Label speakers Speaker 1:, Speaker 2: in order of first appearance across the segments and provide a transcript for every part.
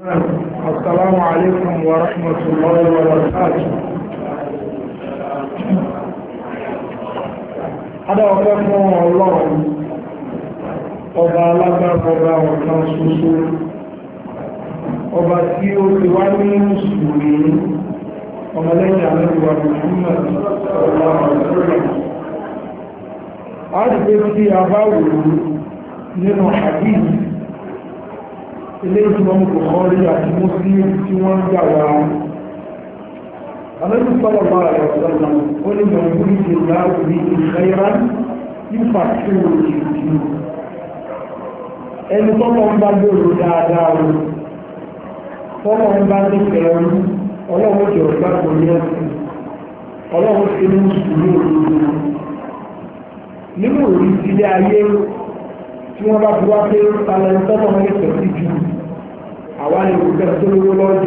Speaker 1: السلام عليكم ورحمة الله وبركاته. Adá ọ̀fẹ́ fún Ọlọ́run, ọba alágbàgbọ́ ọba ọ̀kan ṣoṣo, ọba tí ó ti wá ní Mùsùlùmí, ọmọlẹ́yìn àlẹ́wà Muhammad sallallahu alaihi wasallam. A rí pé tí a bá wò nínú hadith ilé ìtumọ̀ Bukhari àti Muslim tí wọ́n gbà wá. Ànábì sallallahu alaihi wasallam ó ní mọ̀ ní ìlàwó ní ìṣẹ́yìnrá nípa tí ó lè jù. Ẹni tọ́lọ̀ ń bá gbòòrò dáadáa o, tọ́lọ̀ ń bá nífẹ̀ẹ́ ọ̀run, ọlọ́run jẹ́ ọ̀gbá kò ní ẹ̀sìn, ọlọ́run ṣe ní Mùsùlùmí òdodo. Nínú òrí ìdílé ayé tí wọ́n bá fi wá pé talẹ̀ tọ́lọ̀ ń lè tẹ̀sí jù, àwa lè rò pé tó lówó lọ́dì,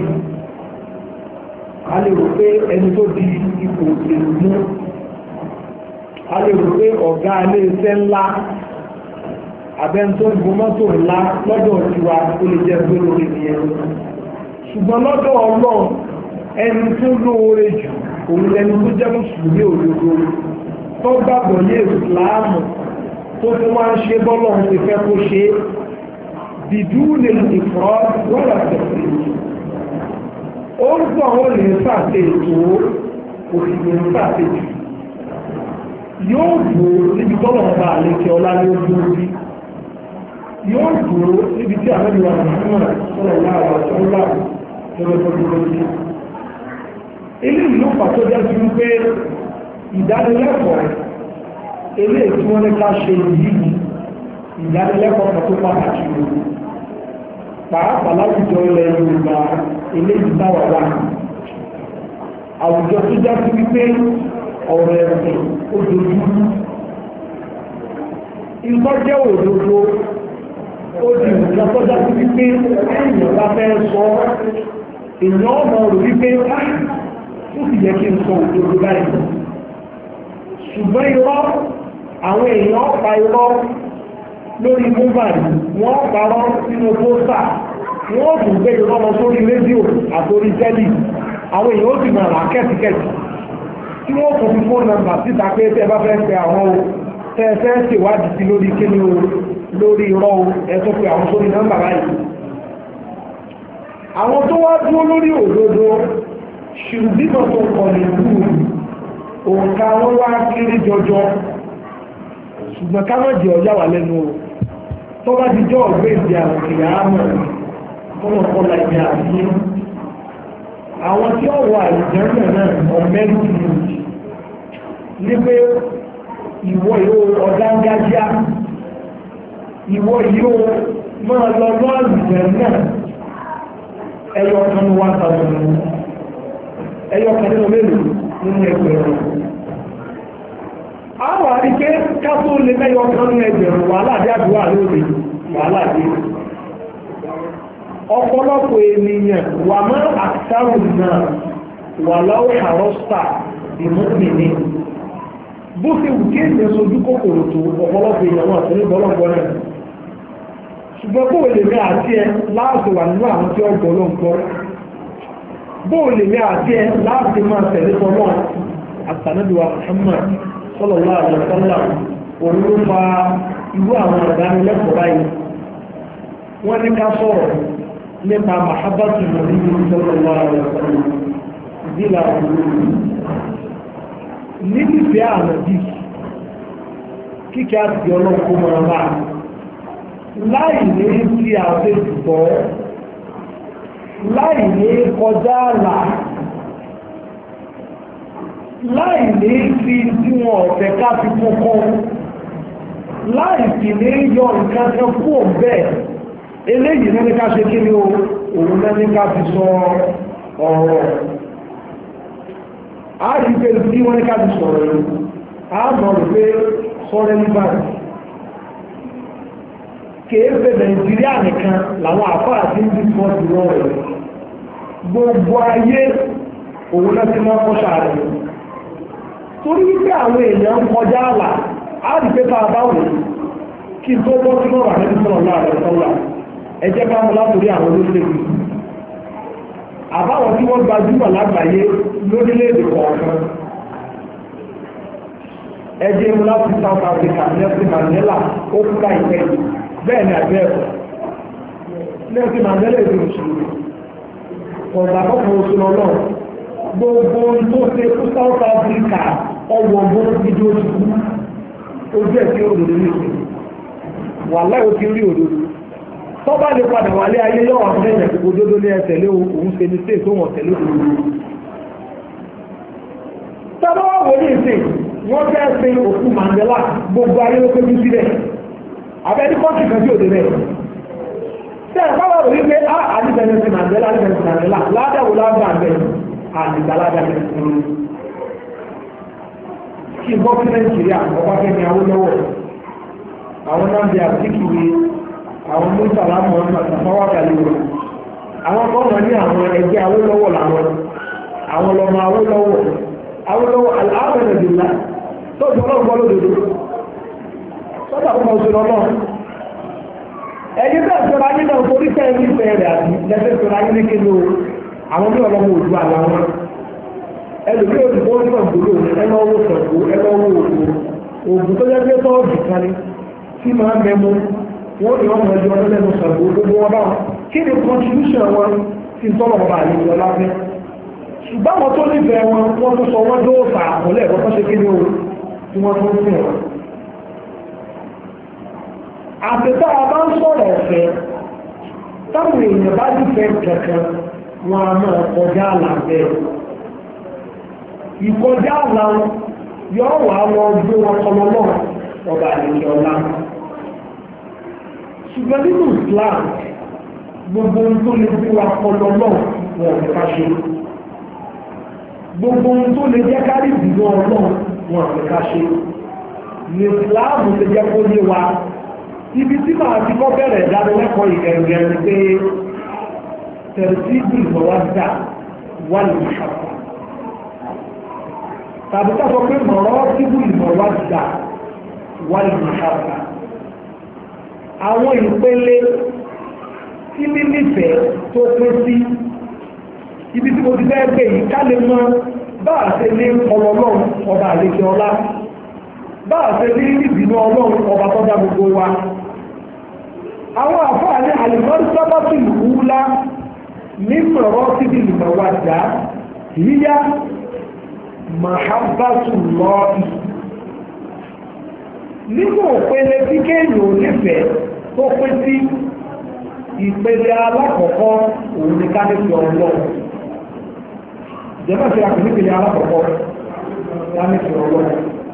Speaker 1: a lè rò pé ẹni tó di ipò òṣèlú mú, a lè rò pé ọ̀gá ilé iṣẹ́ ńlá abẹ́ni tó ń gun mọ́tò ńlá lọ́dọ̀ tiwa ó lè jẹ́ pé lórí nìyẹn. Ṣùgbọ́n lọ́dọ̀ Ọlọ́run ẹni tó lóore jù òun lẹni tó jẹ́ Mùsùlùmí òdodo tó gbàgbọ́ ní ìsìláàmù tó fi wá ń ṣe bọ́lọ́run ti fẹ́ kó ṣe بدون الإفراد ولا التفريط. Orúkọ àwọn lè sáàtẹ̀ ètò òsìlè sáàtẹ̀ jù. Yóò dúró níbi tọ́lọ̀ ọba àlejò ọlá ní ojú orí. Yóò dúró níbi tí àmẹ́lúwà Muhammad sọ̀rọ̀ láàrá ọ̀sọ́lá lọ́wọ́dọ́dọ́dọ́. Ilé ìlú pàtó jẹ́ sí wípé ìdánilẹ́kọ̀ọ́ ilé tí wọ́n ní ká ṣe yìí ìdánilẹ́kọ̀ọ́ kan tó pàtàkì lórí. Pàápàá láwùjọ ilẹ̀ Yorùbá eléyìí táwà wà. Àwùjọ tó já sí wípé ọ̀rọ̀ ẹ̀sìn ojoojúmọ́. Ìtọ́jẹ́ òdodo ó di nǹkan tó já sí wípé èèyàn bá fẹ́ sọ èèyàn ọmọ rò wípé ó sì yẹ kí n sọ òdodo báyìí. Ṣùgbọ́n irọ́ àwọn èèyàn pa irọ́ lórí múbàrí wọ́n parọ́ sínú pósà wọ́n tún gbé ìrọ́mọ sórí rédíò àtorí tẹ́lì àwọn èèyàn ó sì máa rà kẹ́tìkẹ́tì tí wọ́n tún fi fóònù nàmbà síta pé tẹ́ bá fẹ́ pe àwọn o tẹ́ fẹ́ ṣèwádìí sí lórí kíni o lórí irọ́ o ẹ tó pe àwọn sórí nàmbà báyìí. àwọn tó wá dúró lórí òdodo ṣùgbọ́n tó ń kọ̀ nìkú òǹkà wọn wá kiri jọjọ ṣùgbọ́n ká má jẹ́ ọjà wà lẹ́nu o tó bá di jọ́ ọ̀gbẹ́ ìdí àwọn ìyá àmọ́ ọmọkọlá ìdí àti àwọn tí ó wà ìjẹ́rìnà náà ọ̀mẹ́rù ní pé ìwọ yóò ọ̀dáńgájá ìwọ yóò máa lọ lọ́ọ̀lù ìjẹ́rìnà ẹyọ kan ní 1000 ẹyọ kan nínú mélòó nínú ẹgbẹ̀rún. Àwọn àríké ká tó lè mẹ́yọ kan ní ẹgbẹ̀rún wàhálà dé àdúrà lórí wàhálà dé. Ọ̀pọ̀lọpọ̀ ènìyàn wà mọ́ àtàrùn náà wà láwọ́ àrọ́sà ìmọ̀mìnì. Bó ṣe wù kí ènìyàn sojú kòkòrò tó ọ̀pọ̀lọpọ̀ èèyàn wọn àti nígbọ́lọ́gbọ́ náà. Ṣùgbọ́n bó lè mẹ́ àti ẹ láàṣẹ wà nínú àwọn tí ó gbọ́ ló ń kọ́. Bó lè mẹ́ àti ẹ láàṣẹ máa tẹ̀lé sọ́lọ́ àtànàdùwà Muhammad sallallahu alaihi wasallam òun ló fa irú àwọn ìdánilẹ́kọ̀ọ́ báyìí. Wọ́n ní ká sọ̀rọ̀ nípa mahabbatu nàbí sallallahu alaihi wasallam ìdílà òun. Nífẹ̀ẹ́ ànàbí kíkẹ́ àti ọlọ́pọ̀ mọ́ra máa láì ní ti àti ìbọ̀ láì ní kọjá àlà láì ní fi tí wọn ọ̀fẹ́ ká fi kọ́kọ́ láì sì ní yọ nǹkan kan kú ọ̀bẹ́ eléyìí ní ká ṣe kí ni òun ní ká fi sọ ọ̀rọ̀ a rí pé tí wọ́n ní ká fi sọ̀rọ̀ yìí a mọ̀ pé sọ́rẹ́ ní báyìí kéèfé Nàìjíríà nìkan làwọn àfáà tí ń bí fọ́ọ̀tì wọ́n rẹ̀ gbogbo ayé òun náà ti máa kọ́ṣà rẹ̀ torí wípé àwọn èèyàn ń kọjá àlà á rí pé bá a bá wò kí n tó bọ́ sí mọ́ra nínú sọ̀rọ̀ láàrẹ̀ sọ́lá ẹ jẹ́ ká mọ́ látòrí àwọn olóṣèlú àbáwọn tí wọ́n gbajúmọ̀ lágbàáyé lórílẹ̀-èdè kọ̀ọ̀kan. ẹjẹ́ ńlá ti South Africa Nelson Mandela ó kú láìpẹ́ bẹ́ẹ̀ ni àgbẹ̀ ẹ̀kọ́ Nelson Mandela èdè òṣèlú ọ̀gá kọ́kọ́ òṣèlú ọlọ́run gbogbo tó ṣe fún South Africa ọwọ́ gbogbo fídíò oṣù ojú ẹ̀ tí ó lòdì ní ìpín wà láì ó ti rí òdodo tó bá lè padà wálé ayé yọ wà fún ẹ̀yẹ̀ òdodo ní ẹ̀tẹ̀lé òun ṣe ní sèé tó wọ̀n tẹ̀lé òdodo. sábà wà wò ní ìsìn wọ́n fẹ́ ṣe òkú Mandela gbogbo ayé ló péjú sílẹ̀ abẹ́ni kọ́ńtì kan sí òde rẹ̀ ṣe ẹ̀ báwa rò wípé àdìbẹ̀rẹ̀ sí Mandela àdìbẹ̀rẹ̀ sí Mandela ládàwó lágbà bẹ́ẹ̀ àdìgbàlágbà kí n bọ́ sí Nàìjíríà ọba Fẹ́mi Awólọ́wọ̀ àwọn náà bí àtìkìwé àwọn mọ́tàlá mọ́ọ́mọ́ àtàfáwá kàlíwò àwọn kọ́ọ̀mọ́ ní àwọn ẹgbẹ́ Awólọ́wọ̀ làwọn àwọn lọ́mọ Awólọ́wọ̀ aláàbẹ̀rẹ̀dìlá tó ti ọlọ́run bọ́ lódodo sọ́dà fún ọ̀ṣun ọlọ́run ẹ̀yìn bẹ́ẹ̀ sọ̀rọ̀ ayé náà torí fẹ́ẹ́ ní ìfẹ́ rẹ̀ àti lẹ́sẹ̀ sọ̀rọ̀ ayé ní kéde o àwọn bí ọlọ́run òdu àlá wọn ẹlòmíì òdì tó ń sọ̀ gbòòrò ẹlọ́wọ́ sọ̀gbò ẹlọ́wọ́ òògùn tó yẹ pé tọ́ọ̀dù kan ni tí máa ń mẹ́mú wọ́n ní ọmọ ẹjọ́ ọdún lẹ́nu sọ̀gbò gbogbo wọn báwọn kí ni contribution wọn ti tọ́lọ̀ ọba àlejò ọláfẹ́ ṣùgbọ́n wọn tó nífẹ̀ẹ́ wọn wọ́n tó sọ wọ́n dóòfà àkọlẹ̀ ẹ̀kọ́ tó ṣe kí ni o tí wọ́n tó ń fún wọn. àtẹ̀tà bá ń sọ̀rọ̀ ọ̀fẹ́ táwọn èèyàn bá dìfẹ́ kankan wọn a máa kọjá àlà bẹ́ẹ̀ ìkọjá àlà yóò wà wọn gbé wọn kọlọ náà ọba àlejò ọlá ṣùgbọ́n nínú Islam gbogbo ohun tó lè gbé wa kọlọ náà wọn ò ká ṣe gbogbo ohun tó lè jẹ́ kárí ìdìbò ọlọ́run wọn ò ká ṣe ní Islam lè jẹ́ kó yé wa ibi tí màá ti kọ́ bẹ̀rẹ̀ ìdánilẹ́kọ̀ọ́ ìgẹ̀rùgẹ̀ ni pé tẹ̀síbù ìmọ̀wádà wà ní ìṣàkóso tàbí ká sọ pé mọ̀rọ́ síbù ìmọ̀wádà wà ní ìṣàkóso àwọn ìpele tí nínífẹ̀ẹ́ tó pín sí ibi tí mo ti fẹ́ gbé yìí ká lè mọ bá a ṣe ní ọlọ́run ọba àlejò ọlá bá a ṣe ní ìbínú ọlọ́run ọba tó dá gbogbo wa àwọn àfáà ní àlùmọ́rí sábàtì ìwúlá ní sọ̀rọ̀ síbi ìmọ̀wádà yíyá mahabbatu lọ́ọ̀ì nínú ìpele tí kéèyàn ò nífẹ̀ẹ́ tó pín sí ìpele alákọ̀ọ́kọ́ òun ní ká nífẹ̀ẹ́ ọlọ́run jẹ́mọ̀ sí àpò nípele alákọ̀ọ́kọ́ ká nífẹ̀ẹ́ ọlọ́run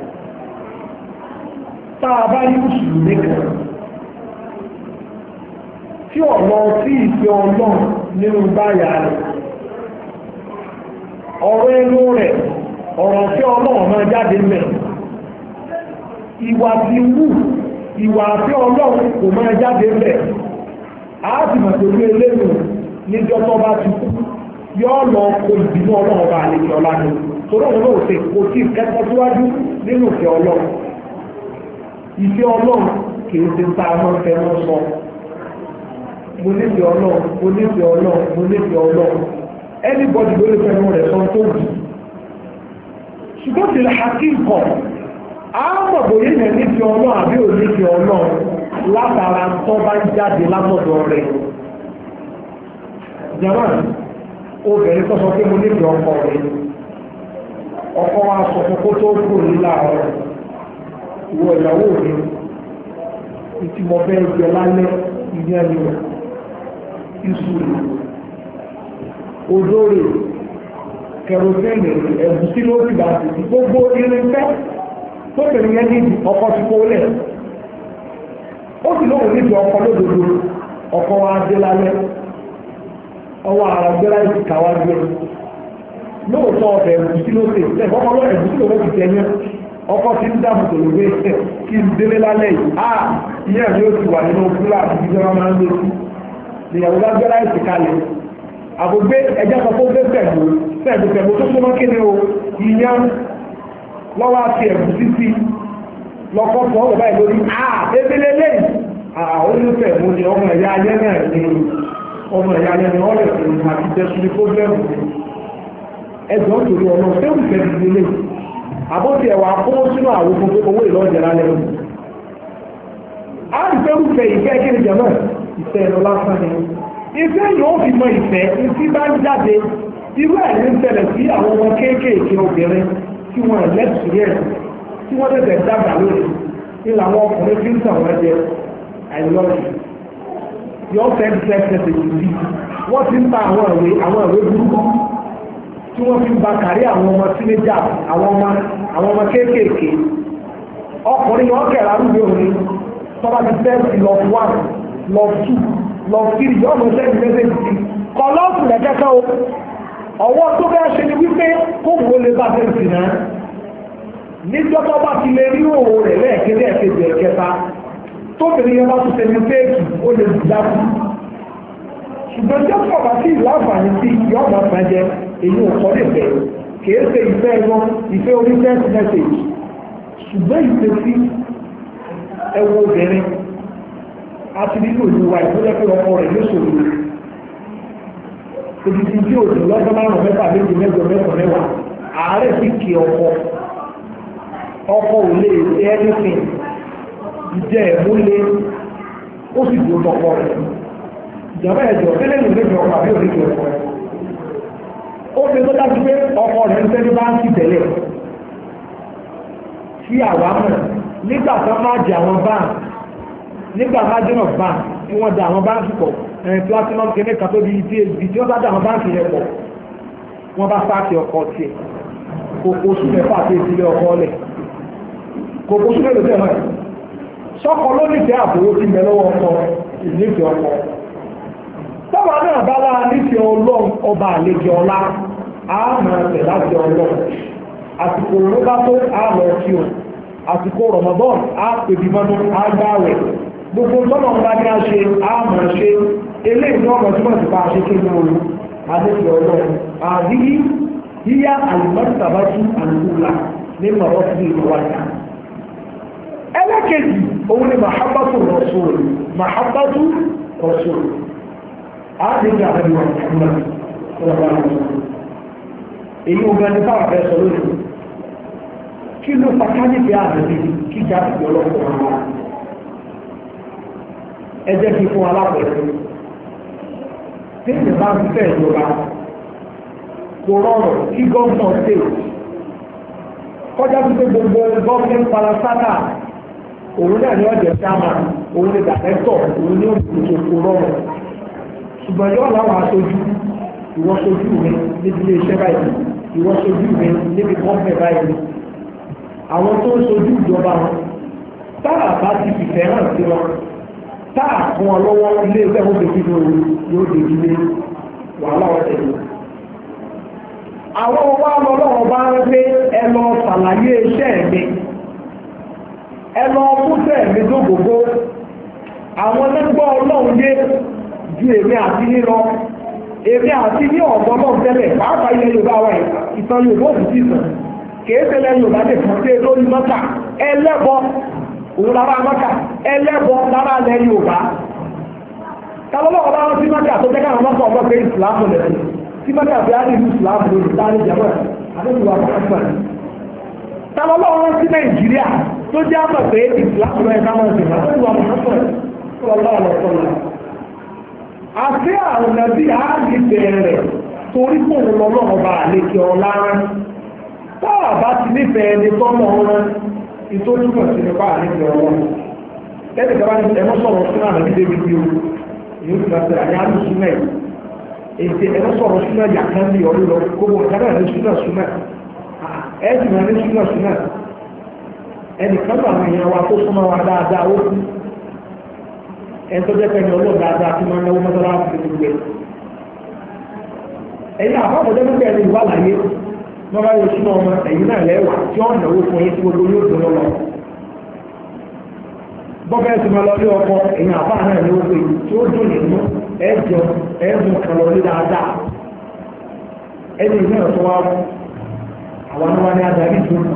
Speaker 1: tá a bá ní mùsùlùmí kan tí ọ̀nà sí ìfẹ́ ọlọ́run nínú báyà rẹ̀ ọ̀rọ̀ ẹnu rẹ̀ ọ̀rọ̀ tí ọlọ́run máa jáde mẹ́ ìwà tí wù ìwà tí ọlọ́run kò máa jáde mẹ́ àti màtòlú eléyìí níjọ́ tó bá ti kú yọ́ lọ kó ìbínú ọlọ́run bá àlejò ọlá ni torí òun náà ṣe kò tí kẹ́kọ̀ọ́ síwájú nínú ìfẹ́ ọlọ́run ìfẹ́ ọlọ́run kì í ṣe tá a máa ń fẹ́ wọn sọ mo nífẹ̀ẹ́ ọlọ́run mo nífẹ̀ẹ́ ọlọ́run mo nífẹ̀ẹ́ ọlọ́run anybody ló lè fẹ́ràn rẹ̀ sọ tó wù ṣùgbọ́n ti hakíkọ̀ àmọ̀ bòye yẹn nífẹ̀ẹ́ ọlọ́run àbí ò nífẹ̀ẹ́ ọlọ́run látara tó bá ń jáde látọ̀dọ̀ rẹ̀ jama obìnrin tó sọ pé mo nífẹ̀ẹ́ ọkọ rẹ̀ ọkọ wa sọ fún kó tó kúrò nílà ọ̀rọ̀ ìwọ ìyàwó mi ìtìmọ̀ bẹ́ẹ̀ jẹ lálẹ́ ìyẹn ni isu odore kẹrosẹ́nì ẹ̀bùsí ló ti bá ti gbogbo irinṣẹ́ tó bẹ̀rẹ̀ yẹn ní ọkọ̀ ti kó lẹ̀ ó sì lóhùn níbi ọkọ̀ lódodo ọkọ̀ wa dé lálẹ́ ọwọ́ ara gbéra ìkàwá gbé lóòótọ́ ọbẹ̀ ẹ̀bùsí ló ti tẹ̀ ọkọ̀ lọ ẹ̀bùsí ló ti tẹ̀ yẹn ọkọ̀ ti ń dáàbò tó lóore kí n délé lálẹ́ yìí ìyẹn ni ó ti wà nínú fúlàní ìjọba máa ń lé sí ìyàwó bá gbẹ́rẹ́ àìsí kalẹ̀ àgbègbè ẹjá sọ fún gbé pẹ̀lú tó súnmọ́ kí ni o ìyẹn lọ́wọ́ àti ẹ̀bù títí lọ́kọ́ fún ọ̀rọ̀ báyìí lórí ebele lẹ́yìn olùfẹ́ mo ní ọmọ ẹ̀yà ayé náà ní ọmọ ìyá lẹ́nu ọ̀rẹ́ ìrìn àti tẹ̀sùn ní fọ́blẹ́mù ẹ̀jọ̀ torí ọ̀nà sẹ́wù fẹ́ẹ́ di lé àbótí ẹ̀wà kówó sínú àwọn owó ìlọ́jẹ̀ lálẹ́ lọ. a ń fẹ́rù fẹ́ ìfẹ́ kí ni jẹ̀mọ́ ìfẹ́ ẹ̀rọ lásán ni ìfẹ́ yóò fi mọ ìfẹ́ tí bá ń jáde irú ẹ̀ ní ṣẹlẹ̀ sí àwọn ọmọ kéékèèké obìnrin tí wọ́n lẹ́tùrẹ́ tí wọ́n tẹ̀sẹ̀ dàgbà lórí ní làwọn ọkùnrin fi ń tàn wọ́n jẹ àìlọ́ọ̀dì yóò send text message sí wọ́n ti ń ta àwọn ìwé burúkú tí wọ́n fi ń ba kàrí àwọn ọmọ tínéjà àwọn ọmọ kéékèèké ọkùnrin yóò kẹ̀rọ arúgbó òní tọ́ba ti tẹ́sí love 1 love 2 love 3 yóò mọ̀ send message sí kọ́ lọ́ọ̀tù lẹ́kẹ́kẹ́ o ọwọ́ tó bẹ́ẹ̀ ṣe ni wípé kó wò lè bá fẹ́ sí náà níjọ́ tó bá ti lè rí òwò rẹ̀ lẹ́ẹ̀kejì ẹ̀kejì ẹ̀kẹta tóbìnrin yẹn bá tún ṣe ní fẹ́ẹ̀kì ó lè dákú ṣùgbọ́n jẹ́ pọ̀pá sí ìlànà sí yọ́ọ̀mọ̀ sànjẹ èyí ò kọ́ lè bẹ̀rẹ̀ kìí ṣe ìfẹ́ ẹ̀rọ ìfẹ́ orí text message ṣùgbọ́n ìfẹ́ sí ẹwọ obìnrin àti nínú ìlúwa ìfúnjẹ́ pé ọkọ rẹ̀ yóò ṣòro òdìdí tí ò dùn lọ́jọ́ márùn-ún mẹ́fà méjì mẹ́jọ mẹ́sàn-án mẹ́wàá ààrẹ sì kí ọkọ ò lè ṣe anything ìjẹ́ ẹ̀múlé ó sì dùn tọkọ rẹ̀ ìjọba ẹ̀jọ̀ tẹ́lẹ̀ ní ìlẹ́jọ ọkọ àbí òní ọkọ rẹ̀ ó fi tó dájú pé ọkọ rẹ̀ ń tẹ́lẹ̀ báńkì tẹ́lẹ̀ tí àwa mọ̀ nígbà tó máa jẹ àwọn báńkì nígbà margin of bank tí wọ́n da àwọn báńkì pọ̀ platinum kẹ́lẹ́ kan tó di phd tí wọ́n bá da àwọn báńkì yẹn pọ̀ wọ́n bá sáàkì ọkọ̀ tiẹ̀ kòkó oṣù mẹ́fà àti ìdílé ọkọ̀ lẹ̀ kòkó oṣù mẹ́lò tẹ̀ náà sọ́kọ ló nífẹ̀ẹ́ àbúrò tí mẹ́ lọ́wọ́ ọkọ̀ ìnífẹ̀ẹ́ ọkọ̀ tọ́wọ́ náà bá wá nífẹ̀ẹ́ ọlọ́run ọba àlejò ọlá àmọ́ ẹ̀ láti ọlọ́run àsìkò ló bá tó àlọ́ kí o àsìkò Ramadan á pèbí mọ́nú àgbáwẹ̀ gbogbo tọ́nà ń bá ní a ṣe àmọ́ ṣe eléyìí ní ọmọ tí wọ́n ti bá a ṣe kéde ooru àdéhùn ọlọ́run àdíyí yíyá àlùmọ́tàbátú àlùkùlà ní mọ̀rọ́ sí ìwádìí. ẹlẹ́kẹ̀jì òun ni mahabbatu rasul mahabbatu rasul àdéhùn àdéhùn ọ̀hún èyí ò gbani fáwọn abẹ́ sọ lónìí kí ló fa kánífì àdéhùn kíjà ìjọ lọ́kọ̀ọ́ wa ẹ jẹ́ kí fún alápẹ̀rẹ̀ tí ìyẹn bá ń fẹ́ ìjọba kò rọrùn kí gọ́ọ̀nà ṣe kọjá sí pé gbogbo gọ́ọ̀mẹ̀ntì parasátà òun náà ní ọ̀jẹ̀ sáàmà òun ní dàrẹ́tọ̀ òun ní òkùnkùn kò rọrùn ṣùgbọ́n yóò láwọn aṣojú ìwọ́n ṣojú mi níbi ilé iṣẹ́ báyìí ìwọ́n ṣojú mi níbi kọ́ńpẹ̀ báyìí àwọn tó ń ṣojú ìjọba wọn táà bá ti fìfẹ́ hàn sí wọn táà fún wọn lọ́wọ́ ilé ẹgbẹ́ wọn fi kíkọ́ yóò dé ilé wàhálà ọ̀tẹ̀ yìí. àwọn ọmọ ọlọ́wọ́ bá ń gbé ẹ lọ ṣàlàyé iṣẹ́ mi ẹ lọ múṣẹ́ mi dógógó àwọn ẹgbẹ́ ọlọ́run yé ju èmi àti ní lọ èmi àti ní ọ̀gbọ́n náà tẹ́lẹ̀ pàápàá ilẹ̀ Yorùbá wa ìtàn Yorùbá òkú sí ìtàn kìí ṣẹlẹ̀ Yorùbá lè kàn sí lórí mọ́tà ẹlẹ́bọ òun lára mọ́tà ẹlẹ́bọ lára ilẹ̀ Yorùbá tàbọ́lọ́wọ́ bá wọ́n sí mọ́tà tó jẹ́ káwọn mọ́tà ọgbọ́n pé ìsìlámù lẹ́sìn tí mọ́tà bí á ní ìlú ìsìlámù lórí sáré jẹ́mọ́ àdéhùwà pàápàá tàbọ́lọ́wọ́ wọ́n sí Nàìjíríà tó jẹ́ àmọ̀ pé ìsìlámù lọ́yẹ̀ káwọn sì máa àdéhùwà pàápàá àti àwọn ẹbí ààbì bẹ̀rẹ̀ torí kò ń lọ lọ́wọ́ bá àlejò ọ̀la rán táà bá ti nífẹ̀ẹ́ ẹni tọ́mọ̀ rán ìtòjúmọ̀ sí nípa àlejò ọ̀la lẹ́yìn ìjọba ní ẹ̀mọ́ sọ̀rọ̀ sínú àmì dídé bí bí o yóò ti máa tẹ̀lé àyájú súnmọ́ ẹ̀ èdè ẹ̀mọ́ sọ̀rọ̀ súnmọ́ yàtọ̀ ní ọdún lọ gbogbo ìjọba ní súnmọ́ ẹ̀ sì máa ní súnmọ́ ẹnì kan tó àwọn èèyàn wa tó súnmọ́ wa dáadáa ó kú ẹ̀tọ́ jẹ́ pẹ̀lú ọlọ́ dáadáa tí máa ń náwó mọ́tọ́lá ti ti gbé ẹ̀yìn àpapọ̀jọ́ nígbà ẹni ìwà láyé wọ́n bá yóò súnmọ́ ọmọ ẹ̀yìn náà lẹ́wà tí ó náwó fún yín tí gbogbo yóò dùn lọ bọ́bẹ̀ ẹ̀sùn máa lọ lé ọkọ ẹ̀yìn àpá náà ní owó tí ó dùn nínú ẹ̀jọ ẹ̀dùn kan lọ lé dáadáa ẹni ìlú ẹ̀ tó wá àwọn ọmọ ní adarí tó kù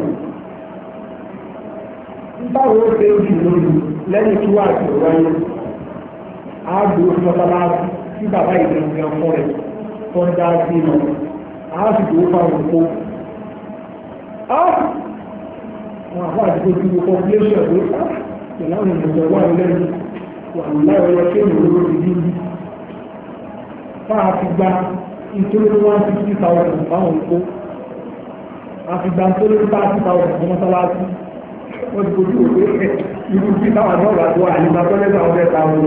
Speaker 1: báwo ó ṣe ojú lórí lẹ́yìn tí wàá ti wáyé ààbò mọ́sálásí tí bàbá ìgbẹ̀ngàn fún rẹ̀ tó ń dá sí lọ àwọn sì tó fáwọn òpó wọn àbá àdúgbò tí mo population ló pẹ̀lú àwọn ènìyàn wà lẹ́nu wà láwọn ọ̀rọ̀ kéèmì olóró ti dín bí fáà ti gba ìtòló 150,000 fáwọn òpó àti gba ìtòló 30,000 fún mọ́sálásí wọ́n ti kojú òpé irú bí táwọn náà wà tó àyíká tó lẹ́gbàá ọ̀rẹ́ táwọn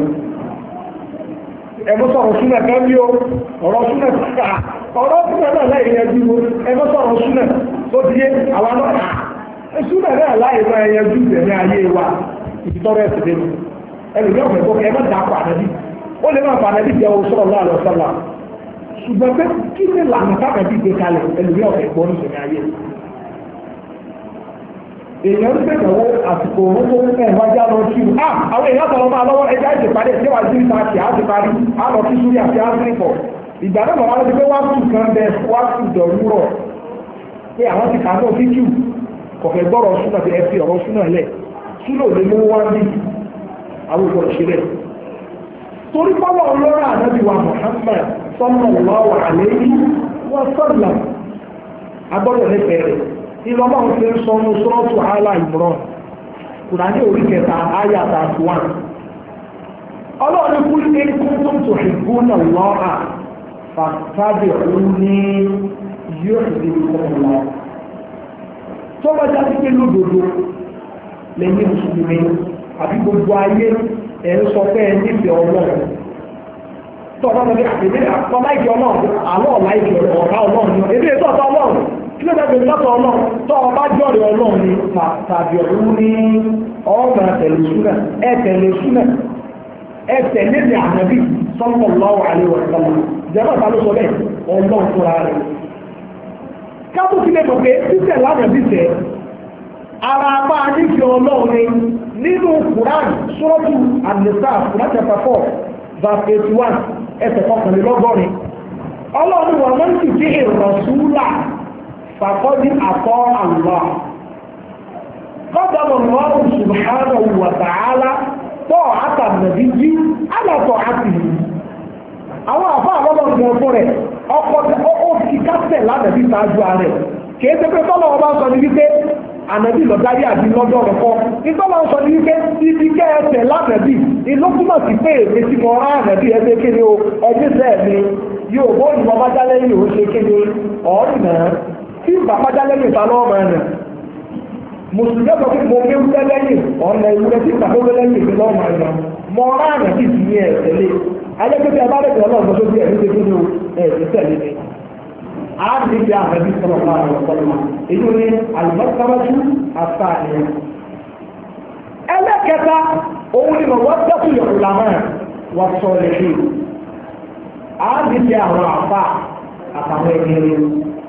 Speaker 1: ẹgbẹ́ sọ̀rọ̀ súnẹ̀ kan bí ó ọ̀rọ̀ súnẹ̀ ká ọ̀rọ̀ súnẹ̀ náà láì yẹjú o ẹgbẹ́ sọ̀rọ̀ súnẹ̀ tó ti yé àwọn náà súnẹ̀ náà láì máa yẹjú ìbẹ̀rẹ̀ ayé wa ìtọ́rọ̀ ẹ̀sìn dé ẹlòmí ọ̀fẹ́ tó kẹ́ mẹ́ta kọ ànẹ́bí ó lè máa fa ànẹ́bí jẹ́ o sọ̀rọ̀ lọ́wọ́ àlọ́sọ́lá ṣùgbọ́n pé kí ni lànà káàkiri gbé kalẹ̀ ẹlòmí ọ̀fẹ́ gbọ́ ní ìṣẹ̀lẹ̀ ayé èèyàn ń gbẹ̀gbẹ̀wó àsìkò owó ẹ̀wájá lọ sí i àwọn èèyàn sọ̀rọ̀ máa lọ́wọ́ ẹja ìṣèpàdé tí wàá sí ìtàkì àti parí àlọ́ sí súrí àti áfíríkọ̀ ìgbà náà wọ́n ti pé wá tù kan bẹ wá tù dọ̀rúrọ̀ pé àwọn ti kà náà fíjù kọ̀fẹ́ gbọ́rọ̀ súnà fi ẹ̀fì ọ̀rọ̀ súnà lẹ̀ súnà ò lè mú wá bí àwọn ìgbọ̀ ìṣẹ̀lẹ̀ torí pọ́wọ́ ọlọ́rọ̀ ànábì wa Muhammad sallallahu alaihi wa sallam agbọ́dọ̀ lẹ́fẹ̀ẹ́ rẹ̀ ìlọ́mọ̀ ń fi ń sọ ní sọ́ọ̀tù ààlà Imran Kùránì orí kẹta àyà 31 ọlọ́run kú ní kuntum tuhibbuna Allaha fattabi'uni yuhbibkumu Allah tó bá já sí pé lódodo lẹ́yìn mùsùlùmí àbí gbogbo ayé ẹ̀ ń sọ pé ẹ nífẹ̀ẹ́ ọlọ́run tó ọba lọ́dẹ àtẹ̀lé àtọ́láìkì ọlọ́run àlọ́ ọ̀láìkì ọ̀gá ọlọ́run ní ebí ètò ọ̀tọ̀ ọlọ́run kí ló dẹ́gbẹ̀ẹ́ lọ́tọ̀ ọlọ́run tó ọba jọ́rẹ̀ ọlọ́run ní tàbí ọ̀rún ní ọmọ ẹ̀tẹ̀lẹ̀ súnà ẹ̀tẹ̀lẹ̀ ní ànábì sallallahu alaihi wa sallam jẹ́bọ̀ ta ló sọ bẹ́ẹ̀ ọlọ́run fúnra rẹ̀ kábù sí lè mọ̀ pé títẹ̀ lánàbí tẹ̀ ara apá nífẹ̀ẹ́ ọlọ́run ní nínú Quran sọ́ọ̀tù An-Nisa Quran chapter 4 verse 81 ẹsẹ̀ kọkànlélọ́gọ́rin ọlọ́run wà mọ́ sí sí ìrọ̀súlà fàkọ́dí àtọ́ àlọ́ kọ́dọ̀mọ̀ lọ́rùn subhanahu wa ta'ala tọ́ àtàmẹ̀bí yí alàtọ̀ àti àwọn àfọ́ àlọ́lọ́run ọ̀fọ́ rẹ̀ ọkọ̀ ó ti kásẹ̀ lánàbí sáájú ààrẹ kìí ṣe pé tọ́lọ́ ọba sọ ní wípé ànàbí lọ́dárí àti lọ́jọ́ ọ̀rọ̀kọ́ ìtọ́lọ́ sọ ní wípé ibi kẹ́ẹ̀ẹ́sẹ̀ lánàbí ìlókùnmọ̀ sí pé èmi tí mo rán ànàbí ẹgbẹ́ kéde o ẹgbẹ́ sẹ́ẹ̀ mi yóò bó ìwọ bá já lẹ́yìn òun ṣe kéde ọ̀rìn náà tí bàbá já lẹ́yìn ìta lọ́ọ̀mọ̀ ẹ̀ mùsùlùmí ọ̀sọ̀ pé mo kéwú lẹ́yìn ọ̀nà ìwúrẹ́ tí bàbá wọlé lẹ́yìn ìpínlẹ̀ ọmọ ẹ̀ mo rán ànàbí sí ní ẹ̀ tẹ̀lé ayẹ́pẹ́tẹ́ abárẹ́tẹ̀ ọlọ́run tó bí ẹ̀ ní ṣe ẹ̀ tẹ̀lé mi ààbí bí àmẹ́bí sọ̀rọ̀ láàrin ọ̀pọ̀lọpọ̀ èyí ni alìmọ́sáwájú àfáàníyàn ẹlẹ́kẹta òun ni wọ́n tẹ́kù ìrùlámọ́ wà sọ lẹ́yìn ààbí bí àwọn àfá àtàwọn ẹgbẹ̀rẹ̀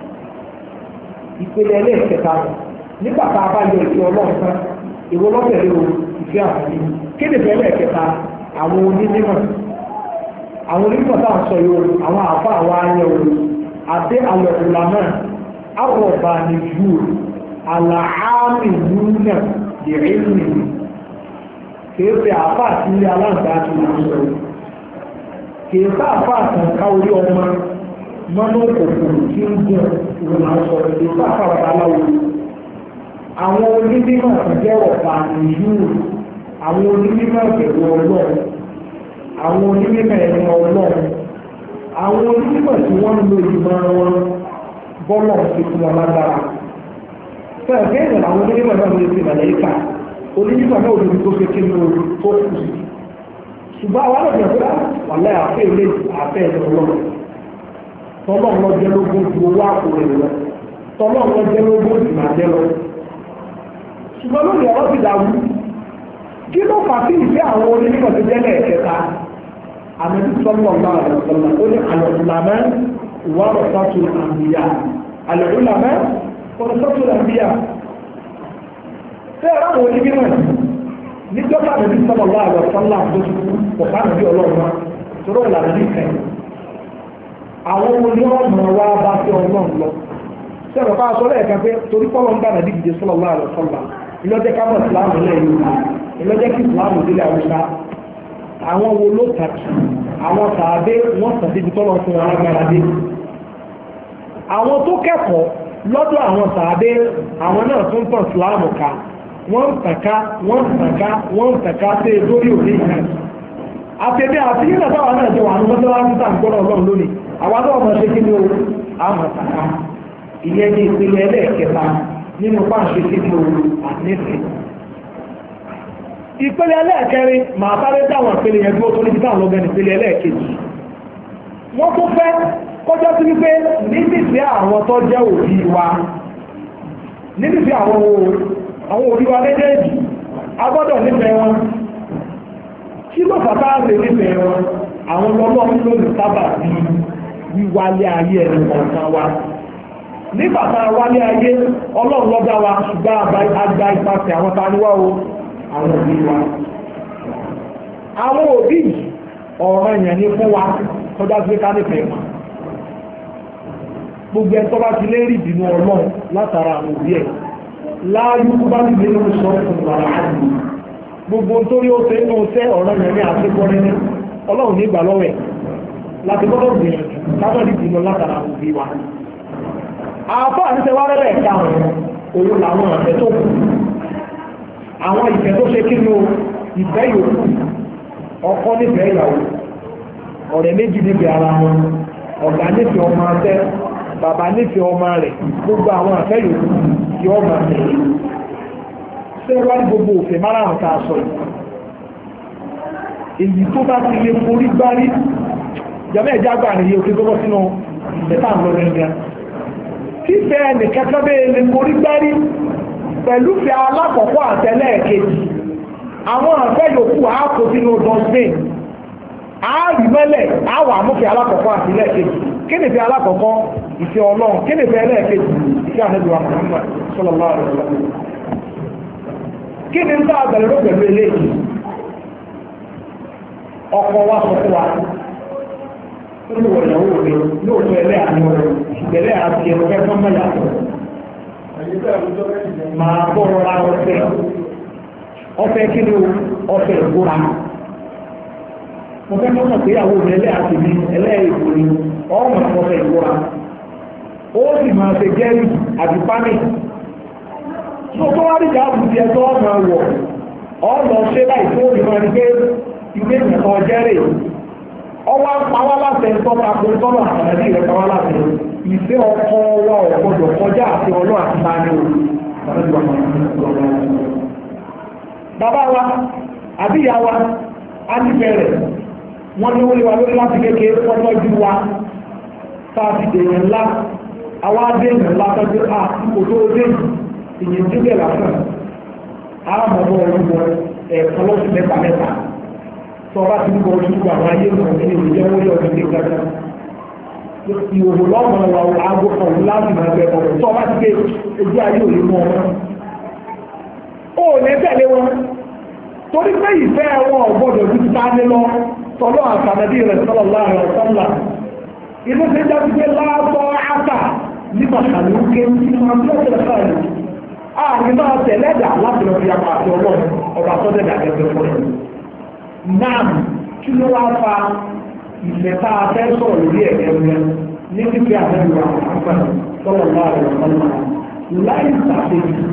Speaker 1: ìpele ẹlẹ́kẹta nígbà tá a bá yọ ìfẹ́ ọlọ́run tán ìwọ lọ́tẹ̀lẹ́ o ìfẹ́ àfẹ́lẹ́ kéde fẹ́ ẹlẹ́kẹta àwọn onímọ̀ tá à ń sọ yìí àwọn àfá àwọn ayẹ òun àti alẹ́kùnlámẹ́ àrọ̀bà ní jù àlàáàmì lúnà ìrìnlẹ̀ kèéfẹ́ àfá àti ilé aláǹdá tó lè sọ kèéfẹ́ àfá àtànká orí ọmọ mọ́nà òkùnkùn tí ń gùn ìrìn àṣọ kèéfẹ́ àfá àtàláwò àwọn onímọ̀ jẹ́ ọ̀bà ní jù àwọn onímọ̀ bẹ̀rù ọlọ́run àwọn onímọ̀ ẹ̀rọ ọlọ́run àwọn onímọ̀ tí wọ́n ń lo ìmọ̀ wọn bọ́lọ̀ ti fún wọn lágbára fẹ́ẹ̀ bẹ́ẹ̀ àwọn onímọ̀ náà lè fi màlẹ́kà onímọ̀ náà olórí tó ṣe kí ní orí tó kù sí ṣùgbọ́n àwọn àlọ́ ìjọba wà láì àfẹ́ ilé àfẹ́ ẹ̀rọ ọlọ́run tọ́lọ́ lọ jẹ́ lógún ju owó àpò rẹ̀ lọ tọ́lọ́ lọ jẹ́ lógún ju màjẹ́ lọ ṣùgbọ́n lónìí ọ̀rọ̀ ti dàrú kí ló fà sí ìfẹ́ àwọn onímọ̀ tó jẹ́ lẹ́ẹ̀kẹta àmì sọ́lọ̀ náà lọ́sọ̀lá ó ní àlọ́ùlámẹ́ wọ́rọ̀sọ́tù àmbíyà àlọ́ùlámẹ́ wọ́rọ̀sọ́tù àmbíyà tẹ́ ẹ̀rọ onímọ̀ níjọba àmì sọ́lọ̀ náà lọ́sọ̀lá tó ti kú ọ̀pá àmì ọlọ́run tó rọ̀ ìlànà ní ìkẹ́ àwọn onímọ̀ wa bá fi ọlọ́run lọ sẹ́rọ̀ bá aṣọ lẹ́ẹ̀kan pé torí pọ́lọ́ ń bá nàbí ìdíje sọ́lọ̀ náà lọ́sọ̀lá ìlọ́jẹ́ kábọ̀ ìsìlámù lẹ́yìn ìlọ́jẹ́ kí ìsìlámù délé àwùjá àwọn wo ló tàkì àwọn sàádé wọ́n sàn síbi tọ́lọ́ fún wọn lágbára dé àwọn tó kẹ́kọ̀ọ́ lọ́dọ̀ àwọn sàádé àwọn náà tún tàn síláàmù ká wọ́n ń tàká sí lórí òní ìhà àtẹ̀bí àti yíyà táwọn náà jọ wà ní mọ́tò láti tà ń gbọ́dọ̀ ọlọ́run lónìí àwọn náà mọ̀ ṣe kí ni o àmọ̀ tàká ìyẹn ní ìpele ẹlẹ́ẹ̀kẹta nínú páàṣẹ kí ni o ànífẹ́ ìpele ẹlẹ́ẹ̀kẹrin màá sáré dáwọn ìpele yẹn dúró tó níbi táwọn lọ́gbẹ́ni ìpele ẹlẹ́ẹ̀kejì wọ́n tó fẹ́ kọjá sí wípé níbìsí àwọn tó jẹ́ òbí wa níbìsí àwọn òbí wa méjèèjì a gbọ́dọ̀ nífẹ̀ẹ́ wọn kí ló fàtà lè nífẹ̀ẹ́ wọn àwọn ọlọ́run ló lè sábà bí wíwálé ayé ẹni kọ̀ọ̀kan wa nígbà tá a wálé ayé ọlọ́run lọ́dá wa ṣùgbọ́n àgbà ìpàṣẹ àwọn taniwá o àwọn òbí wa àwọn òbí ọ̀rọ̀ èèyàn ní fún wa kọjá sí ká nífẹ̀ẹ́ wọn gbogbo ẹ̀ tó bá ti lé rí ìbínú ọlọ́run látara àwọn òbí ẹ̀ láàyè tó bá ti lé lórí sọ fún ìgbàlá àdúgbò gbogbo nítorí ó ṣe inú iṣẹ́ ọ̀rọ̀ èèyàn ní àṣekọ́rẹ́ ní ọlọ́run ní ìgbà lọ́wọ́ ẹ̀ láti gbọ́dọ̀ gbìyànjú lábẹ́ ìbínú látara àwọn òbí wa àfọ́ àti wá rẹ̀ ẹ̀ka òun làwọn àfẹ́ tó kù àwọn ìfẹ́ tó ṣe kí ni ìfẹ́ yòókù ọkọ nífẹ̀ẹ́ ìyàwó ọ̀rẹ́ méjì nífẹ̀ẹ́ ara wọn ọ̀gá nífẹ̀ẹ́ ọmọ afẹ́ bàbá nífẹ̀ẹ́ ọmọ rẹ̀ gbogbo àwọn àfẹ́ yòókù tí ó máa tẹ̀lé ṣé wá ní gbogbo òfin márùn-ún tá a sọ yìí èyí tó bá ti lè forí gbárí jàmẹ́ ẹ̀já gbà nìyí òfin tó bọ́ sínú ìfẹ́ tá à ń lọ gẹ́gẹ́ fífẹ́ ẹnìkẹ́kẹ́ bẹ́ẹ̀ lè forí gbárí pẹ̀lú fẹ́ alákọ̀ọ́kọ́ àtẹ́lẹ̀ kejì àwọn àfẹ́ yòókù àákò sínú dustbin àárí mẹ́lẹ̀ àwọ̀ àmúfẹ́ alákọ̀ọ́kọ́ àtẹ́lẹ̀ kejì kí ni fẹ́ alákọ̀ọ́kọ́ ìfẹ́ ọlọ́run kí ni fẹ́ ẹlẹ́ẹ̀kejì ìfẹ́ àmẹ́bíwá Muhammad sallallahu alaihi wasallam kí ni ń bá àgbẹ̀rẹ̀ ló pẹ̀lú eléyìí ọkọ wa sọ fún wa olùwọ̀ ìyàwó rẹ̀ lóòótọ́ ẹlẹ́ àánú rẹ̀ ìgbẹ̀lẹ́ àti ẹ̀rọ fẹ́ fọ́n mẹ́yà máa bọ́ ra ọfẹ́ kí ni ọfẹ́ ìgbóra mo fẹ́ mọ́nà pé ìyàwó mi ẹlẹ́ àti mi ẹlẹ́ ìgbò ni ọmọ ọfẹ́ ìgbóra ó sì máa ṣe jẹ́rì àti pánì tó tó wá níjà àbùdí ẹjọ́ ọmọ wọ̀ ọ̀nà ṣe láì tó ìmọ̀ ní pé ilé ìmọ̀ jẹ́rì ọwọ́ pàwọ́ láti ẹ̀tọ́ tako tọ́lọ̀ àtàlẹ́bí rẹ̀ pàwọ́ láti ìfẹ́ ọkọ̀ ọwọ́ ọ̀gbọ́dọ̀ kọjá àti ọlọ́ àti báyìí bàbá wa àbí ìyá wa á nífẹ̀ẹ́ rẹ̀ wọ́n ní wọlé wa lórí láti kékeré pọ́tọ́jú wa tá a ti dèèyàn ńlá àwọn adéèyàn ńlá tọ́jú à kò tó dé ìyẹn jíjẹ lásán àmọ́ ọ̀rọ̀ ẹ̀ẹ̀kan lọ́sùn mẹ́ta tọba ti ń bọ̀ ojú àwọn ayé wọn ní ìjẹ́ wọ́n yọ ọdún kékeré ìhòòhò lọ́mọ wa aago kan òun láti máa bẹ̀ ọ̀rọ̀ tọba ti gbé ojú ayé òye mọ́ wọn. ó lè tẹ̀lé wọn torí pé ìfẹ́ wọn ọ̀gbọ́dọ̀ ju ta ní lọ tọ́lọ́ àtàlẹ́bí rẹ̀ sọ́lọ́ láàrin ọ̀sánlá inú ti dájú pé láàbọ̀ áta nípa àlùkè tí wọ́n ti lọ́sẹ̀ sáyẹn ààrin máa tẹ̀lé ẹ̀dà láti lọ fi apá àti ọlọ́run ọba sọ́dẹ̀dà gẹ́gẹ́ fún ẹ̀ náà kí ló wá fa ìfẹ́ta afẹ́ sọ̀rọ̀ lórí ẹ̀rẹ́ rẹ̀ ní fífẹ́ àmẹ́lúwà àpapọ̀ sọ́rọ̀ láàrin ọ̀pọ̀lọpọ̀ láì sàfẹ́jù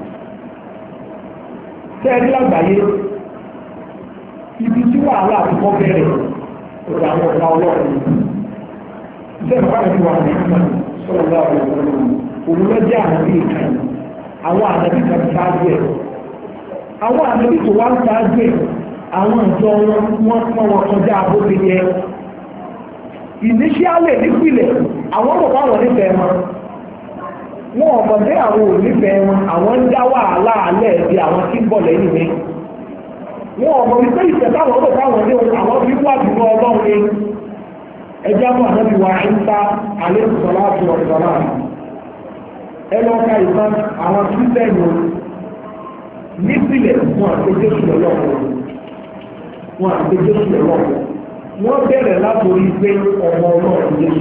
Speaker 1: tẹ́ẹ̀rí lágbàáyé ibi tí wàhálà àtúkọ́ bẹ̀rẹ̀ ọ̀dọ̀ àwọn ọ̀gá ọlọ́run iṣẹ́ ìfàkàtí wà ní ìgbà sọ́rọ̀ láàrin ọ̀pọ̀lọpọ̀ òun lọ jẹ́ ànábì ìkànnì àwọn ànábì kan ṣáájú ẹ̀ àwọn ànábì tó wá ń ṣáájú ẹ̀ àwọn ìjọ wọn pọ́n wọn kọjá abóbi yẹ ìníṣíálẹ̀ nípìnlẹ̀ àwọn ọ̀pọ̀ àwọn onífẹ̀ẹ́ wọn ọ̀mọ̀dé àwọn onífẹ̀ẹ́ wọn àwọn ń dá wàhálà alẹ́ bí àwọn tí ń bọ̀ lẹ́yìn mi wọn ọ̀mọ̀ wípé ìfẹ́ táwọn ọ̀pọ̀ àwọn ní àwọn fi wà nínú ọlọ́run ní ẹjẹ́ àwọn ànábì wa ń ta alẹ́ ìsọ̀lá àti ọ̀sọ̀lá ẹ lọ ka ìtàn àwọn kírísítẹ́nì nípìnlẹ̀ wọn àti jésù lọ́wọ́ wọn àti jésù lọ́wọ́ wọ́n bẹ̀rẹ̀ látòrí pé ọmọ ọlọ́run jésù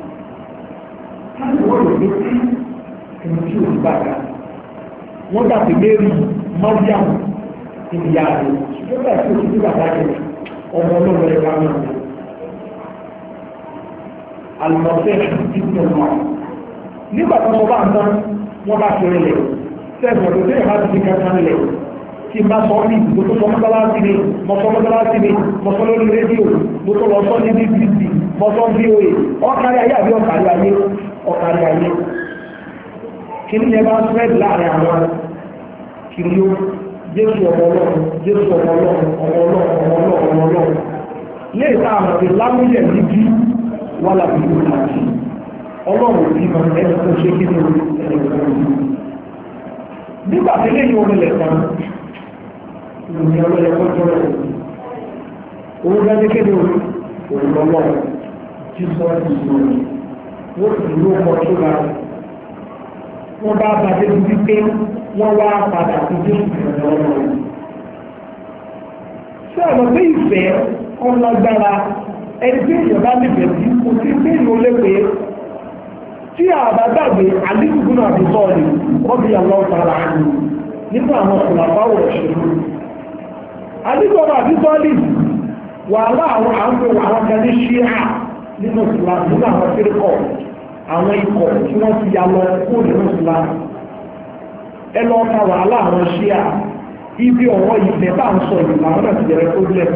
Speaker 1: láti wọ́n lò pé tí ẹni tí ò bàtà wọ́n dàbí lérí mọ́ríàm ìyá rẹ̀ nígbà tí ó ti bàtà rẹ̀ ọmọ ọlọ́run rẹ̀ bá wọn àlùmọ̀ọ́sẹ̀ ìdílé wọn nígbà tó sọ bá ń tán wọ́n bá fi rẹ̀ sẹ́ẹ̀sì ọ̀dọ̀ tí ìyàbá ti fi kankan lẹ̀ tí bá sọ ní ìgbò tó sọ mọ́tálásí ni mo sọ lórí rédíò mo tó lọ sọ ní bbc mo sọ voa ọkàrí ayé àbí ọkàrí ayé kí ní ẹ bá spread láàrin àwọn kiri ó jésù ọmọ ọlọ́run lè ta àwọn ti lámúyẹ̀ níbi wà láti ìlú láti ọlọ́run tí ma ẹni tó ṣe kí ní nígbà tí lè yíò nílẹ̀ tán ìròyìn ọlọ́yẹ kọjọ́ rẹ̀ owó dájú kéde òrùlọ́lọ́ tí sọ́ọ́ ti sọ wọ́n ti ló kọ tó ga wọ́n bá bàjẹ́ bíbí pé wọ́n wá padà tó dé ìrìnàjò ọlọ́run ṣé ọ̀nà pé ìfẹ́ ọlọ́gbára ẹni tí èèyàn bá nífẹ̀ẹ́ sí kò sí pé ìlú lépe tí àbá gbàgbé àdínkù náà ti sọ ni wọ́n fi àwọn ọ̀tara àánú nínú àwọn ọ̀pọ̀lọpọ̀ òṣèlú àdínkù náà ti sọ ní wàhálà àwọn àwọn kan ní ṣíà nínú ìsìlámù nínú àwọn fírikọ̀ àwọn ikọ̀ tí wọ́n ti ya lọ kúrò nínú ìsìlámù ẹ lọ ka wàhálà àwọn ṣíà ibi ọ̀rọ̀ ìfẹ́ bá ń sọ ìlú àwọn náà ti bẹ̀rẹ̀ problem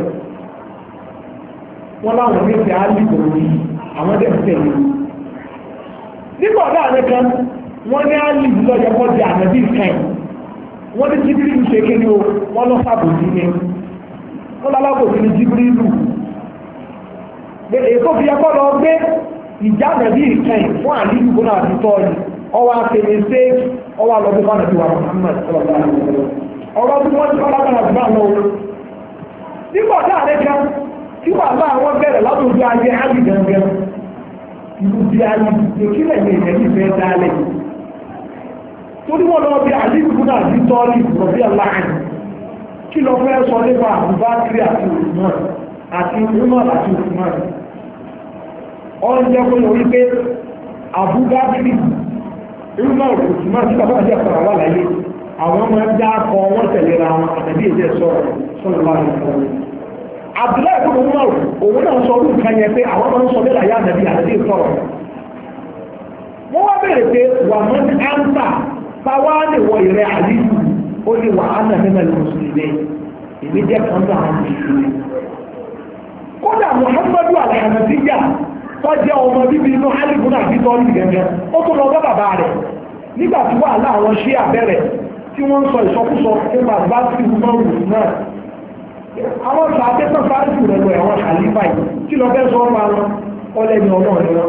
Speaker 1: wọ́n láwọn méjì á lè bòrò àwọn dẹ̀ tẹ̀lé nígbà ọ̀dá àrẹ kan wọ́n ní á lè lọ́jọ́ kọ́ di ànábì kan wọ́n ní jíbírì ń ṣe kí ni o wọ́n lọ sábòsí ni wọ́n lálábòsí ni jíbírì lù pé èkó fi ẹkọ́ lọ gbé ìjà ànábì kan fún àlílù bó náà ti tọ́ ni ọwọ́ àtẹ̀lé séèkì ọwọ́ àlọ́gbé fún ànábì wa Muhammad ọ̀rọ̀ tí wọ́n ti kọ́ lágbára jù bá lọ nígbà ọ̀dá àrẹ kan tí wà bá àwọn bẹ̀rẹ̀ látòjú ayé ábì gangan ìlú bí ayé ìpínlẹ̀ ní ìrẹ́lì fẹ́ dálẹ̀ torí wọ́n lọ bí àlíkù náà bí tọ́lì rọ̀bí aláàrin kí lọ fẹ́ sọ nípa Abubakar àti Usman àti Umar àti Usman ọ̀n jẹ́ kó lọ wípé Abubakar Umar Usman tí bàbá àti àpàrà wà láyé àwọn ọmọ ẹgbẹ́ akọ wọ́n tẹ̀lé ra wọn àtàbí èdè sọ̀rọ̀ bá wọn Abdullahi ibn Umar òun náà sọ orúkọ yẹn pé àwọn máa ń sọ bẹ́ẹ̀ láyé ànàbí ànàbí sọ̀rọ̀ wọ́n wá bẹ̀rẹ̀ pé wà mọ́ ní áńtà táwa lè wọ ìrẹ́ àlífù ó ní wà á nà nínú ẹ̀lú mùsùlùmí èmi jẹ́ kan tó àwọn mùsùlùmí kódà Muhammadu alhàmàdíyà tó jẹ́ ọmọ bíbí inú alibu náà bí tọ́lì gẹ́gẹ́ ó tó lọ bá bàbá rẹ̀ nígbà tí wàhálà àwọn ṣí àbẹ̀rẹ̀ tí wọ́n ń sọ ìsọkúsọ nípa bá sí umaru náà àwọn sàbẹ́ náà fárífù rẹ̀ lọ ẹ̀wọ̀n àlífà yìí kí lọ fẹ́ sọ ọ́ máa wọn ọlẹ́ni ọlọ́run ni wọn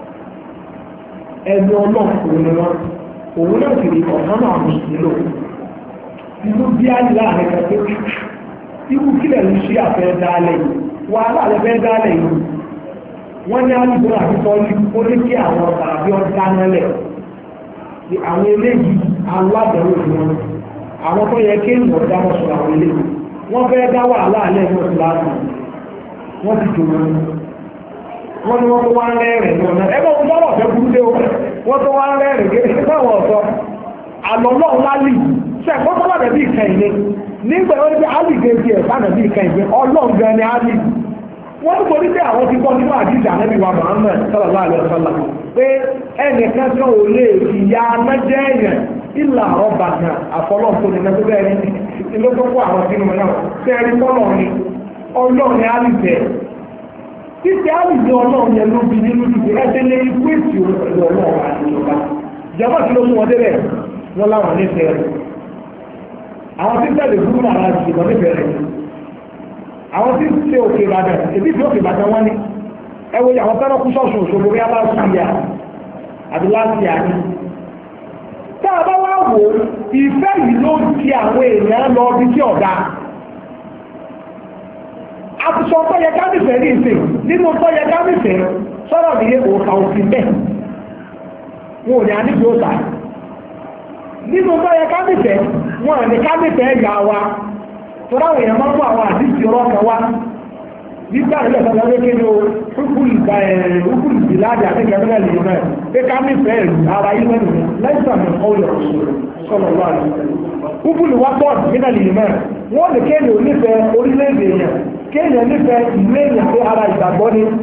Speaker 1: ẹni ọlọ́run ni wọn òun náà sì rí ọ̀sán náà mùsùlùmí lò inú bí á ní láàrin kẹfẹ́ irú kílẹ̀ ló ṣí àfẹ́ dálẹ̀ wàhálà lẹ fẹ́ dálẹ̀ yìí wọ́n ní àlùbọ́ àti tọ́jú ó ní kí àwọn tàbí ọ̀dá nálẹ̀ àwọn eléyìí alábẹ̀rẹ̀ òun àwọn tó yẹ kí èèyàn dá wọn sọ àwọn eléyìí wọ́n fẹ́ dá wàhálà alẹ́ ní oṣù láti wọ́n ti jò wọ́n ní wọ́n tó wá ń rẹ́rìn ní ọ̀nà ẹgbẹ́ òun lọ́rọ̀ fẹ́ burú dé wọ́n tó wá ń rẹ́rìn gẹ́gẹ́ báwọn ọ̀sọ́ àlọ́lọ́ lálì ṣẹ̀kọ́ tó wà bí ìkà ìní nígbà wọ́n ní alì gẹ́gẹ́ ẹ̀ bá bí ìkà ìní ọlọ́run gan ni alì wọ́n ní torí pé àwọn ti kọ́ nínú àdìjà Ànábì wa Muhammad sallallahu alaihi wasallam pé ẹnìkan kan ò lè fi ya anájẹ́ èèyàn ìlà ọba náà àfọlọ́ǹtò ní ẹgbẹ́ bẹ́ẹ̀ ni ló tó kó àwọn sínú náà sẹ́ẹ̀rí tọ́lọ̀ ni ọlọ́run ni alìjẹ́ títí alìjẹ́ ọlọ́run yẹn ló bí nínú ìdíje ẹgbẹ́lẹ́ ikú èsì pẹ̀lú ọlọ́run àti ìjọba ìjọba tí ló mú wọn débẹ̀ wọn láwọn nífẹ̀ẹ́ rẹ̀ àwọn tí tẹ̀lé gúrú náà láti ṣùgbọ́n nífẹ̀ẹ́ rẹ̀ àwọn tí ṣe òkè Ìbàdàn èbí tí òkè Ìbàdàn wọn ni ẹ wo àwọn tẹ́lọ̀ kú ṣọ́ọ̀ṣù Òṣogbo bí aláṣíyà àti láṣíyà ni tá a bá wá wò ìfẹ́ yìí ló ti àwọn èèyàn lọ bí tí ọ̀dá àtúnṣọ tó yẹ ká nífẹ̀ẹ́ ní ìsìn nínú tó yẹ ká nífẹ̀ẹ́ sọ́rọ̀ ní òòkà òfin bẹ́ẹ̀ wọn ò ní àníbi òòkà nínú tó yẹ ká nífẹ̀ẹ́ wọn ò ní ká nífẹ̀ẹ́ yà wa tó ráwọn èèyàn máa ń mú àwọn àdìsí ọlọ́kà wá nígbà nílẹ̀ sọ́dọ̀ ló kéde o rúkú ìdíláàdì àti ìgbàgbọ́n lè mẹ́ pé ká nífẹ̀ẹ́ ìlú ara yìí lẹ́nu lẹ́sàn mi ọ̀yọ̀ sọ̀rọ̀ wà ní. rúkú ìwápọ̀ nínú lè mẹ́ wọ́n lè kéde onífẹ̀ẹ́ orílẹ̀-èdè èèyàn kéèyàn nífẹ̀ẹ́ ìlú èèyàn pé ara ìgbàgbọ́ ni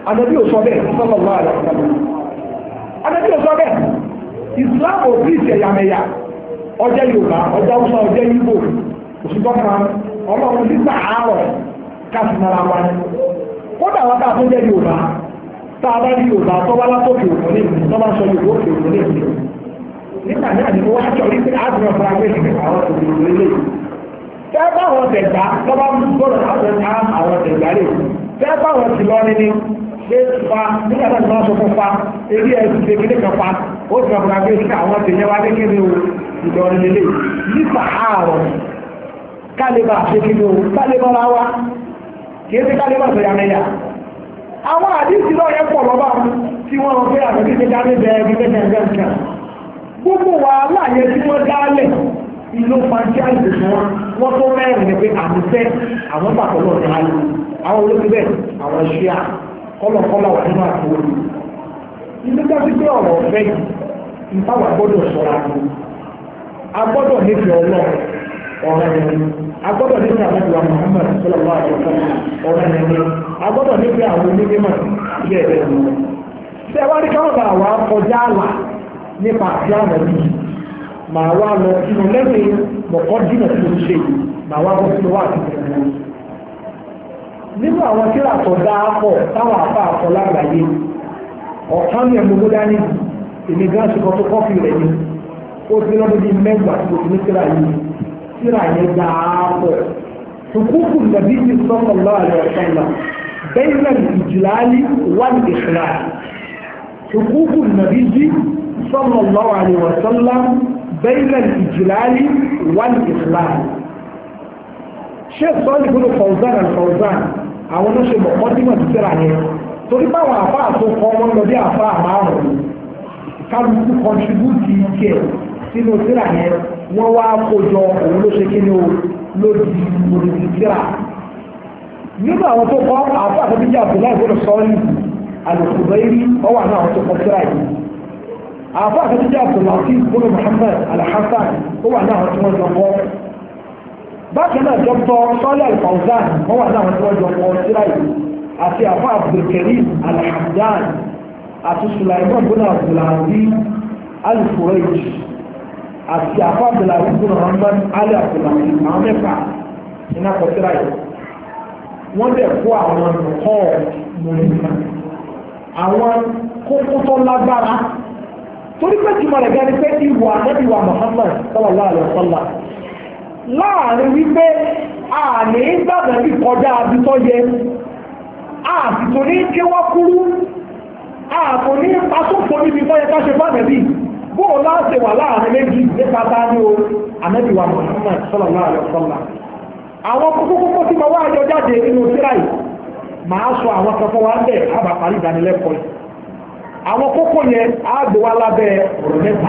Speaker 1: ànábì ò sọ bẹ́ẹ̀ sallallahu alaihi wasallam ànábì ò sọ bẹ́ẹ̀ Islam ò sí ìṣẹ̀yàmẹ̀yà ọjọ́ Yorùbá ọjọ́ Haúsá ọjọ́ Ìgbò òṣùpọ̀ kan ọlọ́run nígbà àárọ̀ káfíńmára wa ni kódà wọn ká tó jẹ́ Yorùbá tá a bá rí Yorùbá tó wá látòkè òkun ní ìlú tó bá sọ Yorùbá òkè òkun ní ìlú nígbà náà ni wọ́n á jọ rí pé àdúrà fún agbègbè àwọn òṣèlú ilé fẹ́ báwọn tẹ̀gbá lọ́ba gbọ́dọ̀ àwọn tẹ̀gbá rè fẹ́ báwọn ti lọ ní ṣé fa nígbà náà ni wọ́n sọ fún fa eré ẹ̀sùn ṣe kéde kan fa ó ti fún agbègbè àwọn tẹ̀yẹ wa ní kéde o Ìlọrin ilé nípa àárọ̀ kálíbà ṣe kéde o kálíbà ra wa kìí ṣe kálíbà sọ yàmẹ̀yà àwọn àdìsí náà yẹn pọ̀ lọ́ba tí wọ́n fẹ́ àgbẹ̀bí ṣe dá níbẹ̀ ẹbí kẹ́kẹ́ gbogbo wàhálà yẹn tí wọ́n dálẹ̀ ìlú fanti àìsàn wọn tó mẹ́rin ni pé àmìfẹ́ àwọn bàtọ̀ náà ní ayé àwọn olóṣèlú bẹ́ẹ̀ àwọn ṣíà kọ́lọ̀kọ́lọ̀ wà nínú àtúwò ilé dájú pé ọ̀rọ̀ ọ̀fẹ́ yìí ìtawà gbọ́dọ̀ sọ̀rọ̀ àti agbọ́dọ̀ nífẹ̀ẹ́ ọlọ́run ọ̀rẹ́ ẹni agbọ́dọ̀ nífẹ̀ẹ́ àbẹ́bíwá Muhammad sallallahu alaihi wasallam ọ̀rẹ́ ẹni agbọ́dọ̀ nífẹ̀ẹ́ àwọn onígbẹ́mọ̀ ilé ẹ̀rẹ́ ẹni ṣé wá ní káwọn bá wà kọjá àlà nípa àti àwọn ẹbí màá wá lọ sínú lẹ́yìn mọ̀kọ́ dínà tí mo ṣe màá wá bọ́ sínú wá àti ìgbìmọ̀ nínú àwọn tí àtọ̀ dá pọ̀ táwọn àbá àtọ̀ lágbàáyé ọ̀kan ní ẹ̀mọ́gbó dání èmi gan ṣe kọ́tọ́ kọ́fì rẹ̀ ni ó ti lọ́dún bíi mẹ́gbàá tí mo ti ní síra yìí síra yẹn dá pọ̀ hukuku nàbí ti sallallahu alaihi wasallam bayna al-ijlali wal-ikhlal hukuku nàbí ti sallallahu alaihi wasallam bayna al-ijlali wal-ikhlal Sheikh Sọ́ọ́lì gbọ́dọ̀ Fawzan al-Fawzan àwọn ló ṣe mọ̀kọ́dímọ̀ ti síra yẹn torí báwọn àfa àtúnkọ́ wọn lọ bí àfa àmárùn kálukú kọntribútì tiẹ̀ sínú síra yẹn wọ́n wá kójọ òun ló ṣe kí ni o ló di olùdí síra nínú àwọn tó kọ́ àfa àtúnjíjà Abdullahi gbọ́dọ̀ Sọ́ọ́lì al-Khubayri ọwọ́ àná àwọn tó kọ́ síra yìí àfa àtúnjíjà Abdullahi gbọ́dọ̀ Muhammad al-Hassan ó wà náà àwọn tí wọ́n jọ kọ́ bákan náà dr Sọ́ọ́lì al-Fawzan wọ́n wà náà àwọn tí wọ́n jọ kọ́ síra yìí àti àfa Abdulkarim al-Hamdan àti Sulaiman bin Abdulaziz al-Furayj àti àfa Abdulaziz bin Muhammad ali Abdulaziz àwọn mẹ́fà iná kọsíra yìí wọ́n dẹ̀ kó àwọn ọ̀kọ́ mọ̀lẹ́ka àwọn kókó tó lágbára torí pé tí mo rẹ̀ gẹ́ni pé ìwà ànábìwà Muhammad sallallahu alaihi wasallam láàrin wípé àní gbàgbọ́ bí kọjá abitọ́ yẹ àtìtò ní kí wọ́n kúrú àtò ní asòfò níbi tó yẹ ká ṣe bá nẹ̀bí bóò láti wà láàrin méjì nípa tá ní o ànábì wa Muhammad sallallahu alaihi wasallam àwọn kókókókó tí mo wá àjọ jáde nínú síra yìí máa sọ àwọn kankan wá bẹ̀ àbá parí ìdánilẹ́kọ̀ọ́ yìí àwọn kókó yẹn á gbé wá lábẹ́ ọ̀rọ̀ mẹ́ta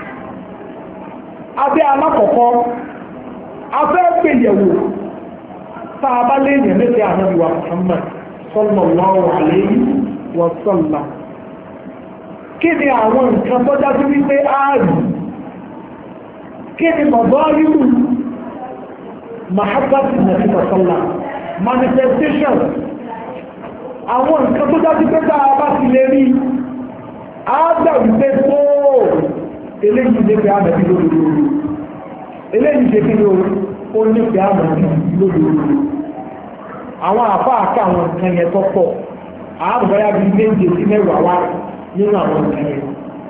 Speaker 1: abẹ́ alákọ̀ọ́kọ́ afẹ́ gbèyẹ̀wò tá a bá lé yẹn mẹ́tẹ́ ànábì wa Muhammad sallallahu alayhi wa sallam kí ni àwọn nǹkan tó dájú wípé ààrùn kí ni bàbá rírù mahabbati nàbí sọ́lá manifestation àwọn nǹkan tó dájú pé tá a bá ti lè rí àádọ́ wípé tó eléyìí lè fẹ́ àmàbí lórí eléyìí lè fi ó nífẹ̀ẹ́ àmàbí lórí àwọn àfá àká àwọn nǹkan yẹn tó pọ̀ àbúgbáyá bí méje sí mẹ́wàá wá nínú àwọn nǹkan yẹn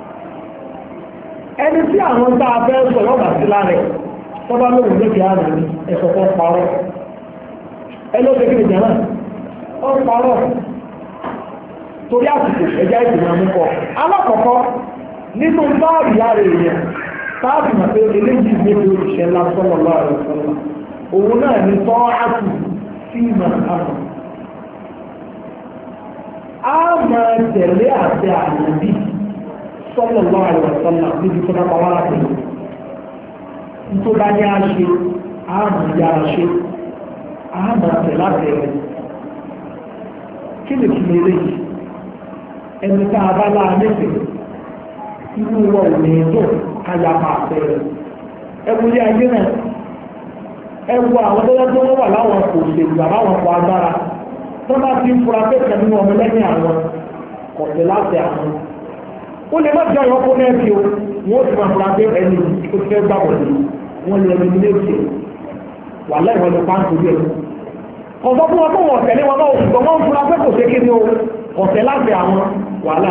Speaker 1: ẹni tí àwọn tá a fẹ́ sọ̀rọ̀ bà sí lára ẹ̀ tọ́bá lóhùn lókè àná ní ẹ̀sọ̀ kan parọ́ ẹ ló ṣe kéde jẹ́mọ́ ó parọ́ torí àsìkò ẹja ìgbìmọ̀ àmúkọ alákọ̀ọ́kọ́ nínú báàrí lára èèyàn táàbì mà pé eléyìí níbi òṣìṣẹ́ ńlá sallallahu alaihi wasallam òun náà ní tọ́ àtù fíìmà àmà a máa tẹ̀lé àti ànábì sallallahu alaihi wasallam níbi tó bá pàwọ́ àti tó bá ní a ṣe a máa yá a ṣe a máa tẹ̀lé àti ẹ̀rẹ́ kí lè fi lè yìí ẹni tá a bá láà nífẹ̀ẹ́ inú wọn ò ní dùn káyà máa bẹ̀rẹ̀ ẹwù ilé ayé náà ẹwù àwọn tó wọ́n wà láwọn kò ṣèlú àbáwọn kò agbára tó bá ti ń fura pé kẹ́mi ní ọmọ lẹ́yìn àwọn kọ̀tẹ̀ láti àwọn ó lè má jẹ́ ọkọ̀ náà bí o wọ́n ti máa fura pé ẹni tó fẹ́ gbà wọ̀lé wọ́n lè ẹni nílé ìṣe wà lẹ́yìn wọn lè pa ń torí ẹ̀ ọ̀sọ́ fún wọn tó wọ̀ tẹ̀lé wọn náà ṣùgbọ́n wọ́n ń fura pé kò ṣe kí ni o kọ̀tẹ̀ láti àwọn wàhálà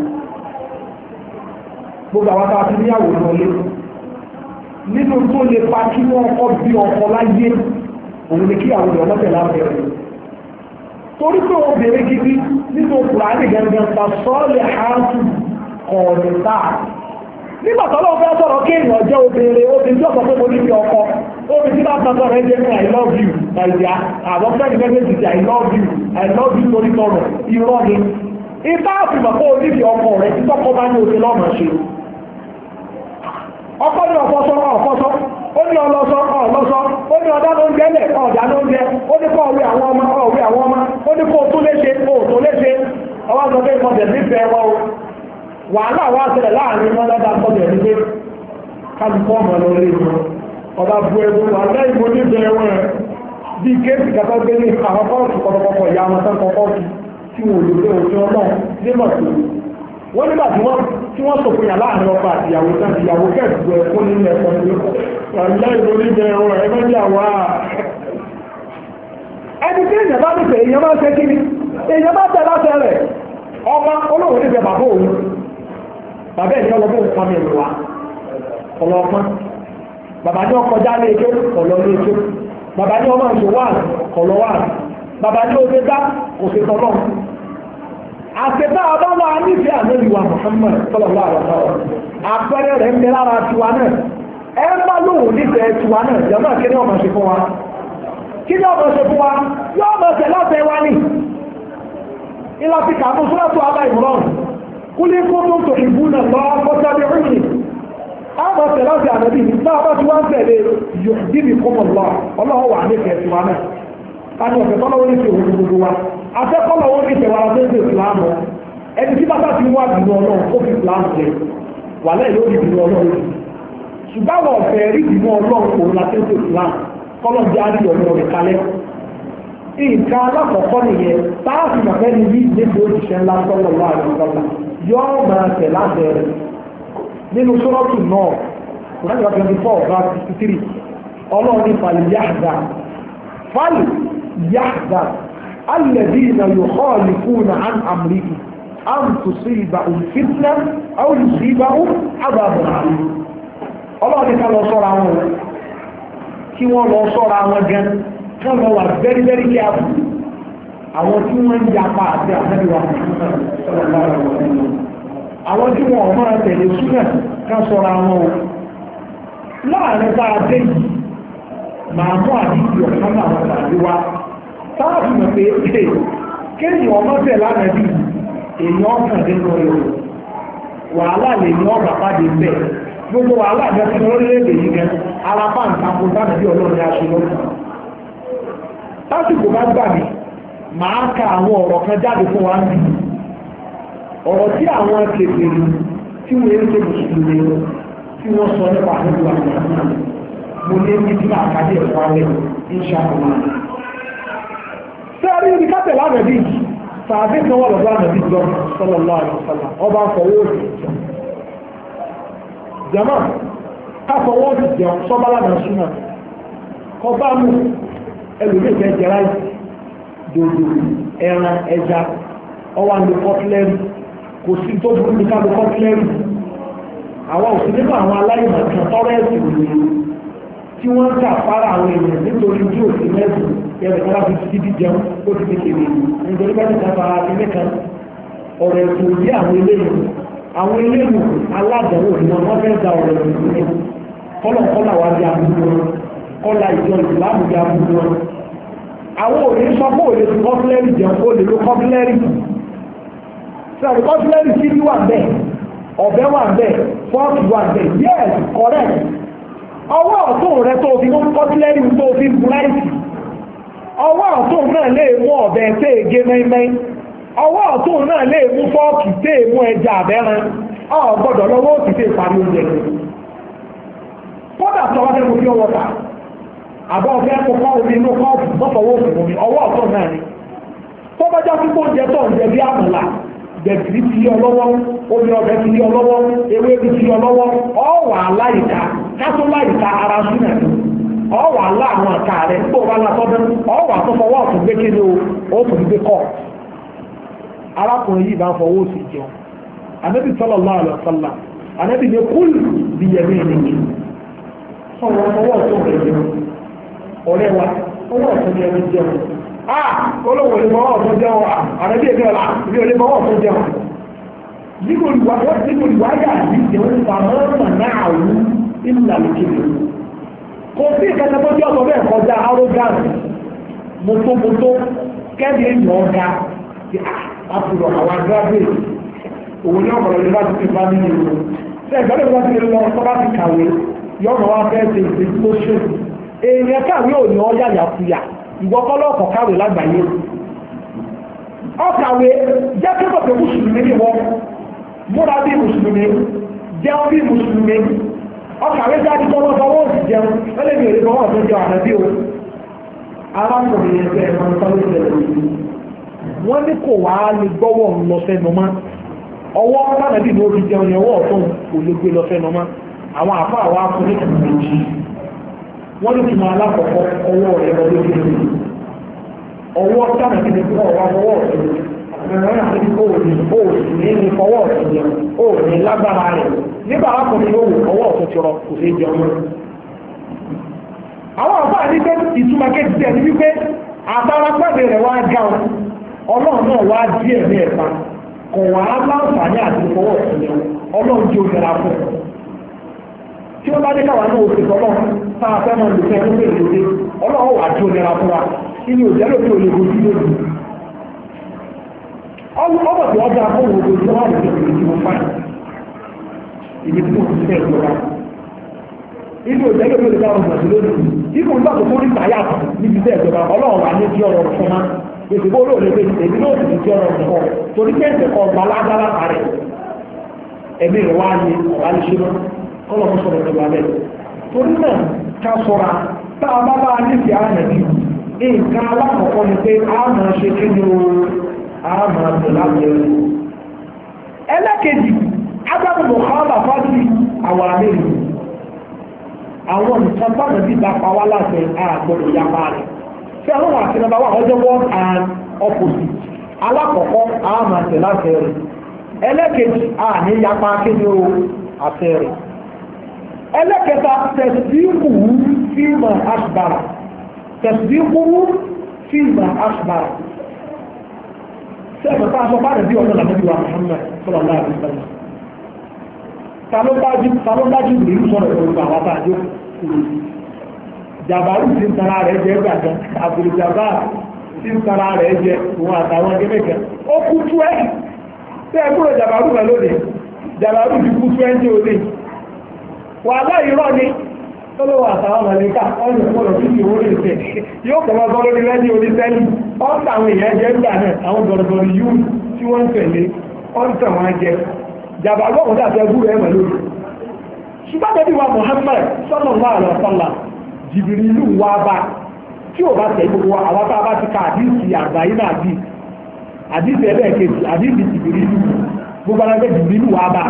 Speaker 1: gbogbo àwọn tàbí níyàwó náà lé nínú tó lè pa kí wọ́n kọ́ bí ọkọ láyé òun ni kí àwọn ọmọ tẹ̀lé abẹ́rẹ́ torí pé obìnrin gidi nínú Kùránì gẹ́gẹ́ ta sọ́ọ̀lẹ̀ ààtù kọ̀ọ̀dùtà nígbà tó lọ́wọ́ fẹ́ sọ̀rọ̀ kí èèyàn jẹ́ obìnrin tí ọ̀sọ̀ pé mo níbi ọkọ obìnrin tí bá tọ́tọ́ rẹ̀ jẹ́ ní I love you nàìjíríà àwọn fẹ́ẹ̀ni mẹ́gbẹ́ ti I love you torí tọrọ irọ́ ni ìta àfihàn kó o níbi ọkọ rẹ̀ tí tọ́kọ bá ní oṣù lọ́mọ ṣe ọkọ ní ọ̀fọ́sọ́ ó ní ọlọ́sọ́ ó ní ọ̀dá ló ń jẹ́lẹ̀ ọ̀dá ló ń jẹ́ ó ní kọ́ ọ̀wé àwọn ọmọ ó ní kó o tún léṣe ọwọ́ sọ pé ìmọ̀jẹ̀ nífẹ̀ẹ́ wọn o wàhálà wá ṣẹlẹ̀ láàrin wọn lọ́dà kọ́bẹ̀ ní pé kálukọ́ ọmọ lórí wọn ọba bu ẹgbẹ́ wọn lẹ́yìn mo nífẹ̀ẹ́ wọn bí kéèsì kàtà gbé ní àwọn kọ́ọ̀tù kọ́kọ́kọ́ ìyá wọn tán kọ́kọ́ọ̀tù tí wọn ò lè gbé òfin ọlọ́run nímọ̀ tó wọ́n nígbà tí wọ́n sọ̀kún yà láàrin ọkọ àti ìyàwó tán ìyàwó kẹ́ẹ̀dùgbọ́ ẹ̀kọ́ nínú ẹ̀kọ́ ní lẹ́yìn mo nífẹ̀ẹ́ wọn ẹgbẹ́ àwa ẹni tí èèyàn bá nífẹ̀ẹ́ èèyàn máa ń ṣe kí ni èèyàn bá tẹ̀ láṣẹ rẹ̀ ọmọ olóòwò nífẹ̀ẹ́ bàbá òun bàbá ẹ̀ ní ọlọ́gbọ́n nǹkan mi wà ọlọ́gbọ́n bàbá ní ọkọ̀ já léèké ọ̀lọ́ léèké bàbá ní ọmọ ìṣòwò ọ̀lọ́ wà bàbá ní oṣù dá òṣè tọ́lọ́ àṣetá ọlọ́wọ́ anífẹ́ àmẹ́lìwà Muhammad sallallahu alaihi wasallam àpẹẹrẹ rẹ̀ ń bẹ lára tiwa náà ẹ bá lóhùn nífẹ̀ẹ́ tiwa náà jẹ́mọ́ kí ni ọmọ ṣe fún wa kí ni ọmọ ṣe fún wa yóò mọ̀ ṣe láti ẹwà ní ìlàfíkà mú sọ́lọ́tù àbá ìmọ̀ràn kúlé kó tó tò ìbú náà lọ́wọ́ kọ́tàbí rìn àwọn ọ̀sẹ̀ láti ànábì ní bá bá tí wọ́n tẹ̀lé yóò dìbì kọ́mọ̀ lọ ọlọ́wọ́ wà ní kẹ̀ẹ́sì wa náà láti ọ̀sẹ̀ tọ́lọ́wọ́ ní ìṣòro gbogbo wa afẹ́kọ́lọ́wọ́ ní ìṣẹ̀wà tó ń ṣe ìsìlámù ẹni tí bàbá ti wá dùnú ọlọ́run ó fi ìsìlámù jẹ wà lẹ́yìn lórí ìdùnú ọlọ́run ṣùgbọ́n àwọn ọ̀fẹ́ rí ìdùnú ọlọ́run òun la tó ń ṣe ìsìlámù kọ́lọ́ jẹ́ àdì ọ̀rọ̀ rẹ̀ kalẹ̀ nǹkan alákọ̀ọ́kọ́ nìyẹn táàfì màfẹ́ni yìí níbi òṣìṣẹ́ ńlá sọ́lọ́ wà lọ́sọ́lá yóò máa tẹ̀ láti rẹ̀ nínú sọ́rọ́tù náà Quran 24 verse 63 ọlọ́run ní fàlì yáhdà alladhina yukhalifuna an amrihi an tusibahum fitnah aw yusibahum adhabun alim ọlọ́run ní ká lọ sọ́ra wọn kí wọ́n lọ sọ́ra wọn gan kán lọ wà very very careful àwọn tí wọ́n ń yapa àti àtẹ́lẹ̀wà àwọn tí wọ́n máa tẹ̀lé súnà ká sọ́ra wọn o láàrin bá a dé yìí màá mú àdìsí ọ̀kan àwọn tàbí wa táàbù mọ̀ pé kéèyàn ọmọ tẹ̀ lánàá bí èèyàn ọkàn nínú ẹ̀rọ wàhálà lè ní ọgbà pàdé bẹ́ẹ̀ gbogbo wàhálà àjọṣe lórílẹ̀-èdè yìí gan alápá nǹkan kó dáná bí ọlọ́run aṣọ lọ́sàn lásìkò bá gbà mí màá ka àwọn ọ̀rọ̀ kan jáde fún wa ní ọ̀rọ̀ tí àwọn kèfèrè tí wọ́n ń ṣe mùsùlùmí tí wọ́n sọ nípa àdúgbò àgbà mo ní ní bí àkàdé ẹ̀fọ́ alẹ́ ìṣàkóso. sẹ́ẹ̀rí ibi kápẹ̀ lánàá bí sàbí kan wà lọ́dọ̀ àná bí jọ sallallahu alaihi wasallam ọba fọwọ́ òsì jama káfọwọ́ òsì jẹun sọ́bà lánàá súnmọ́ kọba mú ẹlòmíì fẹ́ jẹ ráìsì dòdò ẹran ẹja ọwọ́ àlè kọ́tílẹ́rì kò sí tó burú ní káàdì kọ́tílẹ́rì àwọn òsì nínú àwọn aláìmọ̀ kan tọ́rọ ẹ̀sìn òní tí wọ́n ń tà fara àwọn èèyàn nítorí tí òsì mẹ́sìn ẹ̀rẹ̀ kára fi síbi jẹun ó ti kékeré nítorí bá ti ta fara kíní kan ọ̀rọ̀ ẹ̀sìn òní àwọn eléyìí aládàáwò ni wọ́n fẹ́ da ọ̀rọ̀ ẹ̀sìn òní kọ́lọ̀kọ́lá wa di àbúrò wọn kọ́lá ìjọ ìsìlámù di àbúrò wọn àwọn òní sọ pé òní ti kọ́tílẹ́rì jẹun ó lè lo kọ́tílẹ́rì sọ̀rọ̀ kọ́tílẹ́rì síbí wà bẹ́ẹ̀ ọ̀bẹ wà bẹ́ẹ̀ fọ́ọ̀kì wà bẹ́ẹ̀ yes correct ọwọ́ ọ̀tún rẹ tó fi mú kọ́tílẹ́rì tó fi búráìsì ọwọ́ ọ̀tún náà lè mú ọ̀bẹ tẹ́ ègé mẹ́mẹ́ ọwọ́ ọ̀tún náà lè mú fọ́ọ̀kì tẹ́ èmú ẹja àbẹ́ran ọ̀gbọ́dọ̀ lọ́wọ́ òsì tẹ́ ìparí oúnjẹ kódà tọwọ́ tẹ́ mo fi ọwọ́ ta àbọ̀ ọ̀fẹ́ kọ́kọ́ omi inú kọ́ọ̀pù mọ́fọwọ́ òsì omi ọwọ́ ọ̀tún náà ni tó bá já sí oúnjẹ tó ń jẹ bí àmàlà gbẹ̀gìrì ti yọ lọ́wọ́ omi ọbẹ̀ ti yọ lọ́wọ́ ewé ti yọ lọ́wọ́ ọ̀wà aláìka kátó láìka ara súnà ní ọ̀wà aláàwọn àka rẹ̀ tó bá látọ́dún ọ̀wà tó fọwọ́ ọ̀tún gbé kéde o tó gbé kọ́ arákùnrin yìí bá ń fọwọ́ sí jẹun Ànábì sallallahu alaihi wasallam Ànábì ní kúl bí yẹmí nìyí sọ̀rọ̀ fọwọ́ ọ̀tún rẹ̀ jẹun ọ̀rẹ́ wa fọwọ́ ọ̀tún rẹ̀ jẹun olówó lè mọ́wọ́ ọ̀tún jẹun Ànábì èmi ọ̀la èmi ò lè mọ́wọ́ ọ̀tún jẹun nígbò ìwáyà yìí jẹun fàmọ́ọ̀mà náà wú ìlà lókèlè kò sí ìkẹta tó jẹ́ ọ̀sọ̀ bẹ́ẹ̀ kọjá arrogance mọ́tòmọ́tò kẹ́bí èèyàn ọ̀gá àpùrọ̀ àwọn graduate òun ní ọ̀pọ̀lọpọ̀ yunifásitì bá ní ìlú ṣe ìgbàlẹ̀ yunifásitì lọ tó bá ti kàwé yọ̀nà wá fẹ́ ṣe ìṣèṣin èèyàn kàwé ò ní ọ̀yà yàkuyà ìwọ́kọ́lọ́ọ̀kọ̀ kàwé lágbàáyé ọkàwé jẹ́ pé pọ̀pẹ̀ mùsùlùmí ni wọ́n múra bí mùsùlùmí jẹun bí mùsùlùmí ọkàwé jáde tọ́wọ́ fọwọ́ òsì jẹun ẹlẹ́bí èrè fọwọ́ tó jẹun àdàbí o arákùnrin ẹgbẹ́ ẹ̀rọ ìtọ́lé ìṣẹ̀lẹ̀ wọ́n ní kò wá lè gbọ́wọ́ lọ sẹ́nu mọ́ ọwọ́ tánàbí ní orí jẹun ọwọ́ ọ̀tún kò lè gbé lọ sẹ́nu mọ́ àwọn àfá àwọn akọni méjì wọ́n ní tìmọ̀ alákọ̀ọ́kọ́ ọwọ́ rẹ̀ lọ lórí rẹ̀ ọwọ́ tánàbí ní ọwọ́ ọwọ́ ọ̀tún ẹ̀rọ àti òòrùn ní fọwọ́ ọ̀tún jẹun òòrùn ní lágbára rẹ̀ nígbà arákùnrin yóò ọwọ́ ọ̀tún ti rọ kò sí jẹun mọ́ àwọn àfá ní pé ìtumọ̀ kéjì tẹ̀ ní wípé àtàràpàdé rẹ̀ wá ga ọlọ́run náà wá díẹ̀ ní ẹ̀ta kò wá láǹfààní àti ìfọwọ́ ìṣẹ̀lẹ̀ ọlọ́run tí ó yẹra fún tí ó bá dé káwà náà òṣèlú ọlọ́run táà fẹ́ máa lò fẹ́ tó fẹ́ lòdì ọlọ́run wà tí ó yẹra fún wa inú òjẹ́ lóbi olè gojú lójú ọmọ tí wọ́n dá fún òwò tí wọ́n lè fi ìdí mo fáì ìdí tí mo fi fẹ́ ìjọba inú òjẹ́ lóbi olè dáhùn ìgbà lójú inú ìgbà tó rí tàyà níbi tẹ́ ìjọba ọlọ́run wà ní kí ọ̀rọ̀ fún wa èsì bó lóòrè pé èmi náà sì ti ọ̀rọ̀ nǹkan torí pé ẹ̀sẹ̀ kan gba lágbára rẹ̀ ẹ̀mí rẹ̀ wá ní ọ̀rálẹ́ṣẹ́ náà kọ́lọ̀ fún sọ̀rọ̀ ìjọba rẹ̀ torí náà ká sọ̀ra tá a bá bá nífẹ̀ẹ́ ààrẹ bí nǹkan alákọ̀ọ́kọ́ ni pé a máa ṣe kí ni o a máa tẹ̀ láti ẹ̀rọ ẹlẹ́kejì agbábọ̀bọ̀ kọ́ọ̀lá fásitì àwọn àlejò àwọn nǹkan bá nàbí bá pa wá láti àgbọ̀dọ̀ yapa rẹ̀ ṣé àwọn àti nàbà wà ọjọ́ one and opposite alákọ̀ọ́kọ́ àmà tẹ̀ láti rẹ̀ ẹlẹ́kejì àní yapa kéde o àti rẹ̀ ẹlẹ́kẹta tẹ̀síkù fíìmà asbara tẹ̀síkù fíìmà asbara ṣé ẹ̀mọ̀ tá a sọ bá rẹ̀ bí ọ̀nà làbẹ́bí wa Muhammad sallallahu alaihi wasallam ta ló dájú ìlú sọ̀rọ̀ ìfọ̀rọ̀ àwọn àtàjọ jàbárù tí ń tara rẹ̀ jẹ́ gbàgbà àbúrò jàbá tí ń tara rẹ̀ jẹ́ òun àtàwọn gẹ́gẹ́ ó kú tú ẹ́ tí ẹ kúrò jàbárù rẹ̀ lónìí jàbárù ti kú tú ẹ́ ní òní wà láì rọ́ ni tó ló wà àtàwọn màlẹ́kà ọ̀nà ìpọ̀lọ̀ tí ìwò rẹ̀ tẹ̀ yóò kọ̀ mọ́ lórí rẹ̀ ní orí sẹ́lì ọ́nà àwọn èèyàn jẹ́ gbà náà àwọn gọ̀rọ̀gọ̀rọ̀ yìí tí wọ́n ń tẹ̀lé ọ́nà wọn jẹ jàbárù ọ̀hún dàbẹ̀ gúrò ẹ̀ mọ̀ lórí ṣùgbọ́n tẹ́bí wa Muhammad sallallahu alaihi wasallam Jìbìrìlù wá bá tí ò bá tẹ̀ gbogbo àwọn tá a bá ti ka àdíìsì àgbáyé náà bí àdíìsì ẹlẹ́ẹ̀kejì àdíìsì Jìbìrìlù gbogbo ara ẹgbẹ́ Jìbìrìlù wá bá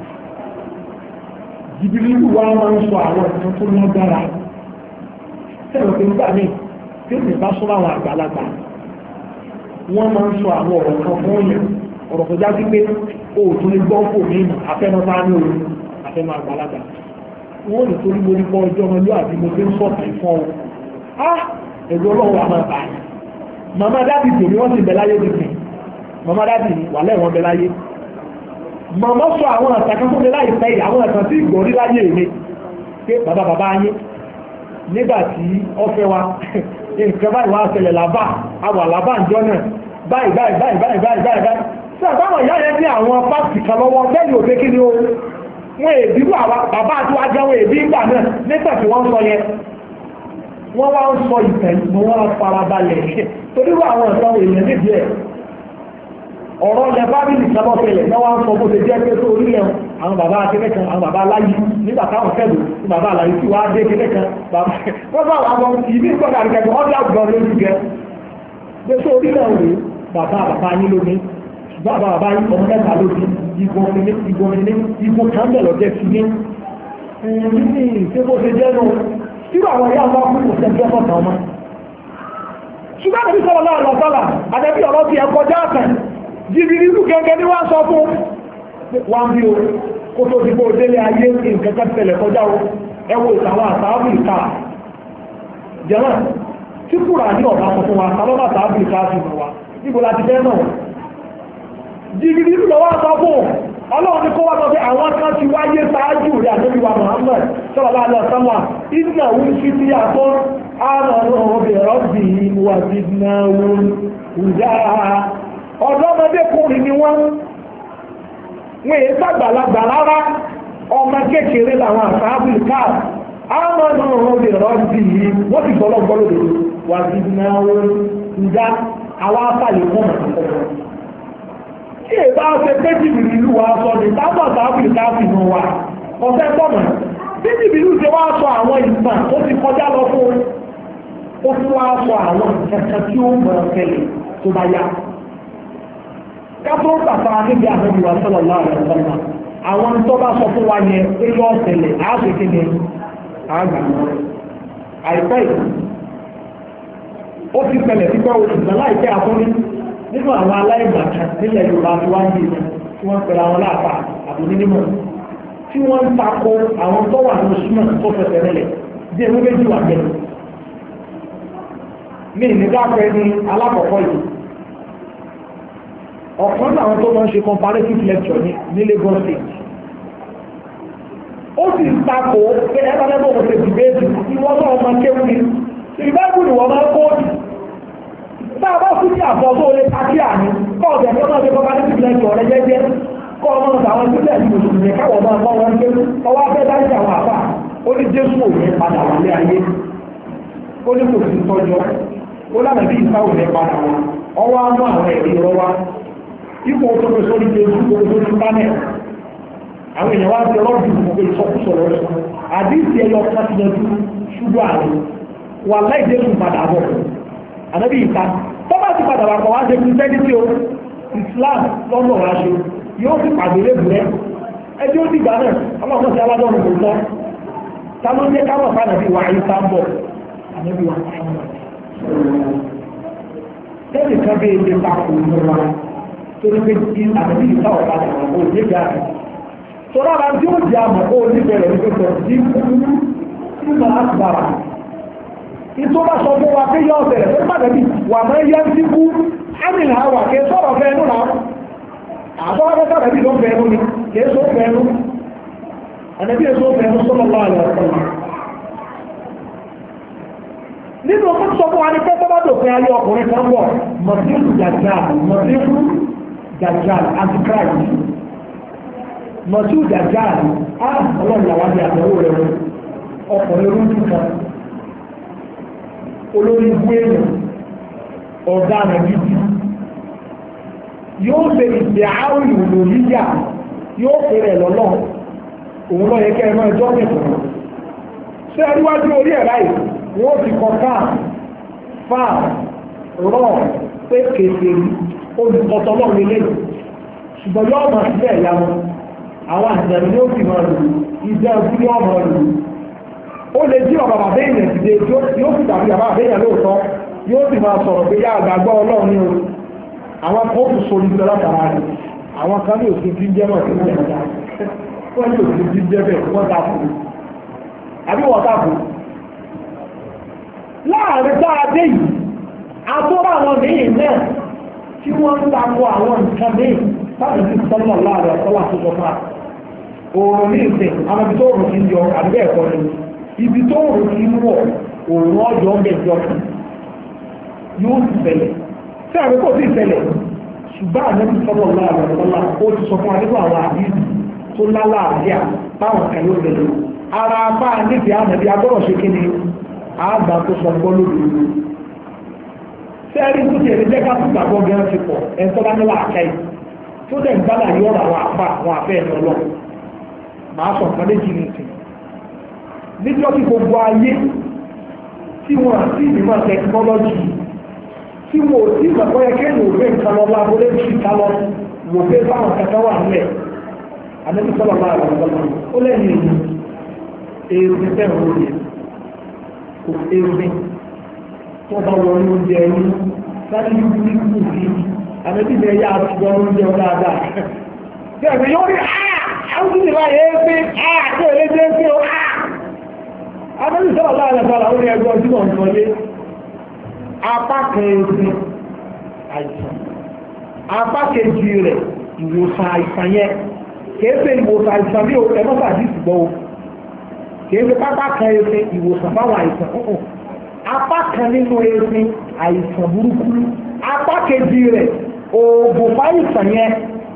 Speaker 1: Jìbìrìlù wá máa ń sọ àwọn ìtàn tó lágbára sẹ́wọ̀n tó ń gbà mí tí ó sì bá sọ́rọ̀ àwọn àgbàlagbà wọ́n máa ń sọ àwọn ọ̀rọ̀ kan fún òyìn ọ̀rọ̀ tó já sí pé òòtún lè gbọ́ fò mí àfẹnusá ní òru àfẹnú àgbàlagbà wọ́n lè torí mo ní bọ́ ọjọ́ ọmọ yóò àti mo fi ń sọ̀tà ìfọ́n o ẹ̀rọ ọlọ́run àmọ́ báyìí màmá dábì tèmi wọ́n sì bẹ láyé nìkan màmá dábì wà lẹ́wọ̀n bẹ láyé màmá sọ àwọn àtàkùn tó bẹ láyé pẹ́ yìí àwọn àtàkùn tí ìgbọ̀rí láyé mi pé bàbá yín nígbà tí ọ fẹ́ wa nǹkan báyìí wá ṣẹlẹ̀ làbá àwà làbá ìjọ náà báyìí sí àbáwọn ìyá yẹn ní àwọn pàtì kan lọ́wọ́ bẹ́ẹ̀ òde kí ni o wọ́n èbí wà bàbá àti wájú àwọn èbí ìgbà náà nígbà tí wọ́n sọ yẹn wọ́n wá ń sọ ìtẹ̀lùmọ́ wọn farabalẹ̀ torí wọ́n àwọn ìsọ̀rọ̀ èèyàn níbi ẹ̀ ọ̀rọ̀ ilẹ̀ bábílì sábọ́fẹ̀lẹ̀ náà wá ń sọ bó ṣe jẹ́ pé tó orílẹ̀ àwọn bàbá akẹ́kẹ́ kan àwọn bàbá aláyí nígbà táwọn fẹ́lú ní bàbá aláyí tí wàá dé kẹ́kẹ́ kan wọ́n bá wà wọn ìbí ìgbọ́dọ̀ àríkẹ́kẹ́ wọ́n dá gbọ́n lójú gẹ́ pé tó orílẹ̀ òwe bàbá yín lómi bàbá yín ọmọ mẹ́ta lómi ìgbọ̀n kan bẹ̀ lọ́jẹ́ sí ní ìṣẹ́kó ṣe jẹ́ nù síbò àwọn ìyá ọmọ kú kò sẹ́jọ́ mọ́ta ọmọ ṣùgbọ́n àbí sọ́wọ́ náà lọ́sọ́là àdẹ́bí ọ̀rọ̀ ti ẹ̀kọ́ jáàtàn jìbìrì ìlú gẹ́gẹ́ ní wọ́n sọ fún wọn bí o kó tó dìbò délé ayé nǹkan kan tẹ̀lẹ̀ kọjá o ẹwọ ìtàwọn àtàwọn ìka jẹ́mọ̀ tí kúrà ní ọ̀bá sọ fún wa tàbí àtàwọn ìka sí mọ̀ wa níbo láti fẹ́ náà jìbìrì ìlú lọ́wọ́ sọ fún ọlọ́run ní kó wá sọ pé àwọn kan ti wáyé sáájú rẹ̀ àdébí wa Muhammad sallallahu alaihi wasallam ìdílé òun sí ti àtọ́ àrùn ọ̀bẹ̀rọ̀ bì í wà sí náà wùdá ọ̀dọ́mọdékùnrin ni wọ́n èé sàgbàlagbà rárá ọmọ kékeré làwọn àfáàbùl káà àwọn ọ̀bẹ̀rọ̀ bì í wọ́n ti gbọ́lọ́gbọ́lọ́ lòdò wà sí náà wùdá àwọn afáàlẹ̀ fún ọ̀nà tí èbá ṣe pé jìbìrì ìlú wa sọ ní tábàtà áfíríkà fi nù wa ọ̀sẹ̀ tọ́mọ̀ bí jìbìrì ìlú ṣe wá sọ àwọn ìgbà tó ti kọjá lọ fún ó tún wá sọ àwọn ìkẹ̀kẹ́ tí ó mọ̀ tẹ́lẹ̀ tó bá yá kátó tàfà níbi àmọ́bí wa sallallahu alaihi wasallam àwọn tó bá sọ fún wa yẹn pé yọ ọ̀tẹ̀lẹ̀ àáṣekí ni àgbà àìpẹ́ ó ti tẹ̀lẹ̀ pípẹ́ oṣù náà láìpẹ́ àtúní nínú àwọn aláìmọ̀ká nílẹ̀ Yorùbá tí wọ́n ń yìí tí wọ́n pẹ̀lú àwọn láàpá àbúní nímọ̀ tí wọ́n ń tako àwọn tó wà ní oṣùmọ̀ tó fẹsẹ̀ nílẹ̀ bí ẹgbẹ́ méjì wà bẹ̀rẹ̀ ní ìnígbàpẹ́ ní alákọ̀ọ́kọ́ yìí ọ̀kan láwọn tó máa ń ṣe comparative lecture ní Lagos State ó sì ń tako pé ẹgbẹ́ òun ṣe dìbéètì tí wọ́n náà máa kéwù ní ìbẹ́ẹ̀kù ni wọ́n máa kóòtù bá fún ní àbọ̀ tó lé kájí àní kọ́ọ̀dẹ̀ tó náà ṣe kọ́ bá ní ìpínlẹ̀ ìjọ rẹ̀ jẹ́jẹ́ kọ́ ọmọ àwọn ìpínlẹ̀ ìjọ òṣèlú káwọ̀ máa kọ́ wọn pé ọwọ́ abẹ́ dájú àwọn àbá ó ní Jésù òní padà wálé ayé ó ní kò sí tọ́jọ́ ó lànà bí ìfá òní padà wá ọwọ́ á mú àwọn ẹ̀rí rọwá ipò tó fi sórí Jésù tó fi sórí pánẹ̀ àwọn èèyàn wá ti ọlọ́dún gbogbo ìsọkúsọ lọ́sọ àdíìsì ẹyọ kásìlẹ́dú ṣubú àrẹ wà láì Jésù padà bọ̀ ànábì ìta tó bá ti padà wà kọ̀ wá ṣe kìrìsìtẹ́nìtì o Islam lọ́nà wá ṣe yóò sì pàdé lébùrẹ́ ẹjọ́ ó dìgbà náà ọlọ́pàá sí aládọ́rùn kò tọ́ ta ló jẹ́ káwọn fánàbí wà ìta ń bọ̀ ànábì wà tẹ́lẹ̀ kan bí ilé ta kò ní wa tó ní pé kí ànábì ìta ọ̀padà wà ó nígbà rẹ̀ tó rárá tí ó jẹ́ àmọ́ ó níbẹ̀rẹ̀ ní pẹ̀lú tí kú ní máa bàrà ìtọ́bá sọ fún wa pé yọ́ ọ̀sẹ̀rẹ̀ tó pàdé bí wà mọ́ yẹ́ ń tí kú ánìlà wà kí sọ̀rọ̀ fẹ́ẹ̀nú náà àbọ́wọ́dé sọ̀rọ̀ bí ló ń fẹ́ẹ̀nú ni kì í sọ fẹ́ẹ̀nú àdẹ́bí èso fẹ́ẹ̀nú sọ́lọ́ lọ́wọ́ àlẹ́ ọ̀sán nínú ọkọ̀ sọ fún wa ní pé tọ́bá dòfin ayé ọkùnrin kan bọ̀ mọ̀sílù dàjáàlì antichrist mọ̀sílù dàjáàlì ọlọ́run làwọn àti àtẹ̀wò rẹ̀ ọkùnrin orúkú kan olórí ibú èèyàn ọ̀gá rẹ̀ gidi yóò ṣe ìṣẹ́ àárín ìwòlò yíyà yóò fèrè lọ́nà òun lọ yẹ kẹ́ ẹ̀mọ́ ẹjọ́ mẹ́fà ṣé ẹríwájú orí ẹ̀ láì wọ́n ti kọ fáà rọ̀ pé kèfè olùkọ́tọ̀ náà nílé ṣùgbọ́n yóò mọ̀ sílẹ̀ ìyá wọn àwọn àjẹ̀rù yóò fi máa lò ìjẹ́ ojú yóò máa lò ó lè jí ọ̀bà bàbá èèyàn ti dé yóò sì dàbí bàbá àbẹ́yàn lóòótọ́ yóò sì máa sọ̀rọ̀ pé yá àgbàgbọ́ Ọlọ́run ní o àwọn kan ó fi sórí ìjọ látara rẹ̀ àwọn kan ní òfin tí ń jẹ́ mọ̀ sí ilẹ̀ ìjà wọ́n ní òfin tí ń jẹ́ bẹ́ẹ̀ wọ́n dàpọ̀ àbí wọ́n dàpọ̀ láàrin dáadé yìí àtúrò àwọn míì náà tí wọ́n ń takò àwọn nǹkan míì sábà sí sọ́nà láàrin ọ̀sọ́lá tó sọ fún wa òòrùn ní ìsìn àwọn ibi tó òòrùn ti ń yọ àdúgbò ẹ̀kọ́ ni ibi tó òòrùn ti ń wọ̀ òòrùn ọjọ́ ń bẹ̀ jọ yóò sì ṣẹlẹ̀ tí àwọn kò sí ìṣẹ̀lẹ̀ ṣùgbọ́n àmì sọ́nà láàrin ọ̀sọ́lá ó ti sọ fún wa nínú àwọn àdíjì tó lálàáfíà báwọn kan yóò bẹ̀rẹ̀ ara bá a níbi àmì agbọ́dọ̀ ṣe kí ni àgbà tó sọ gbọ́ lórí ìlú sẹ́ẹ̀rí tó ti ẹ̀rí jẹ́ káàkiri àgbọ̀ gẹ́rẹ́ ti pọ̀ ẹ̀ tó bá ní wàhálà yìí tó dẹ̀ ń gbálà yọ àwọn àpá àwọn àfẹ́ ẹ̀nà lọ máa sọ nǹkan méjì ní ìsìn níjọ́ tí gbogbo ayé tí wọ́n àti ìgbìmọ̀ tẹkinọ́lọ́jì tí mo ti gbàgbọ́ yẹ kí èèyàn òwe nǹkan lọ lábúlé tí ká lọ wò pé báwọn kẹta wà nílẹ̀ àdébí sọ́lọ́ bá rẹ̀ lọ́wọ́ ó lẹ́yìn èyí èrè bẹ́ẹ̀ wò yẹ kò èrè tó bá wọ ní oúnjẹ yìí láti yí ní kù sí àdébí bẹ́ẹ̀ yá àti wọ oúnjẹ dáadáa tí ẹ̀sìn yóò rí àwọn tó ti bá yẹ é pé tó èlé jẹ́ pé ó àdébí sọ́lọ́ bá rẹ̀ lọ́wọ́ ó ní ẹgbẹ́ ọdún náà ń sọ yé apá kẹrin àìsàn apá kejì rẹ̀ ìwòsàn àìsàn yẹn kèéfé ìwòsàn àìsàn bí ẹmọ́sà àti ìsìgbọ́ o kèéfé pápá kan efe ìwòsàn báwọn àìsàn ọ̀hún apá kan nínú efe àìsàn burúkú apá kejì rẹ̀ oògùn fáìsàn yẹn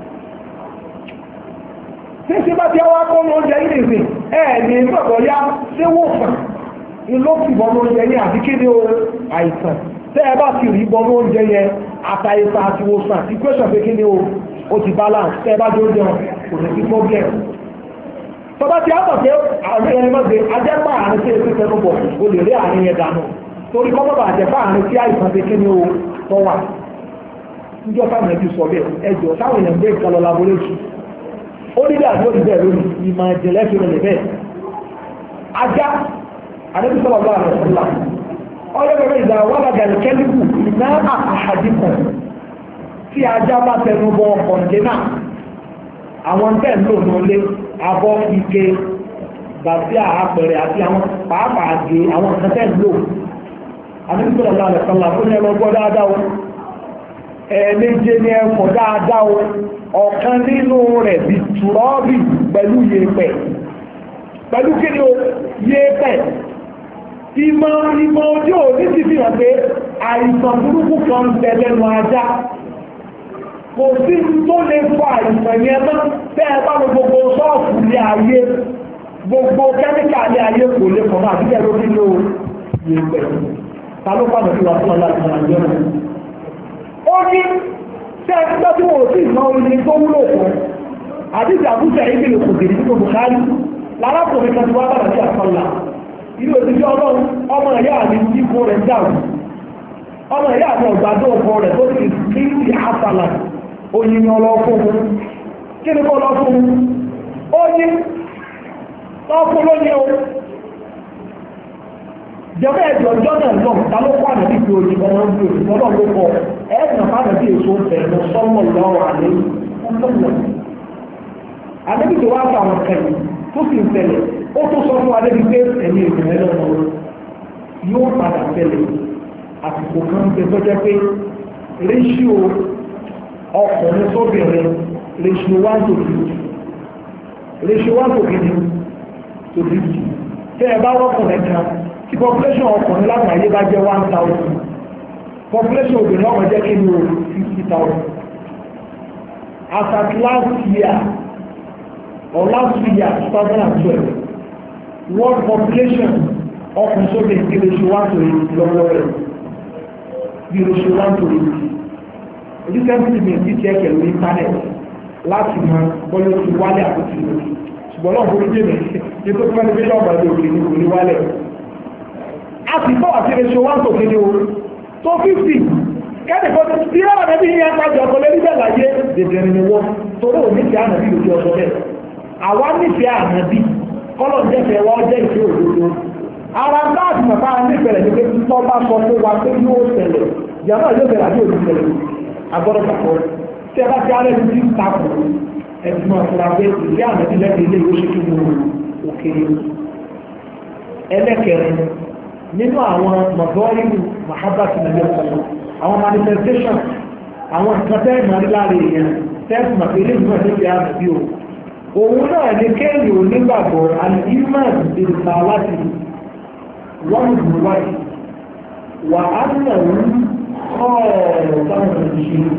Speaker 1: tí bá ti wá kọ́ ní oúnjẹ yìí nìsín ní ìgbàgbọ́ yá ṣé wòsàn ìlókùbọ̀ ní oúnjẹ yìí àti kéde àìsàn tẹ́ ẹ bá ti rí bọ́ ní oúnjẹ yẹn àtàìsàn àti wòsàn àti kwẹ́sàn pé kí ni ó ti balance tẹ́ ẹ bá jẹ́ oúnjẹ kò ní sí problem. tọ́ba ti àtọ̀ pé àwọn ẹni mọ̀ pé ajẹ́pà àárín tí èsì tẹnu bọ̀ o lè rí àárín yẹn dànù torí kọ́ bàbà àjẹ́pà àárín tí àìsàn pé kí ni ó tọ́ wà. níjọ́ táwọn ẹbí sọ bẹ́ẹ̀ ẹjọ́ táwọn èèyàn gbé ìkàlọ́ laboratory ó ní bí àdúgbò ti bẹ́ẹ̀ lónìí ìmọ̀ ìjìnlẹ̀ fi rẹ̀ bẹ́ẹ̀. ajá àdébísọ̀rọ̀ bá rẹ̀ sọ́lá ọlọ́rọ̀ ìgbà wọ́lága ìkẹ́lùkù iná àhàdìkọ̀ tí ajá bá tẹnu bọ kọ̀ǹdínà àwọn tẹ́ ń lò lólé abọ́ ike bàtí àpẹẹrẹ àti àwọn pàápàá gé àwọn nǹkan tẹ́ ń lò àdúgbò lálẹ́ sọ́lá fún ẹlọ gbọ́ dáadáa ẹ̀ẹ̀méje ní ẹ̀fọ́ dáadáa ọ̀kan nínú rẹ̀ bí tùrọ́bì pẹ̀lú yẹ̀pẹ̀ pẹ̀lú kí ni ó yẹ̀pẹ̀ ìmọ̀ ojú òní ti fi hàn pé àìsàn burúkú kan ń bẹ lẹ́nu ajá kò sí tó lè fọ àìsàn yẹn mọ́ tẹ́ ẹ bá lọ gbogbo sọ́ọ̀fù ní ayé gbogbo kẹ́míkà ní ayé kò lè fọ̀ máa bíkẹ́ ló nílò ìgbẹ̀ ta ló pàdé sí wa fún ọlá ìsàn àjọ rẹ̀ ó ní tẹ́ ẹ gbọ́ tí wọ́n sì ná orin tó wúlò fún àdíjà àbúṣe ìbílẹ̀ kò dèrè nínú Bukhari lárákùnrin kan ti wá bàbá sí àkọlà ilé òṣìṣẹ́ ọlọ́run ọmọ ẹ̀yà àmì ìkó rẹ̀ dáwù ọmọ ẹ̀yà àmì ọ̀gbàdó ọkọ rẹ̀ tó ti kí ti àṣàlà oyin ọlọ́fún kí ni kọ́ lọ́fún oyin lọ́fún lónìí o jẹ́mọ́ ẹ̀jọ̀ ọjọ́ náà lọ ta ló pàdé níbi oyin ọmọ ojú òṣìṣẹ́ ọlọ́run ló kọ ẹ̀ẹ́dùn pàdé bí èso bẹ̀rẹ̀ sọ́mọ̀ lọ́wọ́ àlẹ́ àdébìtì wá fà wọn kẹ́yìn tó sì ń tẹ̀lé ó tó sọ fún adébí pé ẹ̀mí ìgbìmọ̀ lọ́wọ́ yóò padà tẹ̀lé àsìkò kan ń bẹ tó jẹ́ pé réṣíò ọkùnrin sóbìnrin réṣíò 1:50 réṣíò 1:50 tẹ́ ẹ bá rọ́kùnrin kan tí population ọkùnrin lágbàáyé bá jẹ́ 1000 population obìnrin ọkùnrin jẹ́ kí ni o 50,000 as at last year or last year 2012 world population ọkùnrin sókè ní ratio 1:8 lọ́wọ́ rẹ̀ bí ratio 1:8 recently mi ti check ẹ̀rọ internet láti mọ bọ́lá ti wálé àkótí lórí ṣùgbọ́n náà bó dé mi ní tó fẹ́ ní bí ọgbà ní òkè ní òkè wálẹ̀ a sì bọ́ àti ratio 1:8 tó 50 kẹ́nìkan tí ó rẹ̀ bí yẹn pàjọ ọkọ̀ lórí bẹ́ẹ̀ láyé dèdèrè ni wọ́n torí òní ti ànàbí lójú ọjọ́ bẹ́ẹ̀ àwa nífẹ̀ẹ́ ànàbí kọ́lọ̀ jẹ́fẹ̀ẹ́ wa jẹ́ ìfẹ́ òdodo ara ń bá àtìmọ̀pá nífẹ̀ẹ́ ní pé tọ́ bá sọ fún wa pé yóò ṣẹlẹ̀ jàmbá yóò ṣẹlẹ̀ àbí òní ṣẹlẹ̀ agbọ́dọ̀ gbàgbọ́ tí ẹ bá ti alẹ́ ní takò ẹ̀sìn máa fura pé ìdí ànàbí lẹ́nu ilé yóò ṣe kí ni òkèèrè ẹlẹ́kẹrin nínú àwọn mọ̀gọ́rìnù mahabati nàìjíríà sọ̀rọ̀ àwọn manifestation àwọn nǹkan tẹ́ ìmọ̀rí láàrin èèyàn tẹ́sí màpélé ìmọ̀ níbi àbí o òun náà ní kéèyàn onígbàgbọ́ alìmọ̀ ìrìnà láti wọ́n ìlú wáyé wà á nà ń ọ̀rọ̀ táwọn ìṣe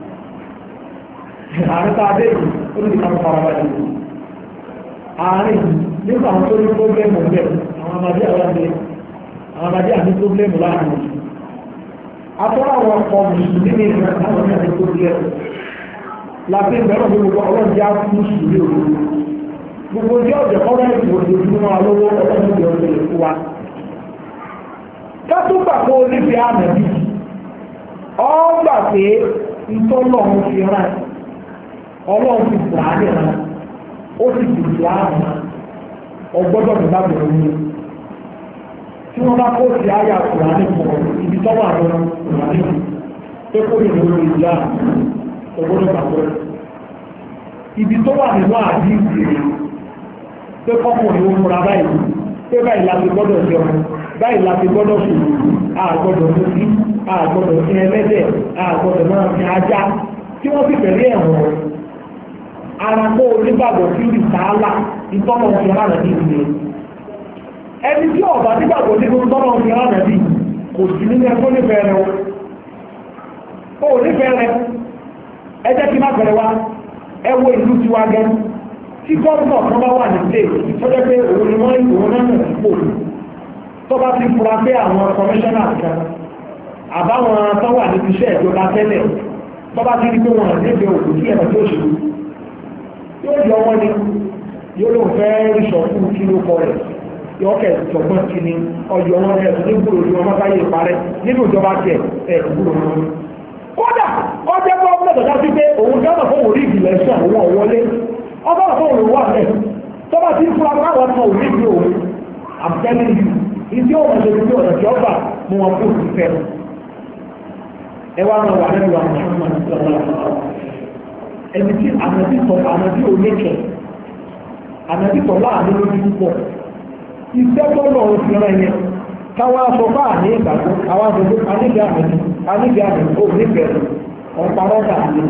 Speaker 1: àárín tá a dé yìí ó ní ìkànnì farabalẹ̀ àárín nípa àwọn tó ní pọ́blẹ́mù bẹ́ẹ̀ àwọn amadé àmì pọ́blẹ́mù láàrin òjò atọ́rọ àwọn ọkọ̀ mùsùlùmí ní ìgbà àwọn ní àdúgbò díẹ̀ láti ìbẹ̀rẹ̀ gbogbo ọlọ́jà mùsùlùmí òru gbogbo tí ọ̀jẹ̀ kọ́rọ̀ ẹ̀sìn ojoojúmọ́ alówó ọlọ́dún ọ̀sẹ̀ ìfú wa kátúgbà kó nífẹ̀ẹ́ ànàbí ọgbà pé ìtọ́lọ́run fi rán ọlọ́run ti gbà á nìran ó sì dùdú àmà ọgbọ́dọ̀ nígbà bẹ̀rẹ̀ ní tí wọ́n bá kó sí àyà kùránì pọ̀ ibi tọ́wọ́ àwọn kùránì pé kó lè lórí ìjà ọgbọ́dọ̀ gbàgbọ́ ibi tó wà nínú àdíìsì pé kọ́kùnrin ó múra báyìí pé báyìí láti gbọ́dọ̀ jẹun báyìí láti gbọ́dọ̀ sùn àgbọ́dọ̀ lórí àgbọ́dọ̀ fi ẹlẹ́dẹ̀ àgbọ́dọ̀ náà fi ajá tí wọ́n sì pẹ̀lú ẹ̀wọ̀n ara kó onígbàgbọ́ sí ìtaálà ìtọ́nà òfin ránà bí ìlú ẹni tí ọ̀bá nígbàgbọ́ nínú ìtọ́nà òfin ránà bí kò sí nínú ẹgbẹ́ nífẹ̀ẹ́ rẹ ó nífẹ̀ẹ́ rẹ ẹ jẹ́ kí má bẹ̀rẹ̀ wá ẹ wo ìlú tiwa gẹ́ tí gọ́ọ̀nà kan bá wà ní ilé ìtọ́jẹ́ pé òun ni wọ́n ìwọ̀n náà nà sípò tó bá ti fura pé àwọn kọmíṣánná kan àbáwọn tó wà níbi iṣẹ́ ìjọba tẹ́lẹ̀ tó bá ti rí pé wọn níbi òkú sí ẹ̀rọ tó ṣèlú yóò yọ wọn ni yóò lóun fẹ́ rí sọ fún kí ló kọ rẹ̀ yóò kẹ̀ sọ̀gbọ́n kí ni ọyọ wọn rẹ̀ tó ní gbòòrò ní ọmọ báyé parẹ́ nínú ìjọba tiẹ̀ ẹ̀ gbòòrò wọn. kódà ọjọ́ bọ́ mẹ́tọ̀ dá sí pé òun dáná fún òrí ìgbìlẹ̀ sàn òun ọ̀wọ́lé ọba fún òun wà mẹ́ tó bá ti fúra káwọn kan òrí ìgbì òun àbẹ́lẹ́ yìí ìdí òun ṣe ti ọ̀nà tí ọba mú wọn kó ti fẹ́ ẹ wá máa wà lẹ́nu àwọn ẹni tí ànàbí olékẹ̀ ànàbí tọ̀ láàrin lójú púpọ̀ iṣẹ́ tó lọ òfin rẹ̀ yẹn káwá sọ bá ní ìgbàgbọ́ àwọn àgbègbè anígbà àmì ó nífẹ̀ẹ́ ọ̀pàrọ̀dà àmì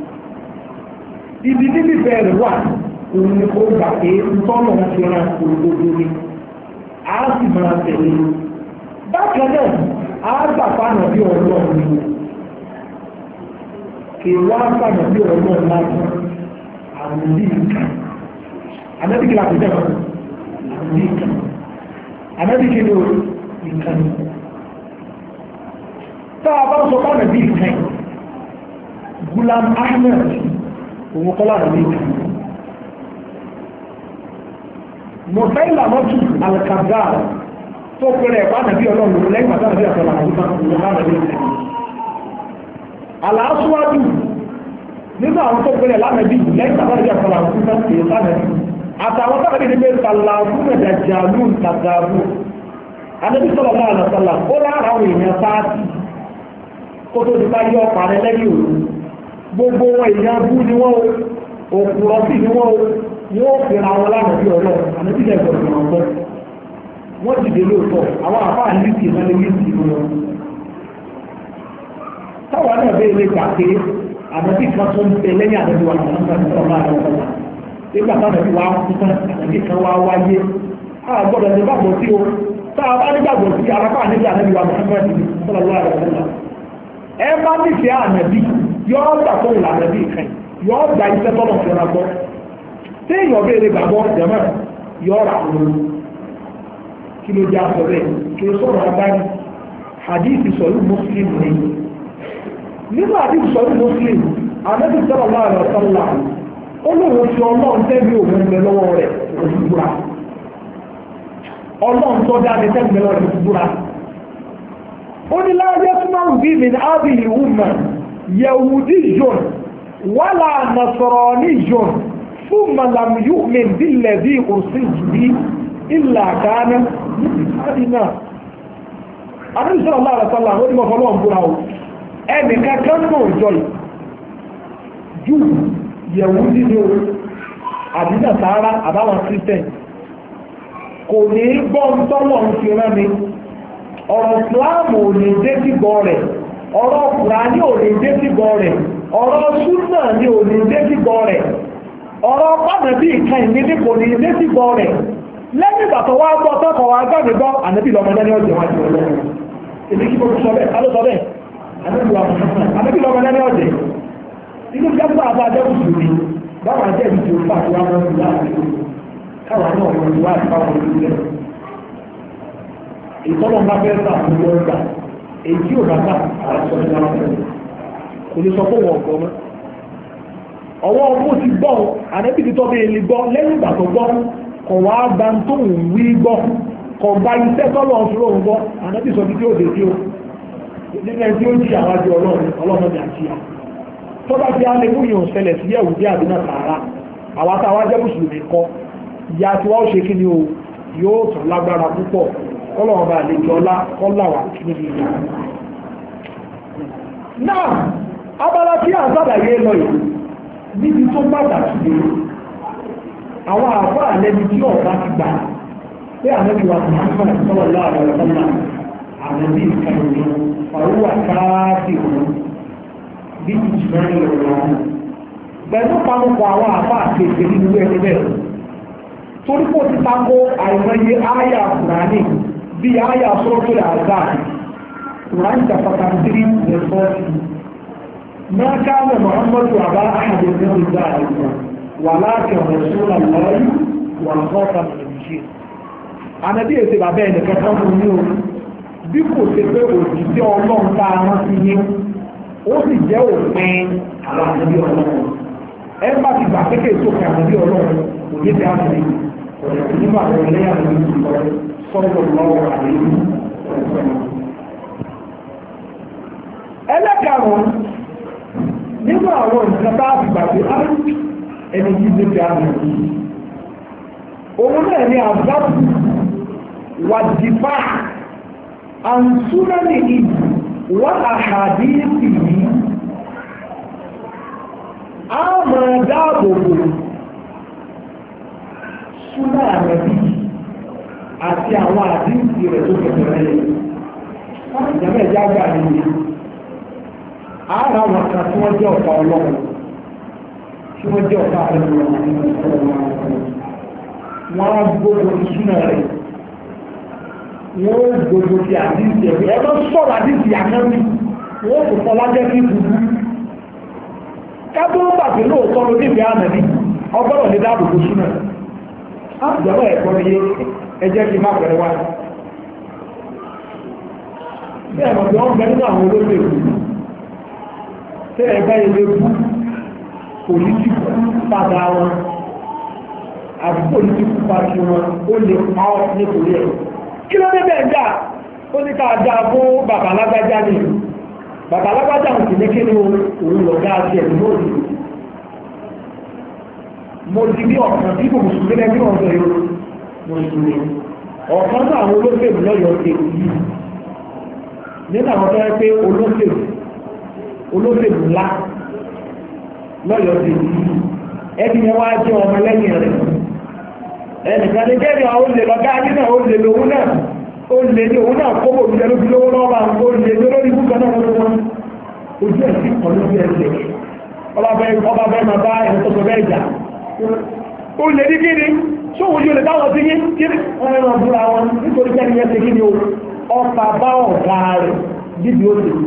Speaker 1: ibi níbi bẹ̀rẹ̀ wà òun ni ó gbà pé tọ́lọ̀ òfin rẹ̀ òdodo ni a sì máa tẹ̀lé bákan náà a gbà fáànà bí ọlọ́run ni kèwà sáàmù bí ọ̀rọ̀ náà láti àmì ìkà àmẹ́bíkì láti jẹ́ àmì ìkà àmẹ́bíkì ló ìkà ní táà bá sọ fáàmù bí ìkà Gulam Ahmed òun kọ́lá àmì ìkà mọ̀fẹ́lá mọ́tù alkazar tó pẹ̀rẹ̀ fáàmù bí ọlọ́run lẹ́yìn pàtàkì bí àtọ́lá àmì ìkà àlàáṣúwájú nínú àwọn tó gbẹ̀rẹ̀ lánàbí lẹ́yìn tàbí àfọlà fún sáàtì lánàbí àtàwọn tàbí ní pé tàlà fún ẹ̀dàjà lóun tàgàbù anábí sọ̀rọ̀ náà lọ́sọ̀lá ó lára àwọn èèyàn sáàtì kó tó ti bá yọ ọ̀parẹ́ lẹ́yìn òru gbogbo wọn èèyàn bú ni wọ́n òkúrọ̀ sí ni wọ́n fi ra wọn lánàbí ọ̀rọ̀ anábí lẹ́gbọ̀n ọ̀gbọ́n wọ́n dìde lóòótọ́ àwọn àfáà ní ti ìmọ̀lẹ́wí táwọn náà bẹ́ẹ̀ lè gbà pé àdàbí kan tó ń bẹ lẹ́yìn àdàbí wa kan náà tó máa lọ sọ́la nígbà táwọn àdàbí wa kú tán àdàbí kan wá wáyé a gbọ́dọ̀ ní gbàgbọ́ sí o tá a bá ní gbàgbọ́ sí arápá níbi àdàbí wa Muhammad sọ́la lọ́wọ́ àdàbí ẹ bá nífẹ̀ẹ́ àdàbí yọ́ gbà fún ìlà àdàbí kan yọ́ gba iṣẹ́ tọ́lọ̀ fi ra gbọ́ tí èèyàn bẹ́ẹ̀ lè gbàgbọ́ jẹ́mọ́ yọ́ ra òun kí ló jẹ́ àsọ bẹ́ẹ̀ kí ló sọ̀rọ̀ abáyé hadith sọ̀rọ̀ Muslim ni nínú àdìsí sọ́dún muslim àdìsí sọ́dún láàrin ọ̀sánlá olóòwò tí ọlọ́run tẹ́bí òun ń bẹ lọ́wọ́ rẹ̀ òṣùbúra ọlọ́run tó dáadé tẹ́bí lọ́wọ́ rẹ̀ òṣùbúra ó ní láàrin ẹ̀sùnmáwù bí mi ní ábìlì wùmà yẹ̀wùdí jòn wàlà nàṣọ̀rọ̀ní jòn fún màlàmù yùmí bílẹ̀ bí òsì jìbí ìlà kánà níbi àdínà àdìsí sọ́dún láàrin ọ̀sánlá ó ní mọ̀ ẹnì kankan náà jọ yìí jù yẹ̀wù nínú àdínà sáárá àbáwọn christian kò ní gbọ́ tọ́lọ̀ ń fi rán mi ọ̀rọ̀ ìsìláàmù ò ní dé sígbọ́ rẹ̀ ọ̀rọ̀ kùránì ò ní dé sígbọ́ rẹ̀ ọ̀rọ̀ súnà ní ò ní dé sígbọ́ rẹ̀ ọ̀rọ̀ pàmẹ́bí ìkan ìnílé kò ní dé sígbọ́ rẹ̀ lẹ́yìn ìgbà tó wá gbọ́ tọ́kọ̀ wá gbàgbé gbọ́ ànábì lọ́mọdé ní ọjọ́ wájú ọlọ́run èmi kí mo sọ bẹ́ẹ̀ aló sọ bẹ́ẹ̀ àbẹ́bí lọ́wọ́ lẹ́ni ọ̀jẹ̀ inú jágbà àbá jẹ́kùsù ní báwọn jẹ́ ìdí tó fà tó wá lọ́wọ́ sí láàrin káwọn náà wọ́n ti wá ìpáwọn ìlú rẹ̀ ìtọ́nà bá fẹ́ sà fún wọn gbà èyí tí ò bá gbà àrẹ́sọ ní wọn fẹ́ kò ní sọ fún wọn ọ̀gọ́ mọ́ ọwọ́ ọmọ ti gbọ́ àdẹ́bí ti tọ́ bí ẹni gbọ́ lẹ́yìn ìgbà tó gbọ́ kọ̀ wá gba tó ń wí gbọ́ kọ̀ gba iṣẹ́ tọ́lọ̀ ọ̀ṣun lóhun gbọ́ àdẹ́bí sọ bí tí ó dé tí ó nínú ẹni tí ó jí àwọn àjọ ọlọ́run àti ìyá tó bá ti á lè mú ìyàn ṣẹlẹ̀ sí ẹ̀wù bí àbínà tààrà àwọn àtàwọn ajẹ́ mùsùlùmí kọ́ ìyá tí wọ́n ṣe kí ni o yóò tún lágbára púpọ̀ ọlọ́run bá lè jọ ọlá kọ́láwà níbi ìyá. náà abala tí à ń sàlàyé lọ yìí níbi tó pàtàkì dé àwọn àfáà lẹ́ni tí ọ̀gá ti gbà pé àmẹ́bí wa Muhammad sallallahu alaihi wa sallam àmẹ́bí ìkànnì ọ̀rọ̀ àkáàdì òun bí ìjìnlẹ̀ ìrọ̀rùn pẹ̀lú pamọ́pọ̀ àwọn àfáà kéèké nínú ẹni bẹ́ẹ̀ torí kò ti tako àìmọye àyà Kùránì bí àyà sọ́tò àgbà Kùránì chapter 3 verse 40 ما كان محمد أبا أحد من رجالكم ولكن رسول الله وخاتم النبيين ànábì èsì bàbá ẹnìkan kan fún ní o bí kò ṣe pé òjìṣẹ́ ọlọ́run tá a rán sí yín ó sì jẹ́ òpin àwọn ànábì ọlọ́run ẹ bá ti gbà pé kéèké òpin ànábì ọlọ́run kò ní ti àmì ọ̀rẹ́ nínú àwọn ẹlẹ́yà lórí ìsọ̀rọ̀ sọ́dọ̀ lọ́wọ́ àlejò ẹlẹ́karùn-ún nínú àwọn nǹkan bá àgbà pé ẹni tí ló fi àmì òun náà ní àbúrò wàdìfà àǹsúnáni ìlú wọ́n àhàdí ìsìnkú a máa dáàbòbò súnà àmẹ́bí àti àwọn àdínkì rẹ̀ tó kẹ̀kẹ́ rẹ̀ ìjọba ẹ̀já gbà nìyí ara wọn kan tí wọ́n jẹ́ ọ̀pá ọlọ́run tí wọ́n jẹ́ ọ̀pá ọlọ́run wọ́n á gbogbo ìṣúná rẹ̀ wọ́n ó gbogbo ti àdínsì ẹ̀rí ẹ̀rọ sọ̀rọ̀ àdínsì ànáwí wọ́n kò fọ́ lájẹ́ kí gbogbo kábó bàbí lóòótọ́ ló níbi ànàbí ọgbọ́dọ̀ ní dáàbò tó súnà ìjọba ẹ̀kọ́ ni ẹjẹ́ kí má pẹ̀rẹ̀ wá bẹ́ẹ̀ mọ̀ tí wọ́n bẹ nínú àwọn olóṣèlú tẹ́ ẹ̀bá ilé bú pòlítíkù padà wọn àbí pòlítíkù pàtí wọn ó lè pa ọ́ nítorí ẹ̀ kí ló dé bẹ́ẹ̀ dà ó ní ká dá fún bàbá alágbájá ni bàbá alágbájá ń sì ní kí ni òun lọ dá sí ẹ̀ lóòrì mo ti ní ọ̀kan tí kò mùsùlùmí lẹ́bí ọ̀dọ̀ yóò mùsùlùmí ọ̀kan náà àwọn olóṣèlú lọ́yọ̀ọ́ ṣe yìí nínú àwọn tó yẹ pé olóṣèlú ńlá lọ́yọ̀ọ́ ṣe yìí ẹni yẹn wá jẹ́ ọmọ lẹ́yìn rẹ̀ ẹnìkan ní kẹ́rì àwọn olè lọ́gá nínú olè lòun náà olè ní òun náà kọ́bọ̀ òjò lóbi lówó lọ́wọ́ àwọn olè lórí ibùkọ́ náà wọ́n wọ́n ojú ẹ̀sìn kan lóbi ẹ̀sẹ̀ ọba bẹ́ẹ̀ máa bá ẹ̀rọ tó sọ bẹ́ẹ̀ jà olè ní kíni tó ojú olè táwọn ti yí kíni wọ́n rán búra wọn nítorí kẹ́ni yẹn ti kíni o ọta bá ọ̀gá rẹ̀ dídì ó lè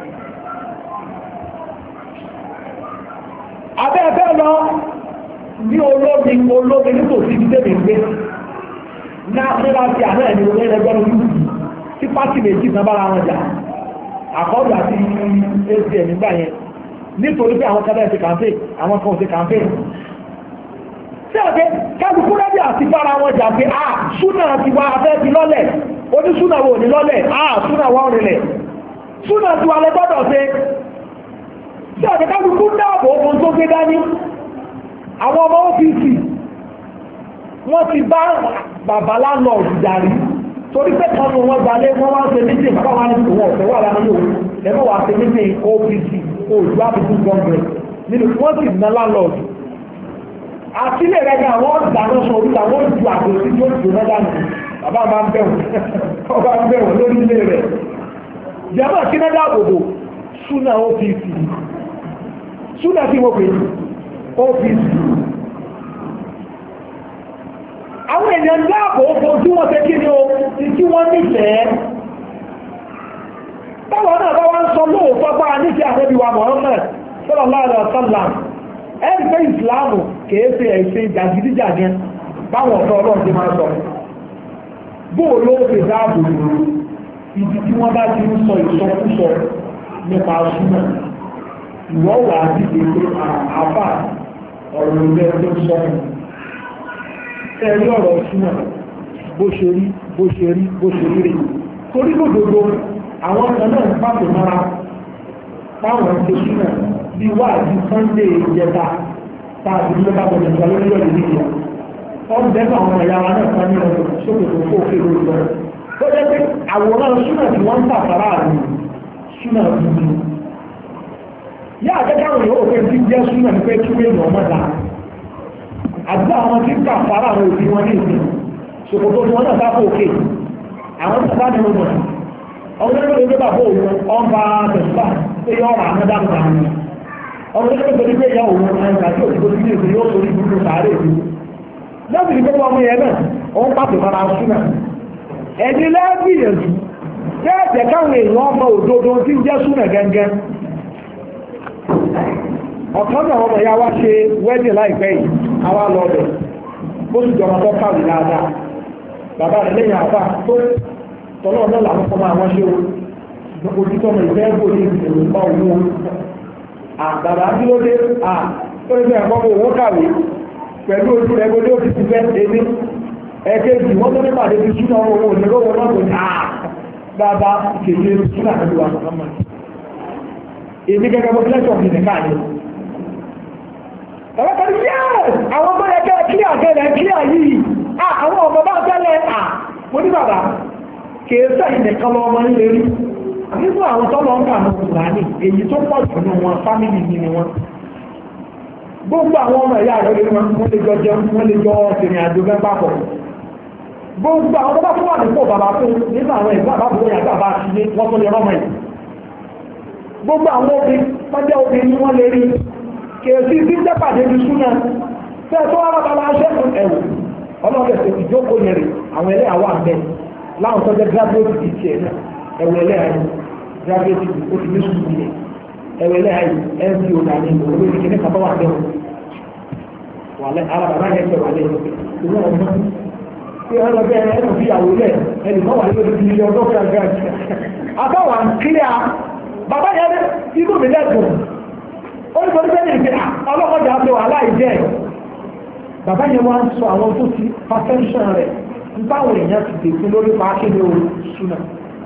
Speaker 1: abẹ́ẹ̀bẹ́ lọ ní olómi nítòsí ìdílé mi gbé náà fún láti àná ẹni olóyìn ẹgbẹ́ lójú tí pátì méjì náà bára wọn jà àkọ́dù àti acn nígbà yẹn nítorí pé àwọn kan bẹ́ẹ̀ ti kàńpé àwọn kan ò ti kàńpé tí a fẹ́ kálukú rẹ́bí àti bára wọn jà pé súnà ti wá afẹ́ ti lọ́lẹ̀ onísúnà wo ní lọ́lẹ̀ súnà wá rìnlẹ̀ súnà ti wà lẹ́gbọ́dọ̀ ṣe tí a fẹ́ kálukú dáàbò ohun tó gbé dání àwọn ọmọ ọ́fíìsì wọ́n ti bá bàbá láńlọ́ọ̀dù darí torí pé kọ́nù wọn gbalé wọ́n wá ń ṣe méjì bàbá wa ní òun ọ̀fẹ́ wà lánàá yòó lẹ́nu wà ṣe méjì ọ́fíìsì òòlù àbùkù gọ́ọ̀mẹ̀ nínú wọ́n sì ná láńlọ́ọ̀dù àtìlẹ̀ rẹ̀ ní àwọn ìdáná sọ orí àwọn ìjù àgbò sí tó jù náà dànù bàbá máa ń bẹ̀wọ̀n lórí ilé rẹ̀ jẹ́mọ̀ kí náà dáàbòbò súnà ọ́fíìsì súnà tí mo pè ọ́fíìsì àwọn èèyàn dáàbò oko tí wọ́n fẹ́ kí ni o ti tí wọ́n nífẹ̀ẹ́ báwọn náà bá wá ń sọ lóòótọ́ bá a nífẹ̀ẹ́ ànábì wa Muhammad sallallahu alaihi wasallam ẹgbẹ́ ìsìláàmù kìí ṣe ẹ̀ṣẹ̀ jàgídíjàgẹ́ báwọn ọ̀tọ́ ọlọ́run ti máa sọ bóò ló ṣe dáàbò ibi tí wọ́n bá ti ń sọ ìsọkúsọ nípa súnà ìwọ́ wà á dìde pé àbá ọ̀rọ̀ ìgbẹ́ tó sọ ẹ̀rí ọ̀rọ̀ súnà bó ṣe rí rẹ̀ torí lódodo àwọn kan náà ń pàtó mọ́ra táwọn ṣe súnà bí wà ní Sunday ìjẹta táàbí ló bá bọ̀ nígbà lórí ọ̀rẹ́ nígbà wọ́n bẹ́ẹ̀ bá àwọn ẹ̀yà wa náà kan ní ọdún sókòtò kó òkè lórí lọ tó jẹ́ pé àwòrán súnà tí wọ́n ń tàfàrà àrùn súnà dúdú yá àjẹ́ká òyìn ó pé tí jẹ́ súnà ní pé kí wọ́n mọ̀ mọ́ta àti àwọn tí ń tàfàrà àwọn òbí wọn ní ìsìn sókòtò tí wọ́n náà bá kó òkè àwọn tí wọ́n ní ọmọ ọmọ ẹgbẹ́ tó bá bó òun ọba tẹ̀síbà pé yọ ọ̀rọ̀ àwọn dáàbò àwọn ọmọ ẹgbẹ́ tó ní pé yọ òun ẹgbẹ́ àti òṣìṣẹ́ tó ní èdè yóò sórí gbogbo sàárè ìlú lọ́sì ní gbogbo ọmọ yẹn náà òun pàtó mara súnà ẹni lẹ́gbìyànjú tẹ́ẹ̀tẹ̀ káwọn èèyàn ọmọ òdodo tí ń jẹ́ súnà gẹ́gẹ́ ọ̀kan náà ọmọ ya wá ṣe wẹ́dì láìpẹ́ yìí àwa lọ bẹ̀ ó sì jọmọ tó kàwé dáadáa bàbá rẹ̀ lẹ́yìn àbá tó tọ́lọ́ ọ̀dọ́ làwọn kọ́ máa wọ́n ṣe o ojú tọ́mọ ìfẹ́ kò ní ìṣèlú bá owó àbàbà kílódé tó ní ẹ̀kọ́ owó kàwé pẹ̀lú ojú rẹ̀ gbọ́dọ̀ ó ti fẹ́ èmi ẹ̀kejì wọ́n tó nípa àdébí súnà owó onírówó náà kò ní bàbá kèké súnà pẹ̀lú wa èmi gẹ́gẹ́ bó lẹ́tọ̀ mi nìkan ni ọ̀rọ̀ kan yẹ́s àwọn ọmọ yẹn kẹ́ kílíà gẹ́gẹ́ kílíà yìí àwọn ọmọ bá tẹ́lẹ̀ mo ní bàbá kèésà ìnìkan lọ ọmọ nílé rí nínú àwọn tọ́lọ ń kà ní Kùránì èyí tó pọ̀ jù ní wọn fámìlì ní ni wọn gbogbo àwọn ọmọ ìyá rẹ̀ wọ́n lè jọ jẹun wọ́n lè jọ ìrìn àjò bẹ́ẹ̀ papọ̀ gbogbo àwọn tó bá fún wà nípò bàbá fún nínú àwọn ìgbà àbábọ̀ yàgbà bá ti ní wọ́n tó lè rọ́mọ yìí gbogbo àwọn obìnrin wọ́n jẹ́ obìnrin ni wọ́n lè rí kèésì tí jẹ́pàdé ti súná fẹ́ tó wá bàbá máa ṣẹ́kùn ẹ̀wù ọlọ́ọ̀dẹ̀ ìjókòó yẹn rè àwọn ẹlẹ́ àwọn àgbẹ̀ láwọn tó jẹ́ gíráfíòtì ti tiẹ̀ náà ẹ̀wù ẹlẹ́ àyè gíráfíòtì ó ti ní sùúrù yẹn ẹ̀wù ẹlẹ́ àyè nco dání olórí ti kíní kàtọ́ wà bẹ́ẹ̀ wàlẹ́ alábàbá yẹn tẹ̀ wàlẹ́ ìwé ọmọ tí wọ́n lọ bẹ́ẹ̀ ẹ̀rọ fi àwò lẹ̀ ẹnì kan wà lórí ti ọjọ́ fẹ́ẹ́ àtàwọn kílíà bàbá yẹn inú mi lẹ́dùn ó ní torí bẹ́ẹ̀ ní ìpè ọlọ́kọ̀jà àti wàhálà ìjẹ́ bàbá yẹn wá ń sọ àwọn tó ti perfection rẹ̀ báwọn èèyàn ti dèkú lórí pàákìlì orí súnà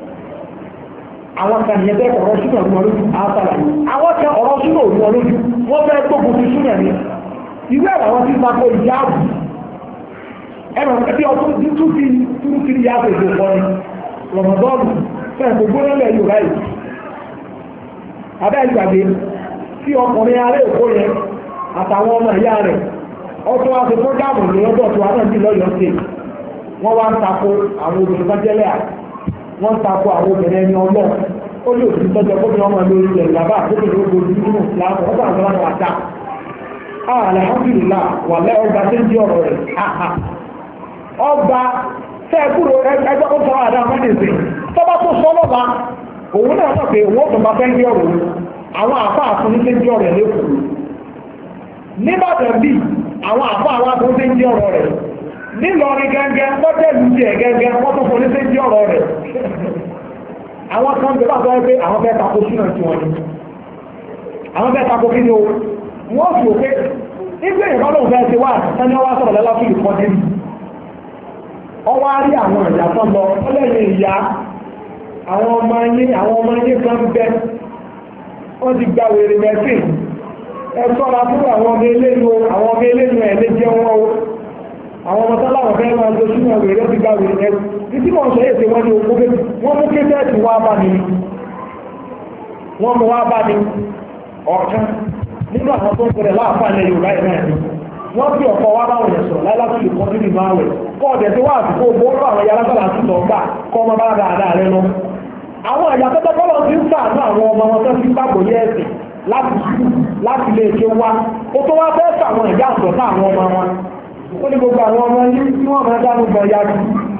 Speaker 1: àwọn kan yẹn bẹ́ẹ̀ ọ̀rọ̀ súnà ní ọlójú àásàlà àwọn kan ọ̀rọ̀ súnà ní ọlójú wọ́n fẹ́ gbógun ti súnà ní ìwé àwọn tí sako ìyáàbù ẹ̀rọ ẹbí ọdún tún ti túrú kiri yá àgbègbè kọ́ ni rọmọdọ́ọ̀lù fẹ́ẹ̀ gbogbo nílẹ̀ Yorùbá yìí abẹ́ ìgbàgbé tí ọkùnrin ará Èkó yẹn àtàwọn ọmọ ìyá rẹ̀ ọtún wá sí fọ́gáàmù ní ọjọ́ tó wá náà sí lọ́yọ̀ọ́ sí wọ́n wá ń tako àwọn obìnrin bájẹ́lẹ̀ wọ́n ń tako àwọn obìnrin ẹni ọlọ́ ó lè òsì tọ́jọ́ gómìnà ọmọ lórí ilẹ̀ bàbá àgbẹ̀bẹ̀ ló gbòòdì nínú ìlànà ọgbà àgbàlagbà wà dá alhamdulillah wà lẹ́ ọgbà tó ń di ọ̀rọ̀ rẹ̀ ọgbà fẹ́ẹ̀kúrò ẹgbẹ́ ó sọ àdá mẹ́tẹ̀ẹ̀sẹ̀ tọ́ba tó sọ lọ́ba òun náà sọ pé òun ó tún bá fẹ́ ń di ọ̀rọ̀ àwọn àfa àfún ní di ọ̀rọ̀ lẹ́kọ̀ọ́ nígbàdàn bíi àwọn àfa àwọn àfún ní di ọ̀rọ̀ rẹ̀ nílọrin gẹ́gẹ́ lọ́jẹ́lú jẹ́ gẹ́gẹ́ wọ́n tó fún ní di ọ̀rọ̀ rẹ̀ àwọn kan bẹ̀rẹ̀ àtọ́ pé àwọn fẹ́ tako sínú tí wọ́n ní àwọn fẹ́ tako kí ni o wọ́n fi òpé nígbà ìrọ́lọ́ fẹ́ ti wá sani wá sọ̀rọ̀ lọ́lá fún ìkọ́ nínú ọwọ́ á rí àwọn ìyá tó lọ ọlẹ́yìn ìyá àwọn ọmọ yín kan bẹ wọ́n ti gba wèrè mẹ́sìn ẹ sọ́ra fún àwọn ọmọ eléyìí ẹ̀ lè jẹ́ wọn o àwọn ọmọ sáláwọ̀ fẹ́ máa lo sínú wèrè ti gba wèrè mẹ́sìn títí wọ́n sọ èsì wọn ní owó wọ́n mú kéjẹ́ẹ̀tì wá bá mi wọ́n mú wá bá mi ọ̀kan nínú àwọn tó ń pẹ̀lẹ̀ láàfáà ilẹ̀ Yorùbá ẹ̀ náà ni wọ́n fi ọ̀pọ̀ wá báwọn yẹn sọ̀rọ̀ láìláṣí lè kọ́ nínú ìmọ̀ àwẹ̀ kọ́ ọ̀dẹ̀ tí wọ́n àtìkó gbóòrò àwọn yàrá sọ̀rọ̀ àtúntọ̀ gbà kọ́ ọmọ bá dáadáa rẹ lọ. àwọn ẹ̀yà tẹ́tẹ́ bọ́lọ̀ ti ń sàánú àwọn ọmọ wọn tó ti ń gbàgbọ́ yẹ ẹ̀sìn láti lè ṣe wá ó tó wá fẹ́ sàwọn ẹ̀yà àtọ̀tà àwọn ọmọ wọn ó ní gbogbo àwọn ọmọ yìí tí wọ́n máa dánú bọ̀ ya jù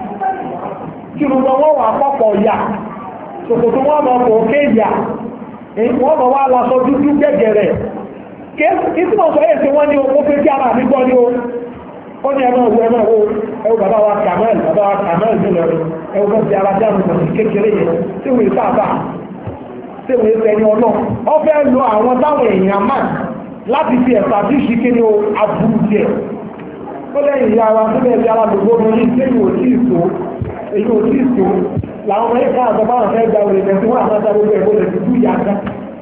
Speaker 1: kí gbogbo wọn wà pọ̀pọ̀ ya ṣòkòtò wọn mọ̀ kò ké ya wọ́n mọ̀ wá lọ sọ dúdú gẹ́gẹ́rẹ́ kí tí wọ́n sọ èsì wọ́n ní owó pé kí ara mi gbọ́ ní o ó ní ẹ̀mọ́ ẹwú bàbá wa Kamal jùlọ ẹwú bọ́ sí ara jáàmù pọ̀ sí kékeré yẹn tí wọ́n sábà tí wọ́n fẹ́ ní ọlọ́ ọ fẹ́ lo àwọn táwọn èèyàn máa láti fi ẹ̀sà bí ṣì kí ni o aburú díẹ̀ ó lẹ́yìn ìyá wa tó lẹ́yìn ara gbogbo ọmọ yìí tí èyí ò tí ì tó làwọn ọmọ yìí ká àgbà báwọn fẹ́ gba òrèlè tí wọ́n àmọ́ta gbogbo ẹ̀kọ́ lè fi tú ìyá ká.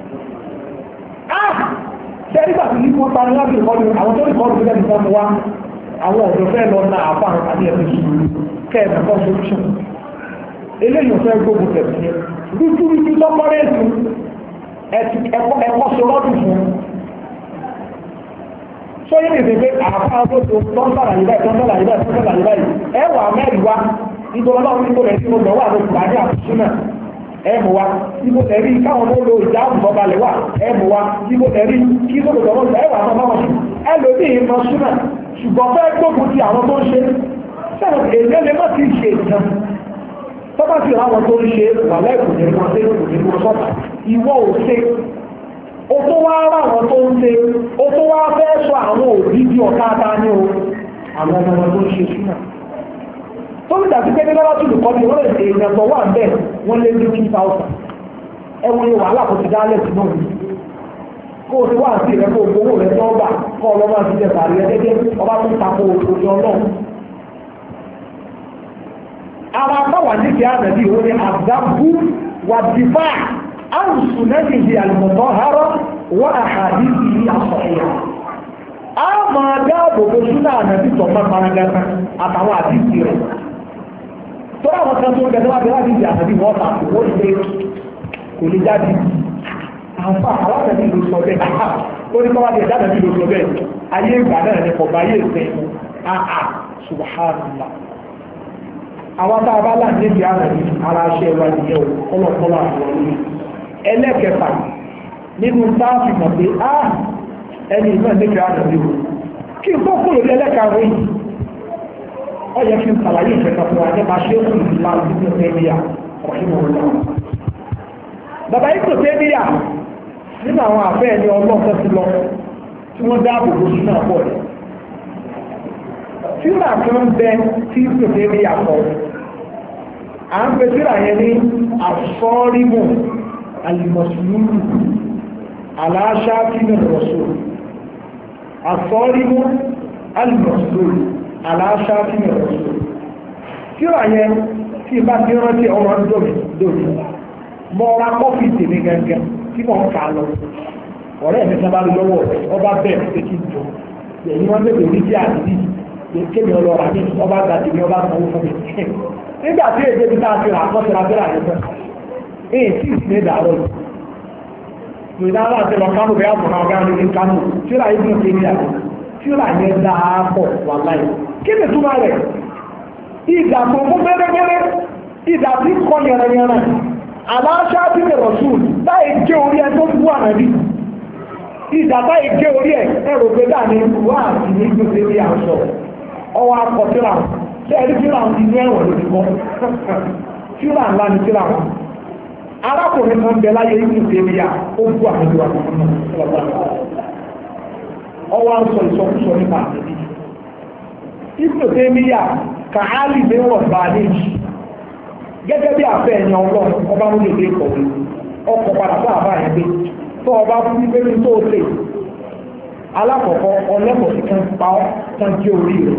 Speaker 1: ṣé nígbà tí ní wọ́n parí láti ìkọlù àwọn tó ìkọlù tó lẹ́nu fún wa àwọn ọ̀dọ́ fẹ́ lọ na àfa àti ẹ̀mí kẹ́ẹ̀mẹ̀ kọ́ solution eléyìí fẹ́ gbógun tẹ̀sí rúdúrúdú lọ́kọ́rẹ́sì ẹ̀kọ́ sọ́rọ́dù fún sóyè lè pé àfa àgbòdo tó ń sàlàyé báyìí ẹwà mẹ́rin wá nítorí ọlọ́run nígbò rẹ̀ tí mo lọ wà ló kùrà ní àtúnṣúná ẹ̀mù wa níbo tẹ̀rí káwọn tó lo ìdáàbò bọ́ba lẹ̀ wà ẹ̀mù wa níbo tẹ̀rí kí tó lọ́wọ́ ìgbà ẹ̀wà àwọn ọmọ wọn ẹlòmíì ń lọ súnà ṣùgbọ́n fẹ́ gbógun ti àwọn tó ń ṣe sẹ́wọ̀n èèyàn lè má ti ṣe ìtàn tọ́ba sì láwọn tó ń ṣe wà lẹ́kùn ní wọn ṣe kò ní wọn sọ́tà ìwọ ò ṣe o tó wá rà wọn tó ń ṣe o tó wá fẹ́ sọ àwọn òbí bí ọ̀tá ta ní o àwọn ọmọ wọn tó ń ṣe súnà tó ń dàbí pé nígbà tó lù kọ́ ni wọ́n lè ṣe èèyàn tó wà bẹ́ẹ̀ wọ́n lé ní 2000 ẹ̀wọ̀n yóò wàhálà kò ti dálẹ̀ sí náà kó o ti wá sí rẹ kó o gbowó rẹ tó gbà kọ́ ọlọ́mọ àti ìjẹta rẹ gẹ́gẹ́ ọba tó ń takò òjò náà. ara báwa níbi ànàbí ìwé ni àdábù wà dìbà àwùsùn náà nìyí àlùmọ̀tọ́ harọ́ wọ́n àhàdí ìyí àsọ̀yà. a máa dáàbò bò súnà ànàbí tọ̀mọ́ paragata àtàwọn àdìsí rẹ̀. tó àwọn kan tó ń gẹ̀dẹ́ wá bí láti ìdí ànàbí wọ́n ta kò wọ́n ṣe kò lè jáde. àǹfà alábẹ̀bí ló sọ bẹ́ẹ̀ ó ní kọ́wá di ẹ̀dá bẹ̀bí ló sọ bẹ́ẹ̀ ayé ìgbà náà ní kọ̀ọ̀bá ayé ìsìn àà subhanallah. àwọn tá a bá là níbi ànàbí ara ṣe wa nìyẹn o kọ́lọ̀kọ́lọ̀ àwọn olóyè. ẹlẹ́kẹfà nínú táàfì mọ̀ pé ẹni ìmọ̀ níbi ànàbí o kí n tó kúrò ní ẹlẹ́kàwé yìí ó yẹ kí n sàlàyé ìfẹ́ta fún wa nípa ṣé kù ìlà ìdíje tẹ́lẹ̀yà ọ̀ṣunmọ̀ ọ̀la. bàbá yìí kò tẹ́lẹ̀yà nínú àwọn àfẹ́ ẹni ọlọ́ọ̀tọ́ ti lọ tí wọ́n dáàbò bò sínú àpọ̀ rẹ̀. tíra kan bẹ tí kò tẹ́lẹ̀yà kọ́ à ń pe tíra yẹn ní àsọ́rímù àlùmọ̀sùlùmù aláṣà kínú rọ̀ṣọ̀ àsọ́rímù àlùmọ̀sùlùmù aláṣà kínú rọ̀ṣọ̀ tíra yẹn tí bá ti rántí ọmọ dòmí mọ́ ra kọ́fì tèmi gẹ́gẹ́ tí wọ́n kà lọ ọ̀rẹ́ mi sábà lọ́wọ́ ọba bẹ́ẹ̀ pé kí n jọ èyí wọ́n bẹ̀rẹ̀ orí tí àdìdì kémi ọlọ́ra ní ọba gàdì ní ọba sanwó fún mi nígbà tí èdè bí táà fi rà kọ́sí ra bẹ́rẹ̀ àyẹ̀fẹ́ èyí tí ìsìn ní ìdàrọ́ yìí lòdì àwọn àti lọ kánò bẹ́ẹ̀ àbùnà ọ̀gá ní kánò tíra ibi ní kémi àgbẹ̀ tíra yẹn dáa pọ̀ wà láì kí ni túmọ̀ rẹ̀ ìgbà tó mú gbẹ́rẹ́gbẹ́rẹ́ ìgbà tí kọ́ yẹrẹyẹrẹ aláṣà tí lè rọ̀sùn táì jẹ́ orí ẹ tó ń bú ànàbí ìjà táì jẹ́ orí ẹ ẹrù pé dà ní wà àti ní gbèsè ní àṣọ ọwọ́ akọ tíra tẹ́ẹ̀rí tíra inú ẹ̀wọ̀n ló ti kọ́ tíra ńlá ni tíra wọn arákùnrin kan bẹ láyé ìlú tẹ́lẹ̀ ó bú ànàbí wa ọwọ́ à ń sọ ìsọkúsọ nípa ànàbí ìlú tẹ́lẹ̀ kàálì lè wọ̀ bá a léjì gẹ́gẹ́ bí àfẹ́ ẹ̀yàn ọlọ́run ọba mú lè dé kọ̀wé ọkọ̀ padà fún àbá yẹn gbé tó ọba fún wípé ní tó ṣe alákọ̀ọ́kọ́ ọlẹ́kọ̀ọ́ sí kan pa ọ́ kan jẹ́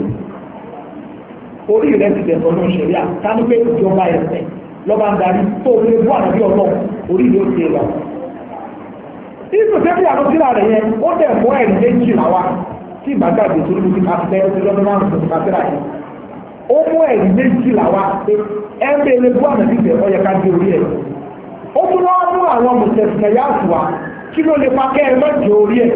Speaker 1: orí rẹ̀ ti dẹ̀tọ̀ ní òṣèré à ká ní pé ìjọba ẹ̀sẹ̀ lọ́ba ń darí tó lè bú àdàbí ọlọ́run orí rẹ̀ ó ti lọ. ìlú tẹ́bí àlọ́sílà rẹ̀ yẹn ó dẹ̀ mú ẹ̀rí méjìlá wa tí ìgbàgbàgbé tó ní mo ti fẹ́ lọ́dún márùn-ún tó ti ká síra yẹn ó mú ẹ̀rí méjìlá wa pé ẹgbẹ́ ilé bú àmì ìbẹ̀ ọyẹ ká di orí ẹ̀ ó tún wá mú àwọn mùsẹ̀sẹ̀ yá àtùwà kí ló lè pa kẹ́ ẹ mẹ́jọ orí ẹ̀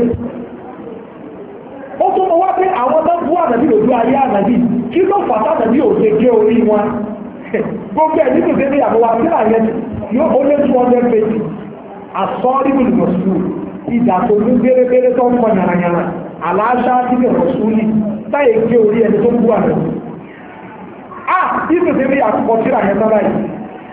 Speaker 1: ó tún wá pé àwọn tó bú àmì lójú ayé àmì kí ló fà tàbí òde gé orí wọn gbogbo ẹ̀ nínú ìdílé àwọn àbílà yẹn yóò ó lé 200 pages àsọ́rí mùsùlùmí ìjà tó ní gbérégbéré tó ń pọ̀ yàrá aláṣà tí lè rọ̀ súnlì táyé gé orí ẹni tó bú àmì ìlú tẹ́lẹ̀ àkọ́kọ́ tíra yẹn sára yìí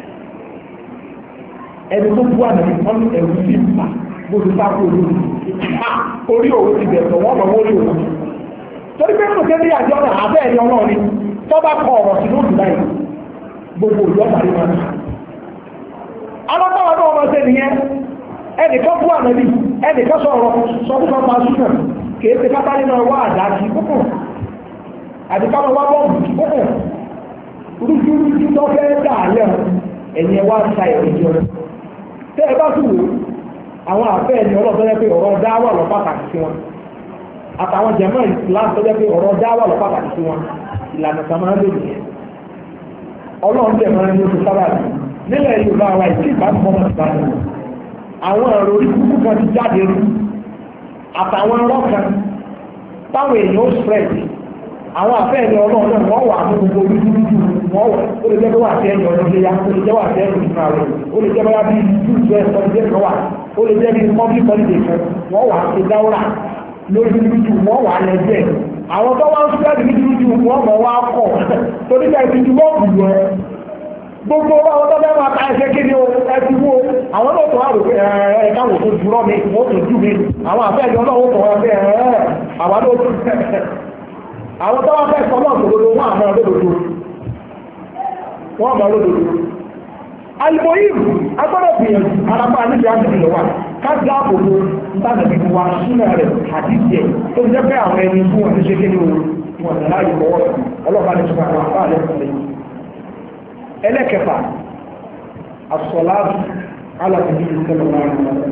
Speaker 1: ẹni tó bú àná ìfọ́n ẹ̀rù sí ìgbà gbogbo sáfù olóòrùn orí òun ti bẹ̀rẹ̀ wọ́n lọ wọ́n rí òun torí pé ìlú tẹ́lẹ̀ àjọ náà abẹ́ ẹ̀yọ náà ni tó bá kọ ọ̀rọ̀ sí lóòrùn láì gbogbo òjò ọ̀tàrí máa ń sùn. alábáwá náà wọ́n ṣe nìyẹn ẹnìkan bú àná bí ẹnìkan sọ̀rọ̀ sọ́kúsọ́ máa sùn náà kèé ṣe kápá nínú ọwọ́ àdá kí kúkù àdìkámọ́ wá bọ́ọ̀bù kí kúkù rújúrújú tó fẹ́ dà lẹ́wọ̀n ẹ̀yin ẹ wá ta ẹ̀rí jọ tẹ́ ẹ bá sì wò àwọn àfẹ́ ẹni ọlọ́dọ́ jẹ́ pé ọ̀rọ̀ dáwà lọ pàtàkì sí wọn àtàwọn jẹ̀mọ́ ìsìlámù tó jẹ́ pé ọ̀rọ̀ dáwà lọ pàtàkì sí wọn ìlànà kan máa ń lò nìyẹn ọlọ́run dẹ̀ máa ń ní oṣù sábàbí nílẹ̀ Yorùbá wa ìtì ìbámu ọmọ ìbámu àwọn ọ̀rọ̀ orí kúkú kan ti jáde rí àtàwọn ọ̀rọ̀ kan táwọn èèyàn ó spread àwọn àfẹ́ ẹni ọlọ́run náà wọ́n wà ní gbogbo orí kúkú wọ́n wà ó lè jẹ́ pé wà sí ẹ̀yìn ọdún léyà ó lè jẹ́ wà sí ẹ̀yìn ìgbà rẹ̀ ó lè jẹ́ bóyá bí túùtù ẹ̀ ọdún kan wà ó lè jẹ́ bí public holiday kan wọ́n wà sí dáwọ́rà lórí kúkú wọ́n wà lẹ́jẹ̀ àwọn tó wá ń spread ní kúkú wọ́n mọ̀ wá kọ̀ torí pé ìtújú wọ́n bù yọ gbogbo àwọn tó bẹ́ẹ̀ máa ta ẹsẹ̀ kí ni o ẹtù wo àwọn náà tó wà rò pé ẹ̀ka wò tó dúró mi wọ́n tó dú mi àwọn àfẹ́jọ́ náà wọ́n tó wá pé àwọn náà tó àwọn tó wá fẹ́ sọ náà tòdodo wọn àmọ́ lódodo wọn àmọ́ lódodo alimoyim agbọ́dọ̀ gbìyànjú arapa níbi àti ìlọ́wà kájà àbòbò ntànàbí wa súnà rẹ̀ àti ìjẹ́ tó jẹ́ pé àwọn ẹni fún wọn ní ṣe kí ni wọn ní láàyè lọ́wọ́ ọlọ́pàá ní sọ́kà àwọn àbá àlẹ́ fún mi. ẹlẹ́kẹfà asọ́láàbù alàbìbí ìṣẹ̀lẹ̀ wà ní ọ̀rẹ́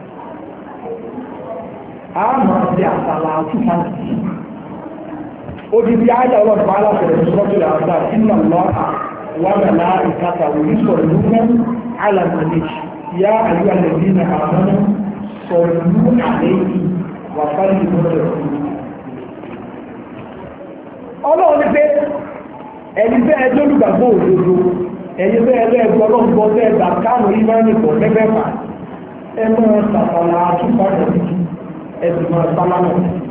Speaker 1: àmọ́ ti àtàlà àtúntàǹtì odidi ayé ọlọ́pàá aláfẹ̀rẹ̀ sọ́tò àgbà sínú ọlọ́pàá wà mẹ́lá ìkàtà òyìnbó lókun alàbìbí yá àyíwá lẹ́bí ní àwọn sọ̀rọ̀ àlẹ́yìn wà fáyé lọ́dọ̀ ọlọ́run ní pé ẹni bẹ́ẹ̀ ẹjọ́ olùgbàgbọ́ òdodo ẹni bẹ́ẹ̀ ẹlẹ́gbọ́ ọlọ́gbọ́ bẹ́ẹ̀ gbà káàmù ìmánì pọ̀ lẹ́gbẹ̀fà ẹ máa sàtàlà àtúntàjà tuntun ẹ̀sìn máa sálámù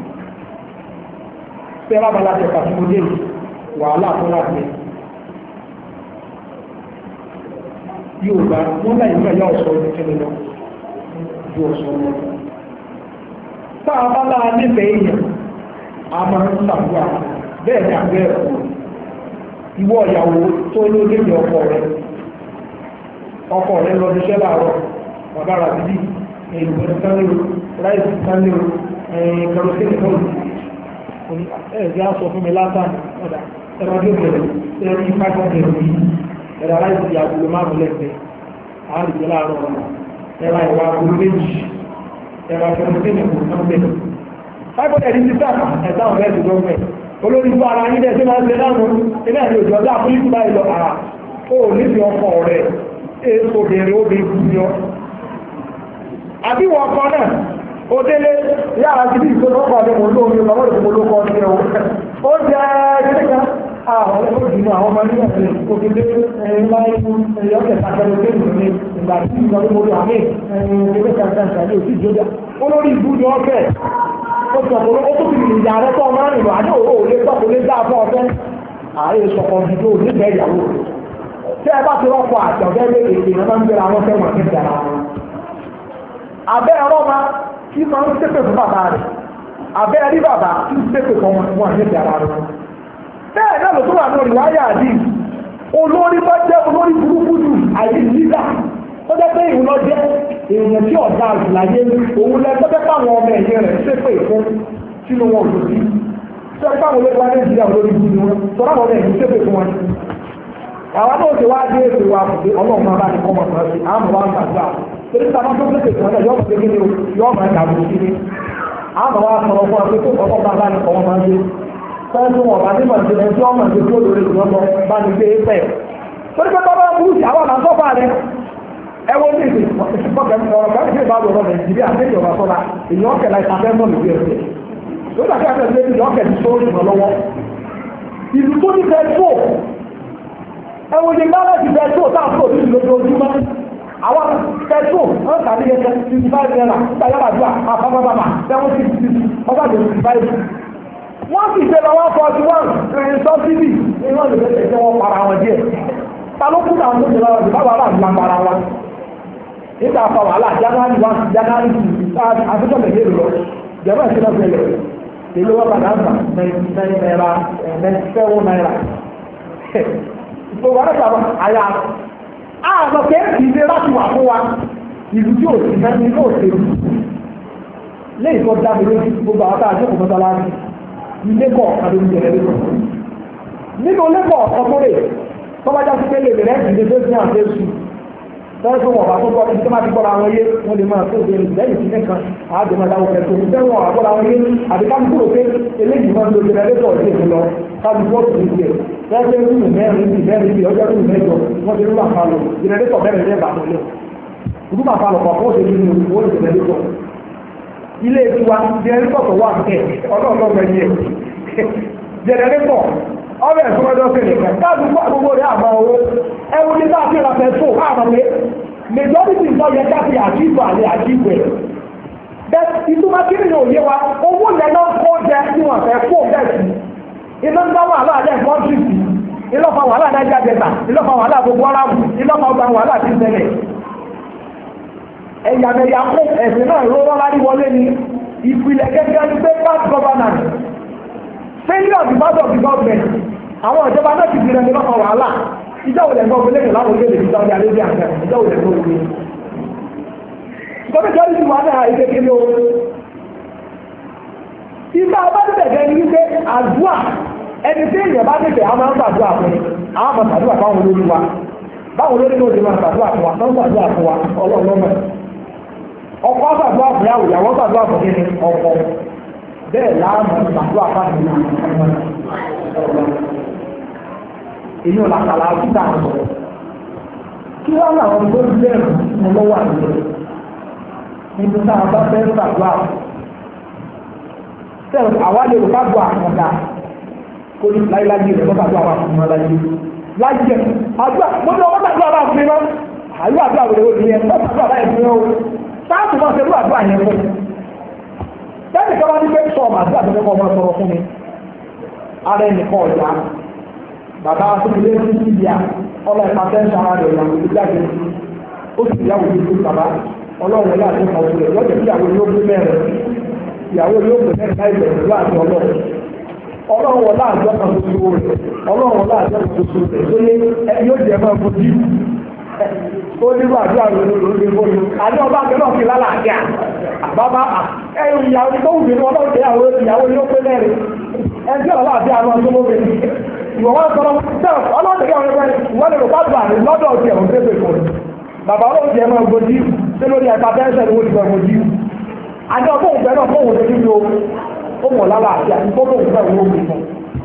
Speaker 1: pé rábàlá tẹ̀ka tí mo dé wàhálà tó láti Yorùbá wọn láyé náà yá ọ̀sọ́ ọdún kẹ́lẹ́ lọ ju ọ̀sọ́ lọ tá a bá lára nífẹ̀ẹ́ èèyàn a máa ń sàbúrà bẹ́ẹ̀ ni àgbẹ̀ ẹ̀kọ́ ìwọ ìyàwó tó lóde ní ọkọ rẹ lọ níṣẹ́ láàárọ̀ bàbá rà bíbí èèyàn sánlẹ̀ ráìsì sánlẹ̀ kẹrọsílẹ̀ náà ẹ̀ẹ́dì á sọ fún mi látàn ọ̀dà ẹ̀rọdé bẹ̀rẹ̀ ẹ̀rí fájọ́dẹ̀ rí ẹ̀rọ ráìsì àgbègbè márùn lẹ́gbẹ̀ẹ́ àárìjẹ́ láàárọ̀ ẹ̀rọ ìwà àgbègbè méjì ẹ̀rọ kẹrọsílẹ̀ kò sán bẹ̀rẹ̀ fájọ́dẹ̀ rí ti sáà ẹ̀dá ọ̀rẹ́ ìdúgbọ́gbẹ̀ olórí fún ara yín dẹ́sẹ́ máa ń ṣe lánàá ilé ẹ̀rí òjò ọjọ́ àpòlítì báyìí lọ àrà ó níbi ọkọ rẹ̀ èso bèèrè obìnrin fún yọ àbíwọ̀ ọkọ náà ó délé yára ti bí ìṣòro ọkọ̀ ọdún mọ̀ lóòrùn ọmọ ìṣòro olókọ ọdún ẹ̀wọ̀ ó jẹ́ ẹgbẹ́ta àwọn olóòjìnà àwọn ọmọ ilé ẹ̀sìn òkèlè láì fún ẹ̀yọ́kẹ̀ pàtàkì ní ìgbà tí ìgbàlú mo lò àmì olórí ìbúdó ọ̀fẹ́ ó sọ pé ó tó fi ìjà rẹ tó ọmọ rìn lọ àdé òwò lè tọ́ kò lè dá fún ọ̀fẹ́ ààrẹ ìṣọ̀kan dídó nífẹ̀ẹ́ ìyàwó tí ẹ bá ti rọ́pò àti ọ̀fẹ́ lé èdè náà máa ń gbéra wọn fẹ́ràn ní ìjà ara wọn. abẹ́ ẹ̀rọ ma kí máa ń ṣépè fún bàbá rẹ̀ abẹ́ ẹ̀rí bàbá kí ń ṣépè fún wọn ní ìjà ara rẹ̀. bẹ́ẹ̀ náà ló tó wà lórí wáyà àdì olórí bá jẹ́ olórí burúkú jù àyè nígbà tó jẹ́ pé ìwúlọ jẹ́ èèyàn tí ọ̀dà àgbáyé òun lẹ tó jẹ́ káwọn ọmọ ẹ̀yẹ rẹ̀ ṣépè fún sínú wọn òjò sí tó jẹ́ káwọn olórí wa Nàìjíríà olórí burúkú ni wọn tó ráwọn ọmọ ẹ̀yẹ ṣépè fún wọn. àwọn náà ti wá dé ètò wa kò dé ọlọ́run máa bá ní kọ́ mọ̀ sí àmọ́ wa ń gbàgbà torí sábà tó ṣépè fún ọ̀dà yọ̀ọ́ pé kíni yọ̀ọ́ máa dàbò sí ni àmọ́ wa sọ̀rọ̀ fún ọ pé tó kọ́kọ́ bá bá ní kọ́ máa dé sẹ́ńtù wọn bá ní màá ṣe ẹni tí wọ́n máa ṣe tó lórí ìjọba bá ní gbé pẹ̀ torí pé bábá burú sí àwọn àmà sọ́fà rẹ̀ ẹwọ́n ní ìsìn ọ̀kẹ́ ọ̀rọ̀ kan ṣe ìbáwọ̀ ọ̀rọ̀ Nàìjíríà méjì ọ̀rọ̀ sọ́la èyí ọ̀kẹ́ láì sàfẹ́ mọ́ lórí ẹ̀sẹ̀ lórí àti àfẹ́ ìlú èyí ọ̀kẹ́ ti sóòrò ìmọ̀ lọ́wọ́ ìlú tó ní fẹ́ tó ẹwọ́n ní bá láti fẹ́ tó táàpù òbí lójoojúmọ́ àwọn fẹ́ tó wọ́n tàbí ẹsẹ̀ 55 naira nígbàyàrá àdúrà àfáfáfáfá 70 ọba tó 55 wọ́n sì ṣe lọ 141 ìrìn sọ́síbì ní wọ́n lè fẹ́ tẹ̀ wọ́n para wọn díẹ̀ ta ló kúta àwọn tó ti lọ́wọ́ ìbáwọ̀ aláàbò para wọn nígbà fa wàhálà January 1 January 2 àfikún mẹ́lẹ́ lọ jẹ́mọ́ ìṣẹ́ náà fẹ́lẹ̀ èlò wọn padà ń bà 99 naira 97 naira gbogbo àwọn ọ̀sán àyà àmọ́ kéèkì ilé láti wà fún wa ìlú tí ò sí náà ní yóò ṣe léyìí tó dábì lójú gbogbo àwọn tá a jókòó mọ́tà láti ilé kọ̀ọ̀kan ló ń jẹ lẹ́lẹ́kọ̀ọ́ nínú ilé kọ̀ọ̀kan tó lè tọ́wájá sí pé lè rẹ̀ ìdílé tó ní àfẹ́sù tọ́wọ́ tó wọ̀n bá tó gbọ́ tí máa ti gbọ́ra àwọn yé wọ́n lè máa tó ìdè lẹ́yìn sí nìkan àádọ́mọ̀ dáwọ́ fẹ́ tó ní tẹ́wọ̀n àgbọ́ra àwọn yé àbí ká kúrò pé eléyìí máa ń lo jẹnẹrétọ̀ sí èmi lọ káàbí bọ́ọ̀lù ní ìgbẹ́ tẹ́wọ́ rúùmù mẹ́rin bí ọjọ́ rúùmù mẹ́jọ wọ́n ti rúùmù àfàlọ́ jẹnẹrétọ̀ mẹ́rin ní ẹ̀bà mọ́lẹ̀ rúùmù àfàlọ́ kọ̀ọ̀kan ó ti rí ní owó jẹnẹrétọ̀ ilé tiwa jẹnẹrétọ̀ tó wà bẹ́ẹ̀ ọlọ́ọ̀lọ́ ọbẹ̀ ìfúnmọ́jọ́ sí nìkan káàdùn fún àgbogbo rẹ̀ àmà owó ẹwù ní láti ìrafẹ́ tó àmà pé majority ìtọ́ yẹ ká fi àjíìbò àlè àjíìbò ẹ̀ bẹ́ẹ̀ ìtumọ̀ kí ni òye wa owó yẹn náà kó jẹ tí wọ́n fẹ́ kó bẹ́ẹ̀ sí iná ń dá wàhálà alẹ́ kọ́ńtì sí ìlọ́fà wàhálà náírà jẹta ìlọ́fà wàhálà gbogbo ọ̀làbù ìlọ́fà ọgbà wàhálà ti ṣẹlẹ̀ ẹ̀yàmẹ̀yà kó ẹ̀sìn náà lọ́wọ́ lárí wọlé ni ìpìlẹ̀ gẹ́gẹ́ ní pé bad governance failure of the part of the government àwọn ìjọba náà ti dìrẹ̀ nínú ọ̀rọ̀ wàhálà ìjọ òlẹ̀ ń gbọ́ lẹ́yìn láwọn orílẹ̀-èdè ìjọba ní alẹ́ bí àgbẹ̀ ìjọ òlẹ̀ ń gbọ́ wọlé. ìjọba ìjọba ìjọba náà ìgbé kiri o. ìgbà bá débẹ̀ gẹ́ ní wípé àdúà ẹni tí èèyàn bá débẹ̀ àwọn máa ń gbàdúrà fún ni àwọn máa gbàdúrà fáwọn olórí wa báwọn olórí náà ti máa gbàdúrà fún wa tó ń gbàdúrà fún wa ọlọ́ọ̀lọ́mọ ọkọ gbàdúrà fún yàwó yàwó gbàdúrà fún kí ni ọkọ bẹ́ẹ̀ láàmú gbàdúrà fáwọn èyí ò làkàlà àbúta àbọ̀ kí wọ́n làwọn tó bẹ̀rù mo lọ́wọ́ àbúrò níbi tá a bá fẹ́ gbàdúrà sẹ́wọ̀n àwa lè rò káàbọ̀ àkàndá kó ní láyéláyé rẹ̀ lọ́kàdúrà wà fún wọn láyé láyé àdúrà mo ní ọwọ́ gbàdúrà bá fún mi mọ́ àyè àdúrà wò lè wò ní ẹ̀ lọ́kàdúrà báyìí fún yẹn o sáàtù máa ṣe lú àdúrà yẹn fún mi bẹ́ẹ̀ni kọ́ wá ní pé sọ ọmọ àdúrà tó fẹ́ kọ́ ọmọ sọ̀rọ̀ fún mi ara ẹnìkan ọ̀dà bàbá akókòlé ní ìdíyà ọlọ ìpàtẹ́ńsì ara rẹ̀ ìyàwó tó jáde ó sì yàwó tó tó bàbá ọlọ́run wọlé àti ọmọ òṣèlú lọ́jọ́ tí ìyàwó yóò gbé mẹ́rin ìyàwó yóò gbé mẹ́rin láì bẹ̀rẹ̀ ìlú àti ọlọ́run wọlé àjọ kan tuntun rẹ̀ ọlọ́run wọlé àjọ kan tuntun rẹ̀ tó yé yóò jẹ́ máa fojú ó nígbà àdúrà rẹ̀ lórí fóònù àti ọba akẹ́lọ́ fi lálàáfíà bàbá ẹ̀yìn ìyàwó tó wù mí ọlọ́run ìyàwó yóò gbé mẹ́rin ẹjẹ́ ọlọ́àfíà àwọn ọdún mọ́bẹ̀ ìwọ̀n wọ́n sọ́rọ̀ ọlọ́dẹ̀ yà wọ́n wọ́n lè rọ̀pá gbà ní lọ́dọ̀ ọ̀tí ẹ̀wọ̀n tẹ́ pẹ̀lú bàbá ọlọ́run ti ẹ̀mọ́ ọgbọ̀dí tí lórí ẹ̀ka tẹ́ńsẹ̀ ni wọ́n ti gbọ̀gbọ̀dí àjọ fóun fẹ́ náà fóun tẹ́jú lo ó mọ̀ lálá àti àti fóun fẹ́ wọ́n ó fún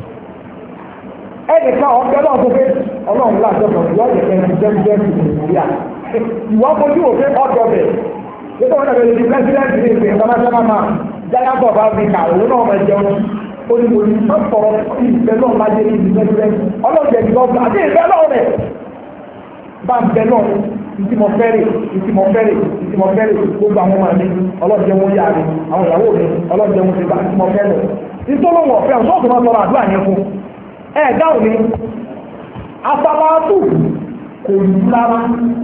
Speaker 1: ẹnì kan ọ̀fẹ́ náà tó fẹ́ ọlọ́run láti ọ̀pọ̀ ìwọ́n yẹ kẹ́ ti jẹ́mjẹ́m ìrìnàmíà ìwọ́n fojú òfin ọ̀dọ̀ bẹ̀ nígbà wọn dàbẹ̀ lórí pẹ́sidẹ́ntì ní ìpè international man giant of Africa òun náà máa jẹun olùwòlì sọ̀rọ̀ ìfẹ́ náà máa jẹ́ ìdí pẹ́sidẹ́ntì ọlọ́jẹ̀ ìgbọ́gbà àti ìfẹ́ náà rẹ̀ bá ń bẹ náà ìtìmọ̀fẹ́rẹ̀ gbogbo àwọn ọmọ mi ọlọ́jẹ̀ wọn yà rẹ̀ àwọn ìyàwó mi ọlọ́jẹ̀ wọn ti bá ìtìmọ̀fẹ́rẹ̀ ìtọ́lọ́wọ̀ ọ̀fẹ́ ọ̀sọ́ọ̀tù máa sọ̀rọ̀ àdúrà yẹn fún ẹ̀ dáhùn ni asálàtù kò lù lára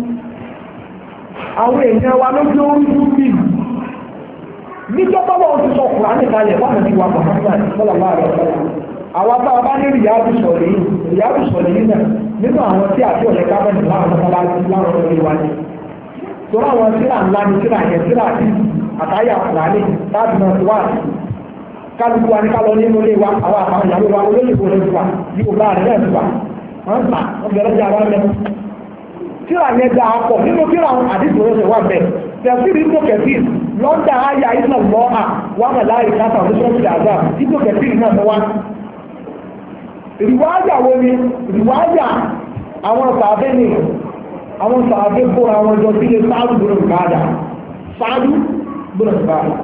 Speaker 1: àwọn èèyàn wa lójú ojú bíi níjọba wọn ti sọ Kùránì kalẹ̀ fáwọn ìwà Muhammad sallallahu alaihi wasallam àwọn bá bá ní Riyadu Salihin náà nínú àwọn tí àti ọ̀lẹ́ kábẹ́ẹ̀nì láwọn mọ́sálásí láwọn ọ̀rẹ́ wa ni torí àwọn tíra ńlá ní tíra yẹn tíra àti àtàyà Kùránì láti náà ti wá kálukú wa ní kálọ nínú ilé wa àwọn àtàwọn ìyàwó wa olóyìnbó rẹ̀ ti wà yóò bá rẹ̀ náà ti wà wọ́n ń tà wọ́n bẹ̀rẹ̀ jà wá lẹ́nu tíra yẹn dá a pọ̀ nínú tíra àdìsí rẹ̀ wà bẹ́ẹ̀ tẹ̀síìrì ìgbò kẹfì lọ́dà ayà ìsìnà lọ́ha wà mọ̀ láì káta òṣìṣẹ́ àgbà ìgbò kẹfì náà mọ́ wá. ìrìwáyà wo ni ìrìwáyà àwọn sàbẹ̀ ni àwọn sàbẹ̀ kóra àwọn ọjọ́ sí ilé sáàdù gbọ́dọ̀ gbàdà sáàdù gbọ́dọ̀ gbàdà.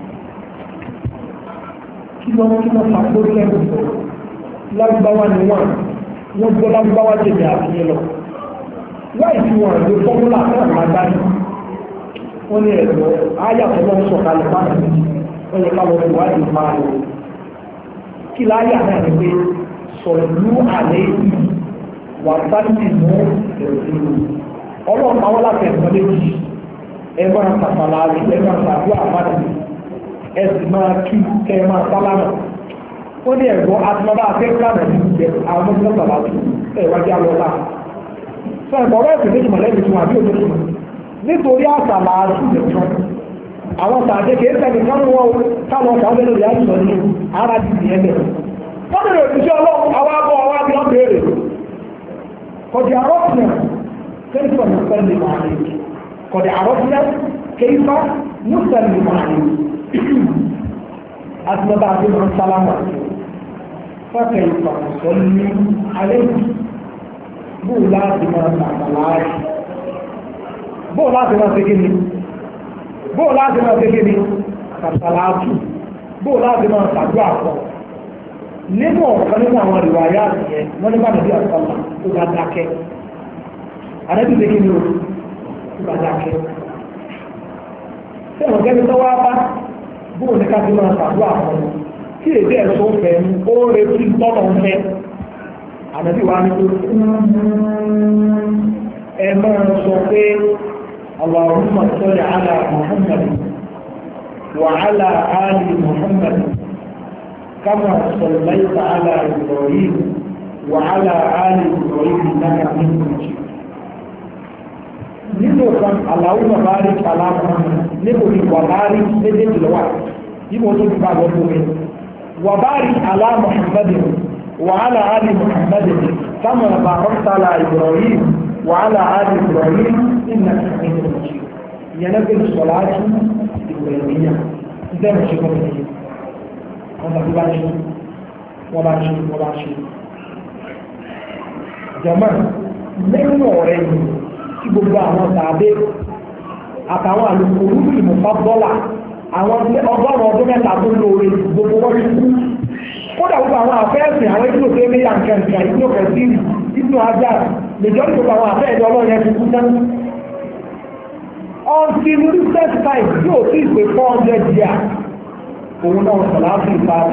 Speaker 1: kí ló fà lórí ẹ̀kọ́ sọ̀rọ̀ lágbáwá ni wọ́n gbọ́ lágbáwá jẹ̀jẹ̀ àfihàn lọ. láì fi wọn àjò fọ́múlà náà máa dání wọ́n ní ẹ̀rọ ayàtọ̀ lọ sọ kalẹ̀ báyìí wọ́n yẹ káwọn ìwádìí máa lò kí láyà náà ní pé sọ̀lú àlẹ́ yìí wà sáàtì mú ẹ̀rọ ọlọ́pàá wọn láti ẹ̀kọ́ méjì ẹ máa tàfàlà àti ẹ máa tàbí àbájáde ẹ sì máa kí ẹ máa sálámà wọ́n ní ẹ̀rọ atúmọ̀bá akẹ́kọ̀ọ́ àti ìjẹ àwọn ọmọ ìjọba ẹ̀wájú alọ́lá sọ ìbọ̀rọ̀ ẹ̀sìn méjì mọ̀lẹ́bí tí wọ́n àbí òjò nítorí àṣàlà àṣùlẹ̀kan àwọn tàbí kìí sẹ́ni kánú wọn káwọn ọ̀sán lórí àṣùlẹ̀ ní ara ti di ẹgbẹ̀ wọ́n bèèrè òṣìṣẹ́ ọlọ́run àwọn abọ́ ọwá bí wọ́n bèèrè قد عرفنا كيف نسلم عليك قد عرفنا كيف نسلم عليك أثنى بعد من سلامك فكيف نسلم عليك bó láti máa sàkàláàrí bó láti máa ṣegéni sàkàláàtù bó láti máa sàdú àpọ̀ nínú ọ̀kan nínú àwọn ìwàyà àtìyẹn wọ́n ní bàbá bí àtàlà tó bá dákẹ́ àdẹ́bí ṣegéni o tó bá dákẹ́ sẹ́wọ̀n gẹ́gẹ́ tó wá bá bó ní ká ti máa sàdú àpọ̀ tí èdè ẹ̀sọ́ fẹ́ ó retí tọ́nà fẹ́ àdàbí wa ní tó ẹ máa sọ pé Allahumma salli ala Muhammad wa ala ali Muhammad kama sallaita ala Ibrahim wa ala ali Ibrahim innaka hamidun majid nínú kan Allahumma barik ala Muhammad níbo ni wà bárí méjèèjì lọ́wọ́ yíbo tó ti bá lọ fún mi wà bárí ala Muhammadin وعلى آل محمد كما باركت على إبراهيم وعلى آل إبراهيم إنك حميد مجيد ينبغي الصلاة الإبراهيمية ده مش كده هذا وباشي جماعة من ọ̀rẹ́ tí gbogbo àwọn tàbí àtàwọn àlùkòrú ìmọ̀fà bọ́là àwọn ọgọ́rùn-ún ọdún mẹ́ta tó lóore gbogbo wọ́n ti kú kódà gbogbo àwọn àfẹ́ẹ̀sìn àwọn ìdílò tó ní yàǹkàǹkà ìdílò kẹsìrì ìdílò ajá lèjọ́ ní gbogbo àwọn àfẹ́ẹ̀sìn ọlọ́run ti kú tán. until recent time yóò tí ì pé 400 years òun náà sọ̀láfù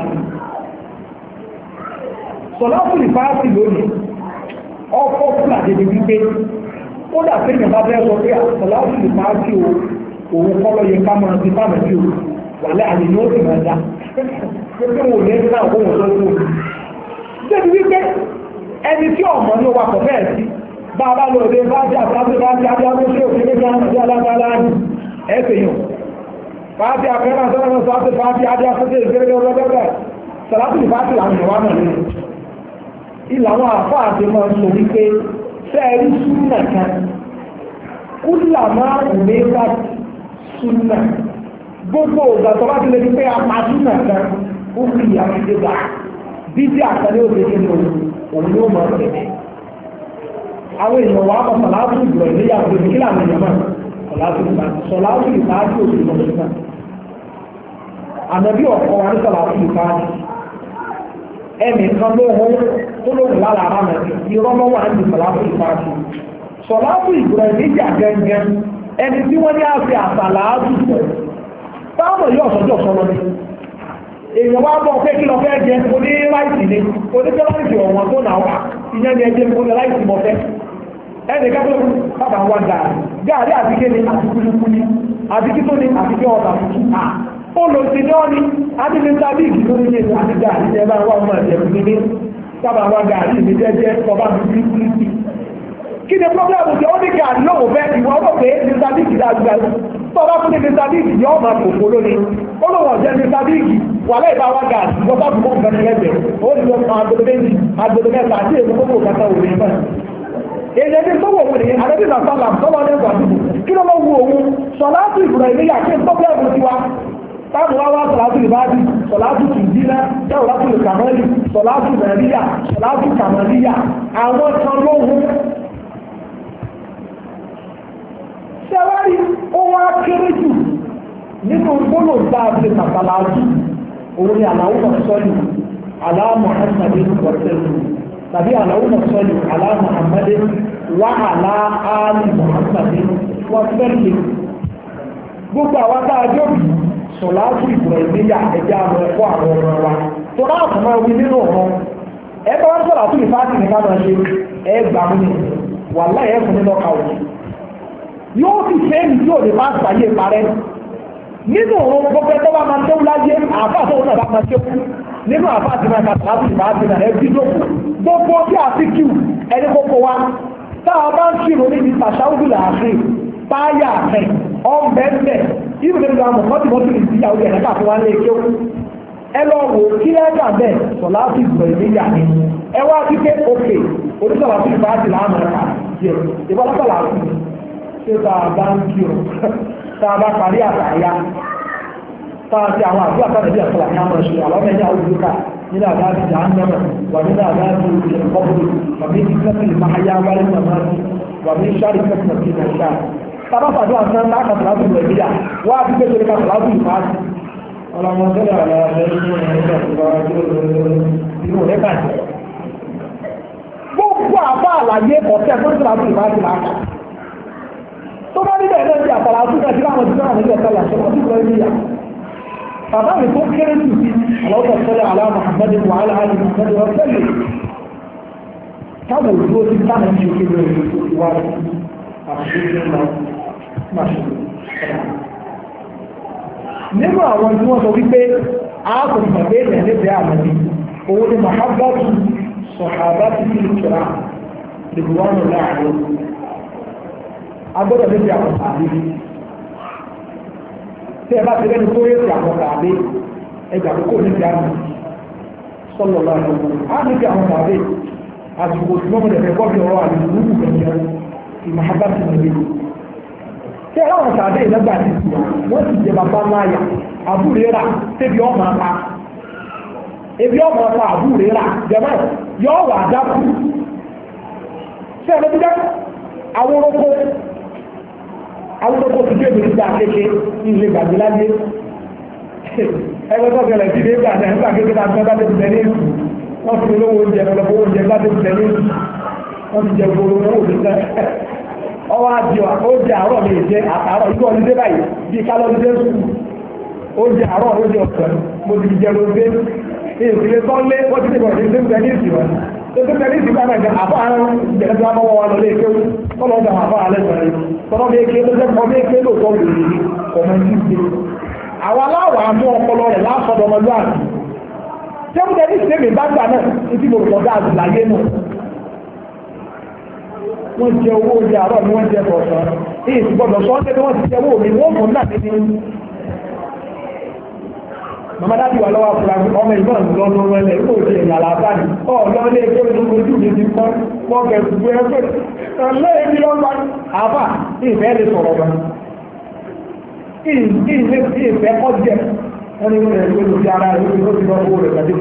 Speaker 1: ìfáàsì lónìí ọkọ̀ fúlà dédé wípé kódà pé ìyàbá bẹ́ẹ̀ sọ pé sọ̀láfù ìfáàsì òun kọ́ lọ yẹ ká máa ti fáàmì sí o wàlẹ́ àlè ni ó sì máa dá pé wò ní ẹgbẹ́ àwọn ohun tó tó débi wípé ẹni tí ọmọ ní wakọ̀ bẹ́ẹ̀ sí bá a bá lọ òde bá jẹ́ àtàbí bá jẹ́ àbí àwọn ṣé òfin méjì àwọn ọjọ́ alágbára ní ẹ̀sẹ̀ yàn fàájì àfẹ́ràn sọ́rọ̀ sọ́tẹ̀ fàájì adé afẹ́fẹ́ ìgbẹ́rẹ́ ọlọ́gbẹ́gbẹ́ sàlátì fàájì làwọn ìwà náà nínú ìlànà àfáà ti máa sọ wípé fẹ́ẹ̀rí súnà kan kúlà máa òmìnira súnà gbogbo ọ̀gá tó bá ti lè fi pé apàdúnà kan ó fi àfihàn gbà bíbí àtàlẹ́ òṣèlú ní òun yóò máa tẹ̀lé àwọn èèyàn wà á mọ̀ sọ̀láàtù ìgbọ̀ ìléyàwó ìgbè kí làwọn èèyàn máa sọ̀láàtù ìfàájú òṣèlú ọ̀ṣun náà ànàbí ọ̀kọ́ wa ní sọ̀láàtù ìfàájú ẹnì kan ló hún tó lóhùn lára ara mọ̀ irọ́ mọ́ wà ní sọ̀láàtù ìfàájú sọ̀láàtù ìgbọ̀ ìléyà gẹ́gẹ́ ẹni tí wọ́n ní àfi àsàlátù táwọn yóò sọ́jọ́ sọ́lọ́ ní èèyàn wá bọ́ pé kí lọ fẹ́ jẹ oní láìsì ní oníjẹ́ láìsì ọ̀wọ̀n tó náà wà ìyẹn ni ẹjẹ́ oní láìsì mọ́ fẹ́ ẹni kẹ́kọ̀ọ́ bàbá wa gààrí àti kí ni àti kúlúkúlí àti kí tó ní àti kí ọ̀tà tuntun à ó lọ sí ní ọ́ní àti ní sábì ìgbì tó ní ní àti gààrí ẹ bá wà ọmọ ẹ̀jẹ̀ mi ní bàbá wa gààrí mi jẹ́jẹ́ ọba mi kúlúkúlí sí kí ni pọ́blẹ́mù tí ó ní gààrí lọ́wọ́ fẹ́ ìwọ ọ̀pọ̀ pé ní sábì ìgbì dáadáa tọ́ba fún ní mr big yọ ọmọ kòkó lónìí ó lọ wọ̀ jẹ́ mr big wà láì bá wá gáàsì wọ́n bá fún ọ̀gbẹ́ni lẹ́gbẹ̀ẹ́ ó ní lọ fún agolo méjì agolo mẹ́ta àti èmi kókó kàtà òwe náà èyí ẹni tó wọ̀ wọ̀nyí àdébí náà sálà tọ́wọ́ ní ẹgbàá dùbò kí ló lọ wù òun sọ̀láàtù ìbùrọ̀ ìléyà kí n tọ́pẹ́ ẹ̀bùn tiwa táwọn wá wá sọ̀láàtù ìbáàdì sọ̀láàtù tìjínà sọ̀láàtù kàmẹ́lì sọ̀láàtù nàìjíríà sọ̀láàtù kàmẹ́líyà àwọn kan lóhun ṣẹ́wárí ó wá kéré jù nínú gbọ́nà dáadé kàtàlájú òun ni àlàúmọ̀ sọ́lù aláàmọ̀hánmàdé wọ̀tẹ́lù tàbí àlàúmọ̀ sọ́lù aláàmọ̀hánmàdé wà aláàálì mọ̀hánmàdé wọ̀tẹ́lù gbogbo àwọn dáadé òbí sọ̀lájú ìbùrọ̀ ìgbéyà ẹja àwọn ẹ̀kọ́ àwọn ọmọ wa tó náà kàn máa wí nínú ọ̀rọ̀ ẹgbẹ́ wọn sọ̀rọ̀ àtúnyì fáàtì ní ká máa ṣe ẹgbàá mú wà láyé ẹ̀fún nínú ọkà òjì yóò fi fẹ́ẹ̀mì tí ò lè máa ṣàyè parẹ́ nínú òun gbogbo ẹgbẹ́ bá máa tẹ́wọ́ láyé àáfàá tó náà bá máa tẹ́wọ́ nínú àáfàá tí máa kàtà láti máa ti náà ẹbí lóko gbogbo bí àti kíw ẹni kókó wa táwọn bá ń ṣírò níbi tàṣáwùdù làásì táyà àfẹ́ ọ̀nbẹ́ńbẹ́ ibùdó ìlú àwọn mọ́tìmọ́tì ìdíyàwó ẹ̀ ká fún wa lé kéwù ẹ lọ wò kí lẹ́gà bẹ́ẹ̀ sọ̀láàtì ìgbọ̀ ìléyà ni ẹ wá sí pé òkè oníṣàlá fún ìbá ti láàmú ẹ̀ka díẹ̀ ìbálòpọ̀lá fún ṣé tá a bá ń kí o tá a bá parí àtàyà tá a ti àwọn àdúrà kan níbi àtàlà ní àwọn ẹ̀ṣẹ̀ àwọn ẹ̀yà olùdókà nínú àdáàbì jahannama wà nínú àdáàbì ìrìnkọ́bùrù wà ní ìfẹ́sìlì máa yá wálé màmá wà ní sáré fẹ́sìlì sí nàìjíríà tábà pàdé àtúntà tá a kà sàlátù nàìjíríà wá á ti pé torí ká sàlátù ìfàásì ọlọmọdé àlà ẹ̀ṣẹ̀ gbogbo àbá àlàyé ọ̀tẹ́ fún sàlátù ìfàásì láàkà tó bá níbẹ̀ náà ti àtàlátù náà ti láwọn ti náà níbi ọ̀tẹ́ làṣẹ wọ́n ti lọ ilé yà bàbá mi tó kéré jù sí àlọ́tọ̀ sọ́lẹ̀ àlá Muhammad wàhálà àlè Muhammad wọ́n sẹ́lẹ̀ táwọn òdúró ti sáà ní ìṣòkè lórí ìwà àṣírí náà máa ṣe nínú àwọn tí wọ́n sọ wípé ààkùn pàdé ilẹ̀ nífẹ̀ẹ́ àmàdí owó ní mahabbatu sọ̀hábátì sí ìkìrà ìgbìwọ́nù láàrin agbọ́dọ̀ nífẹ̀ẹ́ àwọn tàbí tí ẹ bá ti lẹ́nu tó yẹ́sì àwọn tàbí ẹgbà tó kò nífẹ̀ẹ́ àmì sọ́lọ̀ láàrin á nífẹ̀ẹ́ àwọn tàbí àsìkò tí wọ́n mọ̀ bọ́bí ọ̀rọ̀ àdìsúrú gẹ̀gẹ̀ ìmahabbatu nàìjíríà tí ẹ láwọn tàbí ìlẹ́gbà ti sùn wọ́n sì jẹ bàbá láyà àbúrérà tẹ́bi ọmọ apá ebi ọmọ apá àbúrérà jẹmọ́ yọ wà dákú tí ẹni bíjẹ́ awúrọ́kọ́ ti dé ìbìrì gbà kéke ilé gbàgbé láyé ẹgbẹ́ tó kẹlẹ̀ sí dé gbà náà nígbà kékeré náà gbọ́dá tó ti tẹ̀lé èsù wọ́n fi olówó oúnjẹ lọ́pọ̀ oúnjẹ gbá tó ti tẹ̀lé èsù wọ́n ti jẹ gbòòrò owó òdìsẹ́ ọwọ́ àti oúnjẹ àárọ̀ mi jẹ àtàárọ̀ ikú ọdúnjẹ báyìí bí kálọ́dúnjẹ sùn oúnjẹ àárọ̀ oúnjẹ ọ̀sán mo ti jẹ lóde ìdílé tọ́lé wọ́n ti ní ìbọn ìdílé tẹ́lísì wọn tó tẹ́lísì bá náà jẹ àbọ̀ àrùn ìjẹ̀lẹ̀ tó wọ́n wọ́n lọ lé kéwú tọ́lọ́ ọjà àbọ̀ alẹ́ sọ̀rọ̀ yìí tọ́lọ́ bí eke tó jẹ́ kọ́ bí eke lóòótọ́ lòdì ọmọ ní ìdí àwọn aláwọ̀ àmú ọpọlọ rẹ̀ lásọdọ̀ ọmọlúwàbí tẹ́kù tẹ́lísì tẹ́lẹ̀ bá gbà náà ní mo rọ̀ dáa jù láyé náà wọ́n jẹ owó oúnjẹ àárọ̀ ni wọ́n jẹ ọ̀sán èyí ti gbọ́dọ̀ sọ ọ́n tẹ́lẹ̀ wọ́n ti jẹ owó mi wọ́n fún náà nínú màmá dájú wà lọ́wọ́ àfúrà ọmọ ìmọ̀ lọ́dún wẹlẹ̀ ó ti ẹ̀yà làbáni ọ̀ lọ́lé ẹgbẹ́ ìlú ojú mi ti pọ́n wọ́n bẹ̀ gbogbo ẹgbẹ́ ọ̀lẹ́ èmi lọ́wọ́ àbá ìfẹ́ lè sọ̀rọ̀ wọn ìfẹ́ kọ́ jẹ́ wọ́n ní wọ́n rẹ̀ lórí ara rẹ̀ ó ti lọ́wọ́ rẹ̀ kàdé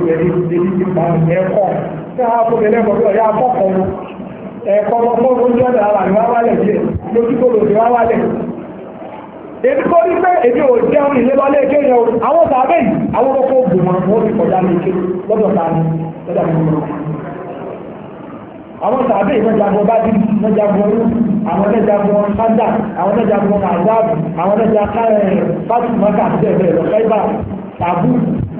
Speaker 1: ẹ̀kọ́ ọmọ oúnjẹ ọ̀dọ̀ ara rẹ̀ wá wálẹ̀ díẹ̀ lójúkò lòdì wá wálẹ̀. èdè kó rí pé èdè ò jẹun ilé lọ́lé eke yẹn o àwọn sàbẹ̀ yìí àwọn ọkọ̀ ògùn wọn wọ́n ti kọjá ní ike lọ́dọ̀ ta ni lọ́dọ̀ ta ni. àwọn sàbẹ̀ yìí wọ́n jagun bá dì wọ́n jagun ọdún àwọn náà jagun sádà àwọn náà jagun àzáàbù àwọn náà jagun fásitìmọ́kà àti ẹ̀bẹ̀ lọ́kẹ́bà tàbú.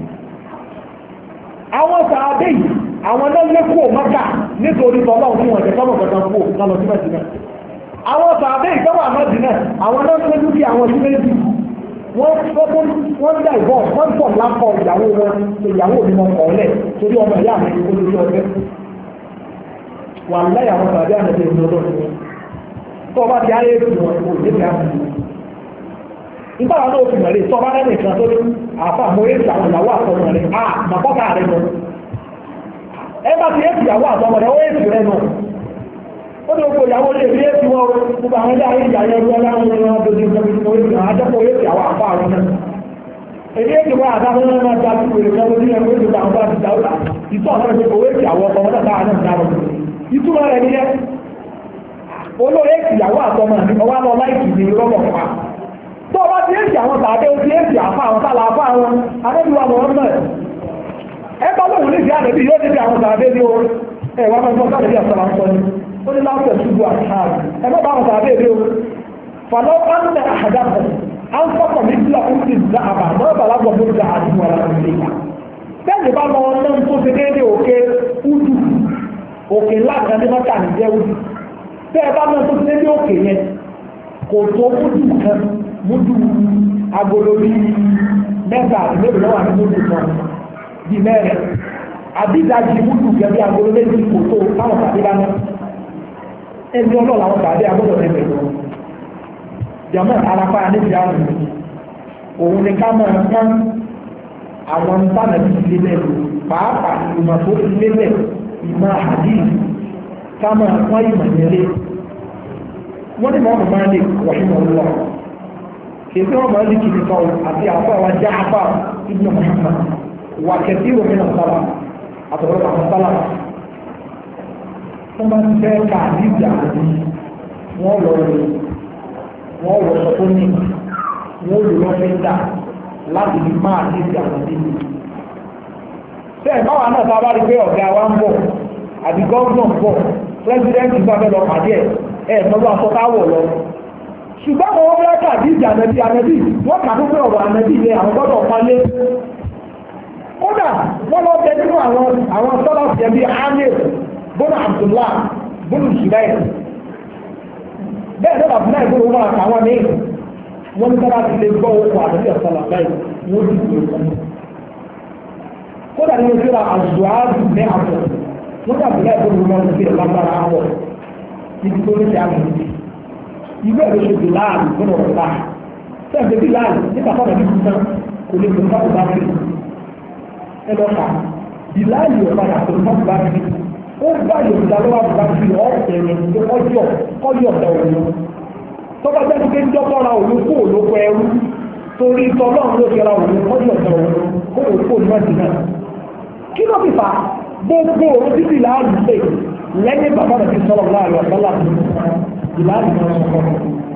Speaker 1: àwọn sàbẹ̀ yìí àwọn náà lẹ́kọ̀ọ́ mọ́kà nítorí tọ́lọ́ fún wọn ẹ̀kọ́ kankan kú lọ sí mẹ́sìnà àwọn sàbẹ̀ ìjọba mẹ́sìnà àwọn náà tó dúkìá àwọn sí méjì wọ́n dá ìbọn wọ́n pọ̀ lápọ̀ ìyàwó mi mọ̀ kọ́lẹ̀ torí ọmọ ìyá mi kó lórí ọgbẹ́ wà láyà àwọn sàbẹ̀ àmẹ́sẹ̀ ìjọba tó bá ti ayé ìlú wọn kò ní ìyá mi nígbà wọn náà fi mẹ́rin tó bá rẹ́ nìkan tó ní àfà mọ́ èsì àwọn ìyàwó àtọmọ rẹ̀ màkọ́kà rẹ̀ lọ ẹgbà tí èsì ìyàwó àtọmọ rẹ̀ ó èsì rẹ̀ nù ó ní gbogbo ìyàwó lè rí èsì wọn gbogbo àwọn ilé ayé ìyàwó ẹgbẹ́ ọlọ́run ní wọn dojú ìjọba èsì àjọpọ̀ èsì àwọn àpá àwọn náà èdè èsì wọn àtàwọn náà máa ta sí ìwé kan lórí ẹgbẹ́ ìjọba àwọn bá ti dáwọ́ là ìtọ́ náà ṣe owó èsì àwọn ọkọ̀ wọn náà táwọn náà dáwọ́ ìtumọ̀ rẹ̀ níyẹn olóòrè èsì ìyàwó àtọmọ àti ọwọ́ lọ láìsí ní rọ́bọ̀ pa tó bá ti èsì àwọn tàbí ó ti èsì àfá àwọn tààlà àfá àwọn adébíwá wọn mọ̀ ẹgbẹ́ lóhun ní ìsì àdébí yóò débi àwọn tàbí ní o ẹ̀wà mẹ́fọ́ tàbí àtàlà ń sọ ní ó ní láwùjọ ṣubú àtàlà ẹgbẹ́ bá àwọn tàbí ní o fàlọ́ ánlẹ̀ àdáfẹ́ áńfọ́kọ̀ ní sílẹ̀ ó ti dá àbà náà bàlágbọ̀ mú ìjà àdúgbò ara rẹ̀ nígbà bẹ́ẹ̀ni bá lọ náà tó ṣe déédéé òkè údù òkè ńlá kan ní mọ́tà ní jẹ́ údù bẹ́ẹ̀ bá náà tó ṣe déédéé òkè yẹn kò tó údù kan múdù agolo bí mẹ́ta àti mẹ́rin lọ́wọ́ àti múdù kan bí mẹ́rin àbídájì múdù gẹ́gẹ́ bí agolo méjì kò tó káwọn tàbí dáná ẹni ọlọ́ọ̀lá wọn tàbí agbọ́dọ̀ lẹ́gbẹ̀ẹ́ lọ jàmọ́ arapa níbi àrùn òun ni ká máa kán àwọn ntánà bí ilé lẹ́nu pàápàá ìmọ̀ tó ti lé lẹ̀ ìmọ̀ hadith ká máa pọ́n ìmọ̀ nílé wọ́n ní mọ́mọ́ máa lè wọ̀nyí ọlọ́ kìí wọ́n máa lè kìí sọ àti àfọ́ àwọn ajá afá ibn Muhammad wà kẹsí òmìnira sábà àtọ̀rọ̀ àwọn sálà wọ́n máa ń fẹ́ ká àdìjà àti wọ́n lọ rẹ̀ wọ́n wọ̀ sọ tó ní wọ́n lò lọ́ fẹ́ dà láti fi máa àdìjà àti ìlú. Bẹ́ẹ̀ báwa náà tá a bá rí pé ọ̀gá wa ń bọ̀ àbí gọ́ọ̀nà ń bọ̀ pírẹ́sidẹ́ntì bá fẹ́ lọ pàdé ẹ̀ mọ́lú aṣọ táwọ̀ lọ. Ṣùgbọ́n àwọn ọmọ ẹ̀ka àdìjà ànẹ́bí wọ́n kà tó pé ọ̀rọ̀ ànẹ́bí ilé àwọn gbọ́dọ̀ palé. Kódà wọ́n lọ bẹ nínú àwọn sọ́lá fìyẹ́ bíi Amir bọ́nà Abdullah bọ́nà Zubair bẹ́ẹ̀ náà Abdullahi bọ́nà wọn àtàwọn ní wọ́n ní sábà ti lè gbọ́ owó àdàbí ọ̀sálà báyìí wọ́n ti gbé wọn. Kódà nínú síra àzùwárù ní àbọ̀ wọ́n ní Abdullahi bọ́nà wọn ti fi lágbára àwọ̀ níbi tó ní ti àgbẹ̀ níbi. Ìwé ẹ̀rọ ṣe Bilal bọ́nà ọ̀la sẹ́ẹ̀dẹ̀ Bilal nígbà tó àdàbí tuntun kò lè gbé fáwọn bá fi ẹ lọ́ka Bilal yóò padà tó fáwọn bá fi ó bá yorùbá lọ́wọ́ àbúrò fi ọ̀sẹ̀ rẹ̀ tó kọ́jọ́ ọ̀dà òun tọ́ba jẹ́ pé jọ́kọ́ra òun kó olóko ẹrú torí tọ́lọ́run ló ṣe ra òun kọ́jọ́ ọ̀dà òun kó òun kó òun ẹ̀sìn náà. Kí ló fi fà gbogbo òun títí láàrú pé lẹ́yìn bàbá rẹ̀ ti sọ̀rọ̀ láàrú ọ̀sọ́lá ìlànà náà sọ̀rọ̀.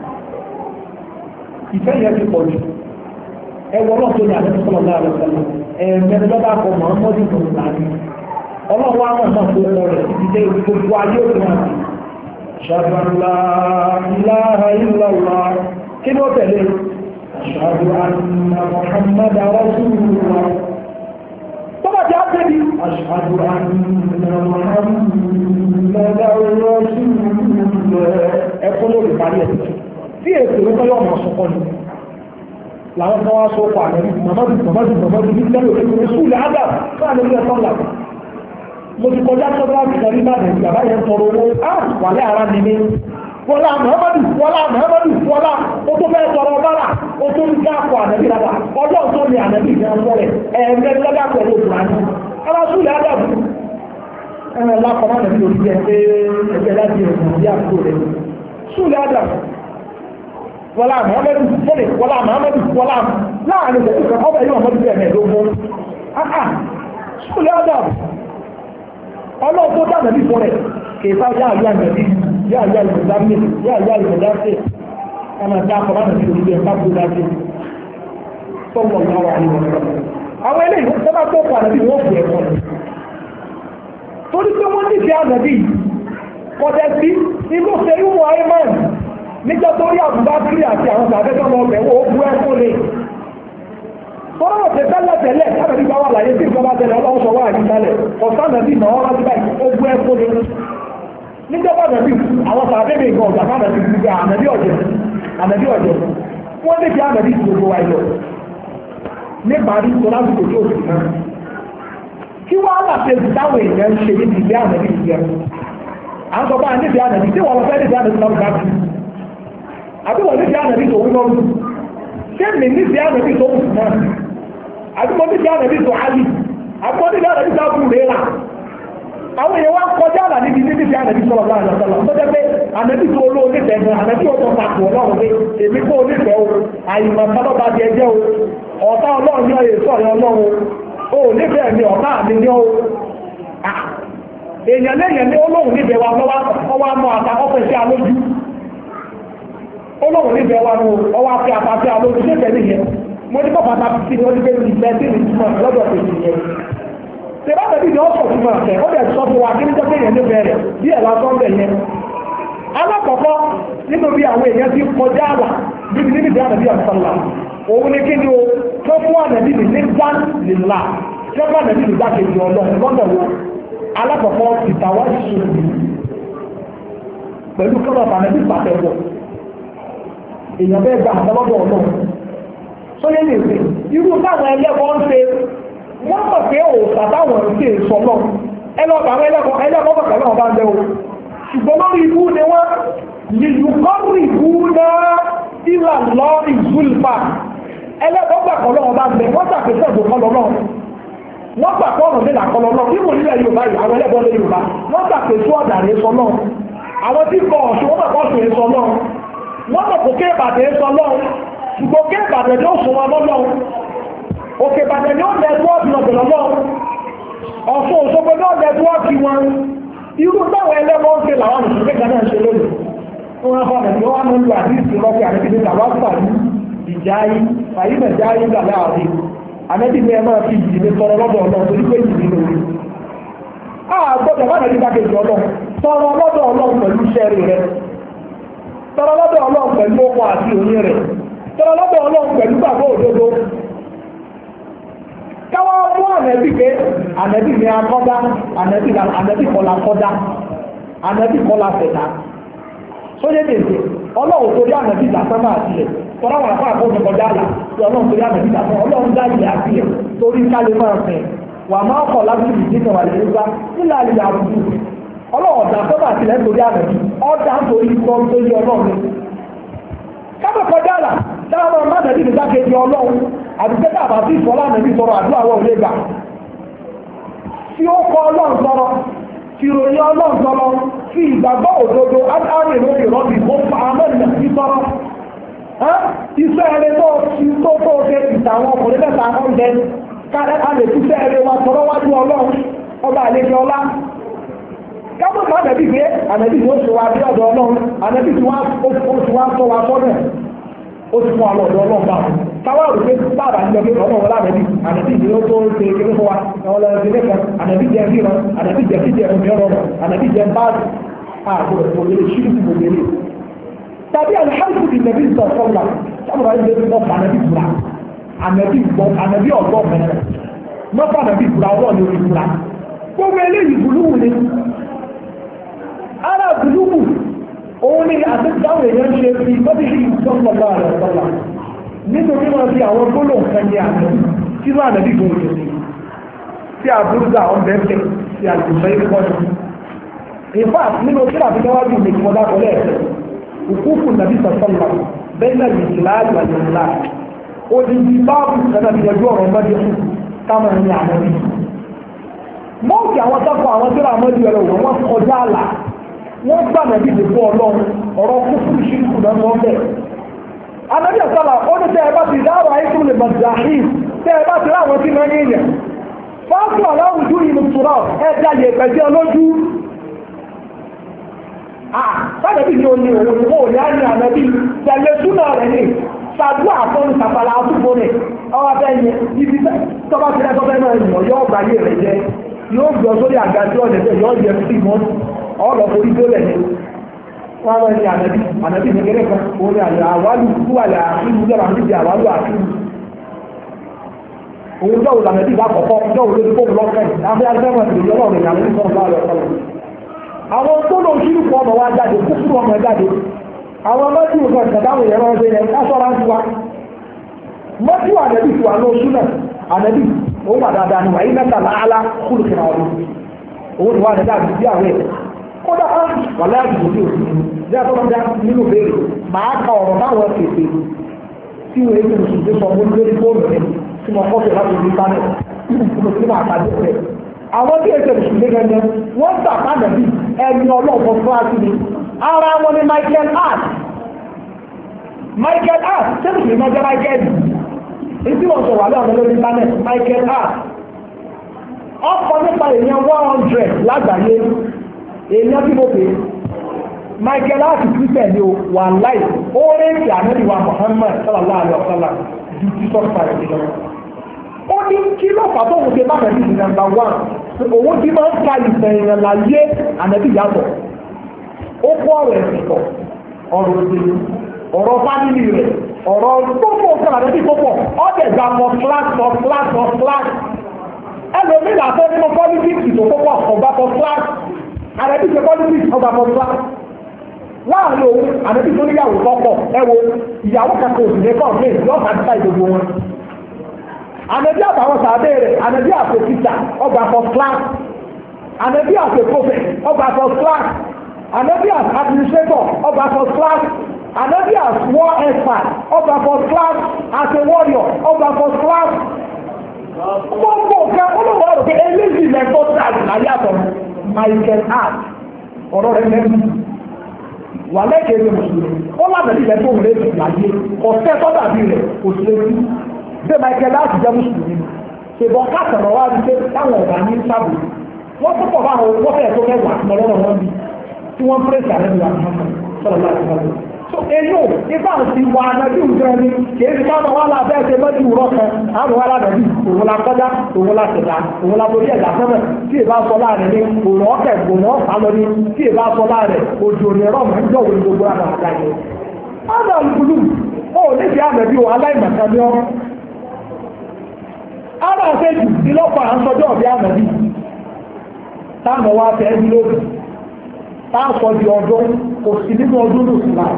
Speaker 1: Ìfẹ́ yẹn ti pọ̀ jù ẹwọ́ náà tó ní àdéhùn sọ̀rọ̀ láàrú ọ̀sọ́lá ẹ̀ẹ́dẹ́gbẹ́dá kọ Muhammadu Buhari ọlọ́wọ́ àwọn ọmọ tó lọ rẹ̀ ti dé gbogbo ayé òkú náà ṣàbàlá ìlàhà ìlàlá kí ló tẹ̀lé ṣàbù ànà Muhammad rasulullah tó bá jẹ́ àtẹ́bí ṣàbù ànà Muhammad rasulullah ẹkún lórí parí ẹ̀ tí èsì ló tọ́lọ́ ọmọ sọ́kọ́ ni làwọn kan wá sọ́kọ́ àmì mamadu ní lẹ́yìn òkú rẹ̀ ádà fún àmì ilẹ̀ tọ́lá mo ti kọjá sọ́dọ̀ àbìsàn rí bàbá ìgbàbá yẹn tọrọ owó wàlẹ́ ara ni mi wọlá Muhammadu wọlá o tó fẹ́ tọrọ bára o tó ní káàkó ànàbí rárá ọlọ́run tó ní ànàbí ìgbà wọlé ẹ̀ẹ́mẹ́ lọ́dà pẹ̀lú òkúrání aláṣúlẹ̀ ádàbù ẹ̀rọ lápọ̀ máa nàbí orí ẹgbẹ́ láti ẹ̀sùn sí àkókò rẹ̀ ṣúlẹ̀ ádàbù wọlá Muhammadu wọlá láàrin ìgbà ọbẹ̀ yóò mọ́dún bẹ́ẹ̀ mẹ́ẹ̀ẹ́dógún ṣúlẹ̀ ádàbù ọlọ́run tó dá nàbí fún rẹ̀ kèfà yá àyà nàbí yá àyà ìmọ̀dámì yá àyà ìmọ̀dámì ẹ̀mà dá àkọ́bá nàbí orí ẹ̀ káàkiri dájú tọ́wọ́ ìyáwó àríwọ̀ àwọn eléyìí tó bá tó kọ ànàbí wọ́n fò ẹ̀kọ́ ni torí pé wọ́n ní ìfẹ́ ànàbí kọjá sí inú ṣe ìwọ ayémán níjọ́ tó rí àbúbákiri àti àwọn sàbẹ́tọ̀ lọ bẹ̀ wọ́n ó bú ẹ̀kọ́ ni fọ́nà tẹ tẹ́lẹ̀ tẹ́lẹ̀ káàkiri bá wà láyé tí ìjọba tẹ́lẹ̀ ọlọ́wọ́ sọ wà àríkálẹ̀ ọ̀sán nàbí ìmọ̀ ọ̀rọ̀ láti báyìí ó gbé ẹ̀kọ́ ni níjọba nàbí àwọn sàbẹ́bẹ̀ ìgbọ̀n ọ̀gbà ká nàbí gbígbé ànàbí ọ̀jẹ̀ wọ́n ní kí ànàbí gbogbo wa lọ níparí tó lásìkò tó sì náà kí wọ́n á láti ẹ̀sìn táwọn èèyàn ń ṣe níbi ìgbé ànàbí ìgbẹ́ à ń sọ bá níbi ànàbí tí wọ́n fẹ́ níbi ànàbí lọ́rùn bá kú àbí wọ́n níbi ànàbí tó wú lọ́rùn ṣé mi níbi ànàbí tó wù náà àdúgbò níbi ànàbí tó hálì àdúgbò níbi ànàbí tó kú rèé là àwọn èèyàn wá kọjá àlà níbi níbi ànàbí sọ̀rọ̀ láàrín ọ̀sọ̀lá tó jẹ́ pé ànàbí tó olóò nífẹ̀ẹ́ gan ànàbí ọ̀tọ̀ takò ọlọ́run pé èmi kó onífẹ̀ẹ́ o àyìnbọn sábàbà di ẹjẹ́ o ọ̀tá ọlọ́run yọ èso ọ̀rẹ́ ọlọ́run o nífẹ̀ẹ́ mi ọ̀tá mi ní o èèyàn lẹ́yìn ní olóhùn nífẹ̀ẹ́ wa ọwọ́ mọ́ àtà ọ̀fẹ́ sí alójú olóhùn nífẹ̀ẹ́ wa ní ọwọ́ afẹ́ àtàfẹ́ alójú nífẹ̀ẹ́ nìyẹn mo ní bọ́pàá ta fi ní onígbé ní ìfẹ́ sí ìtumọ̀ lọ́dọ̀ tèmi yẹn tẹ́lá tẹ̀bí ni ó sọ fún wa tẹ̀ ó bẹ̀ sọ fún wa kí ní jẹ́ pé èèyàn nífẹ̀ẹ́ rẹ̀ bí ẹ̀ lásán bẹ̀ yẹn alákọ̀ọ́kọ́ nínú bí àwọn èèyàn ti kọjá àlà níbi níbi bí ànàbí àtàlà òun ni kí ni o tó fún ànàbí ní nígbà lílà tí ó bá ànàbí ní gbàkejì ọlọ́run lọ́dọ̀ wo alákọ̀ọ́kọ́ ìtàwá ìṣòro pẹ̀lú kọ́nà ànàbí pàtẹ́wọ̀ èèyàn bẹ́ẹ̀ gba àtàlọ́dọ̀ ọlọ́run sóyè lè ṣe irú táwọn ẹlẹ́kọ̀ọ́ ń ṣe wọ́n mọ̀ pé òòsà táwọn ń ṣe sọ náà ẹlọ́pàá àwọn ẹlẹ́kọ̀ọ́ kọ̀ọ̀kan náà bá ń bẹ́ o ṣùgbọ́n lórí ibú ni wọ́n yìnyínkọ́rù ìbú náà ìlà lọ ìzúlùfà ẹlẹ́kọ̀ọ́ gbàkọ̀ lọ́wọ́ bá ń bẹ wọ́n ṣàpèsè ìdòkọ́ lọ́wọ́ wọ́n gbà pọ̀ ọ̀nà nílà kọlọ náà bí mo nílẹ̀ Yorùbá yìí àwọn ẹlẹ́bọn lé Yorùbá wọ́n gbà pé tó ọ̀dà rẹ̀ sọ náà àwọn tí kọ ọ̀ṣun wọ́n gbà pọ̀ ọ̀ṣun rẹ̀ sọ náà wọ́n gbà pòkè Ìbàdàn sọ náà ṣùgbọ́n ké Ìbàdàn ni ó sọ wọn lọ́nà òkè Ìbàdàn ni ó nẹ́tíwọ́ọ̀kì ọ̀gbẹ̀ lọ́nà Ọ̀ṣun Òṣogbo ni ó nẹ́tíwọ́ọ̀kì wọn irú táwọn ẹlẹ́bọn ń ṣe làwọn mùsùlùmí kan náà ṣe lónìí wọ́n fọ́nà tí wọ́n mú lu àdíìsì lọ́pẹ́ àrẹ́bìnrin tàbá pàdé ìjáyí fàyíbẹ̀ jáyí gbàlẹ́ àrí àmẹ́bìnrin ẹ máa fi ìdílé tọrọ lọ́dọ̀ Ọlọ́run torí pé ìdílé lórí àgbọ́dọ̀ bá nàbí dákejì Ọlọ́run tọrọ lọ́dọ̀ Ọlọ́run pẹ̀lú iṣẹ́ rẹ̀ tọrọ lọ́dọ̀ Ọlọ́run pẹ̀lú ọkọ̀ àti òní rẹ̀ tọrọ lọ́dọ̀ Ọlọ́run pẹ̀lú gbàgbọ́ òdodo káwá mú ànẹ́bí pé ànẹ́bí ni akọ́dá ànẹ́bí kọ́lá kọ́dá ànẹ́bí kọ́lá fẹ̀dá sóyè tètè Ọlọ́run torí ànẹ́bí ìdásánmà àtìlẹ̀ tọ́lá wà fún àkóso kọjá àlà tí Ọlọ́run torí ànẹ́bí ìdásánmà Ọlọ́run dá ilẹ̀ àtìlẹ̀ torí kálí máa fẹ̀ wà máa kọ̀ láti ìdíje wà lè gbá nílà ilẹ̀ àbùkù Ọlọ́run ìdásánmà àtìlẹ̀ torí ànẹ́bí ọ̀dà torí ikọ́ torí Ọlọ́run kábọ̀ kọjá àlà táwọn máa nàbí ìdákejì Ọlọ́run àdìsẹ́kà àbàtì ìfọ́lá ànẹ́bí sọ̀rọ̀ àdúrà wọ̀ lé gbà tí ó kọ Ọlọ́run sọ̀rọ̀ fi ròyìn Ọlọ́run sọ̀rọ̀ fi ìgbàgbọ́ òdodo áàrùn lórí ìrọ́bì ó fa amẹ́rin sí sọ̀rọ̀ iṣẹ́ ẹrẹ tó ṣe ìtàwọn ọkùnrin mẹ́ta ọ̀dẹ kárẹ́ a lè túṣẹ́ ẹrẹ wa tọrọ wájú Ọlọ́run ọba àlejò ọlá kábọ̀ bá ànẹ́bí pé ànẹ́bí ni ó ṣe wa bí ọ̀dọ̀ Ọlọ́run ànẹ́bí tí wọ́n á sọ wa sọ́nà ó ti fún àwọn ọ̀dọ́ Ọlọ́run bá wọn káwá rò pé bàbá ń lọ pé ọmọ wọn lábẹ́bí ànẹ́bí ni ó tó ń ṣe kéré fún wa ẹ̀wọ̀n lọ sí lẹ́kàn ànẹ́bí jẹ́ bí wọn ànẹ́bí jẹ́ bí jẹ́ omi ọ̀rọ̀ ànẹ́bí jẹ́ báàgì àgbọ̀dọ̀ gbòmìnir ṣírí fún gbòmìnir tàbí àlùfáàlù ti nàbí sọ fọlá sábà ń lé ọkọ ànẹ́bí bùrà ànẹ́bí ọ̀gbọ́n mẹ́rẹ̀ mọ́fà ànẹ́bí bùrà ọwọ́ ni orí bùrà gbogbo eléyìí bùlùwù ni ara bùlùwù òun ni àtẹ́jáwò èèyàn ṣe fi bọ́díṣì ìjọba rẹ̀ sọ́lá nítorí wọn fi àwọn gbólóhùn kan ní àná tí wọn àná dìbò òjò sí tí àbúrúdà ọ̀bẹ̀ẹ̀fẹ̀ tí àlùfẹ́ ìkọ́jú ìfà nínú tí àfi níwájú mi kọ́ dákọ́lẹ̀ ẹ̀fẹ̀ òkúkú nàbí sọ̀sọ́lá bẹ́ẹ̀ náà yìí láàyò àyẹ̀wò odidi báàbù sẹ́nà bí ẹjọ́ ọ̀rọ̀ mọ́dé fún táwọn ẹni àná bí mọ́ọ̀kì àwọn sáfù àwọn tí wọ́n mọ́dé ẹ̀rọ wọn kọjá àlà wọ́n gbà nàbí ìdìbò Ọlọ́run ọ̀rọ̀ kúkúrú ṣíríkù náà sọ bẹ́ẹ̀. Ànábì àsálà ó ní tẹ́ ẹ bá ti dáhùn àìsàn lè bàjàhìn tẹ́ ẹ bá ti ráwọn tí wọ́n ní ilẹ̀. Fáàkì aláwùjú ìlú tura ẹja yẹ pẹ̀jẹ́ lójú. Sábẹ́bí ni o ní òun kò ní àní ànábì tẹ̀lé súnà rẹ̀ ní ṣáájú àfọ́nù sàpàlà àtúbọ̀ rẹ̀ ọwọ́ abẹ́ yẹn ibi tọ́ba ti rẹ́ tọ́fẹ́ náà yàn yóò gbà yé rẹ̀ jẹ yóò gbọ́ sórí àga tí ọ̀dẹ̀ yóò yẹ sí mọ́tò ọ̀rọ̀ orí tó lẹ̀ ní wọ́n wọ́n ní ànàbí ní gẹ́gẹ́ kan ó ní àlẹ́ àwálù kú àlẹ́ àfihù lọ́wọ́ àti ìdí àwálù àfihù òun jọ́ òun ànàbí bá kọ̀kọ́ jọ́ òun lórí fóònù lọ́kẹ́ láfẹ́ àgbẹ̀wọ̀n ìlú yọ́nà òun ìyàwó nípa ọ̀gá rẹ̀ sọ́lọ̀ àwọn tó lò sí ìfọ̀ ọmọ wa jáde kúkúrú ọmọ jáde àwọn mọ́tì nǹkan ìtàdáwò yẹn rán ṣe yẹn káṣọ́ra ń tiwa mọ́tì ànàbí tiwa ní oṣù náà ànàbí òun wà dáadáa ni wàyí mẹ́ta láàlá kúlùkìnà ọdún òun wà dáadáa bí àwọn ẹ̀ kódà á wà láàbì òbí òbí ní àtọ́mọdé nínú béèrè máa ka ọ̀rọ̀ báwọn kèfè tí wọ́n èyí mùsùlùmí sọ mú lórí fóònù rẹ̀ tí wọ́n kọ́ fẹ́ láti orí pánẹ̀ tí mo ti máa kájú rẹ̀. àwọn tí èsè mùsùlùmí gẹ́gẹ́ wọ́n gbà pánẹ̀ bí ẹni ọlọ́ọ̀fọ́ fúláṣí ni ara wọn ni Michael Hart ṣé mùsùlùmí máa jẹ́ Michael èyí wọ́n sọ wà lọ́wọ́ lórí pánẹ̀ Michael Hart ọkọ̀ nípa èèyàn 100 lágbàáyé èèyàn tí mo pè é Michael láti christian ni o wà láì ó rẹ́ẹ̀kì àmẹ́rìwá Muhammad sallallahu alaihi wa sallam ju Jesus Christ lọ. ó ní kí ló fà tó ń ṣe bá àmẹ́bí ní nàmbà 1 òun ti máa ń ka ìfẹ́ èèyàn láyé àmẹ́bí yàtọ̀ ó kó ọ̀rọ̀ ẹ̀sìn pọ̀ ọ̀rọ̀ òṣèlú ọ̀rọ̀ fámìlì rẹ̀ ọ̀rọ̀ gbogbo nǹkan àmẹ́bí tó pọ̀ ọ̀dẹ̀ gba for class ẹlòmíràn àfẹ́ nínú politics tó pọ̀ ọ̀gbà for class àrẹ́bí ṣe politics ọgbà mọ́tò láàrin òun àrẹ́bí tó níyàwó tọ́pọ̀ ẹwọ ìyàwó kankan òsì lẹ́kọ̀ọ́ ní lọ́ọ̀tà àti táì gbogbo wọn. àrẹ́bí àtàwọn sàbẹ̀ rẹ̀ àrẹ́bí àfẹ́ títà ọgbà first class àrẹ́bí àfẹ́ prophet ọgbà first class àrẹ́bí àfẹ́ administrator ọgbà first class àrẹ́bí àfẹ́ war expert ọgbà first class àti warrior ọgbà first class gbogbo nǹkan olówó ọ̀rọ̀ pé eléyìí lẹ́kọ́ sáàtì láyé àtọ̀ Michael Hart ọ̀rọ̀ rẹ̀ mẹ́rin wà lẹ́kẹ̀ẹ́ mùsùlùmí ó lábẹ̀lì ilẹ̀ tó rẹ̀ jù láyé ọ̀sẹ̀ tó dàbí rẹ̀ kò sí lé sí ṣé Michael Hart jẹ́ mùsùlùmí ṣèbọn káàtàrọ̀ wá rí pé táwọn ọ̀gá ní sábò wọ́n tó pọ̀ báwọn wọ́n fẹ́ẹ̀ tó mẹ́wàá lọ́rọ̀ wọn bí tí wọ́n pèsè àlejò àmọ́ sọ̀rọ̀ láti wájú. so èyí ò nípa àti wà ànábì ìjọ ni kì í ti ká wọn lá bẹ́ẹ̀ ṣe mọ́jú rọ̀ kan àwọn wà ládàbí òun la kọjá òun la tẹ̀dá òun la borí ẹ̀dá sọ́mọ̀ tí ì bá sọ láàrin ní òun ọ̀kẹ́ òun ọ̀sà lọ ní tí ì bá sọ láàrin òjò ní rọ̀ mọ́ níjọ́ òun gbogbo àná àdáyé. ádà lùkùlù ó ní ti ànábì ò aláìmọ̀kan ní ọ́ ádà àṣejù ìlọ́pọ̀ à ń sọjọ́ ọ̀bí ànábì táàmù wa tẹ̀ ẹ́ lórí táàkọ̀ di ọdún kò sí nínú ọdún lòsì láì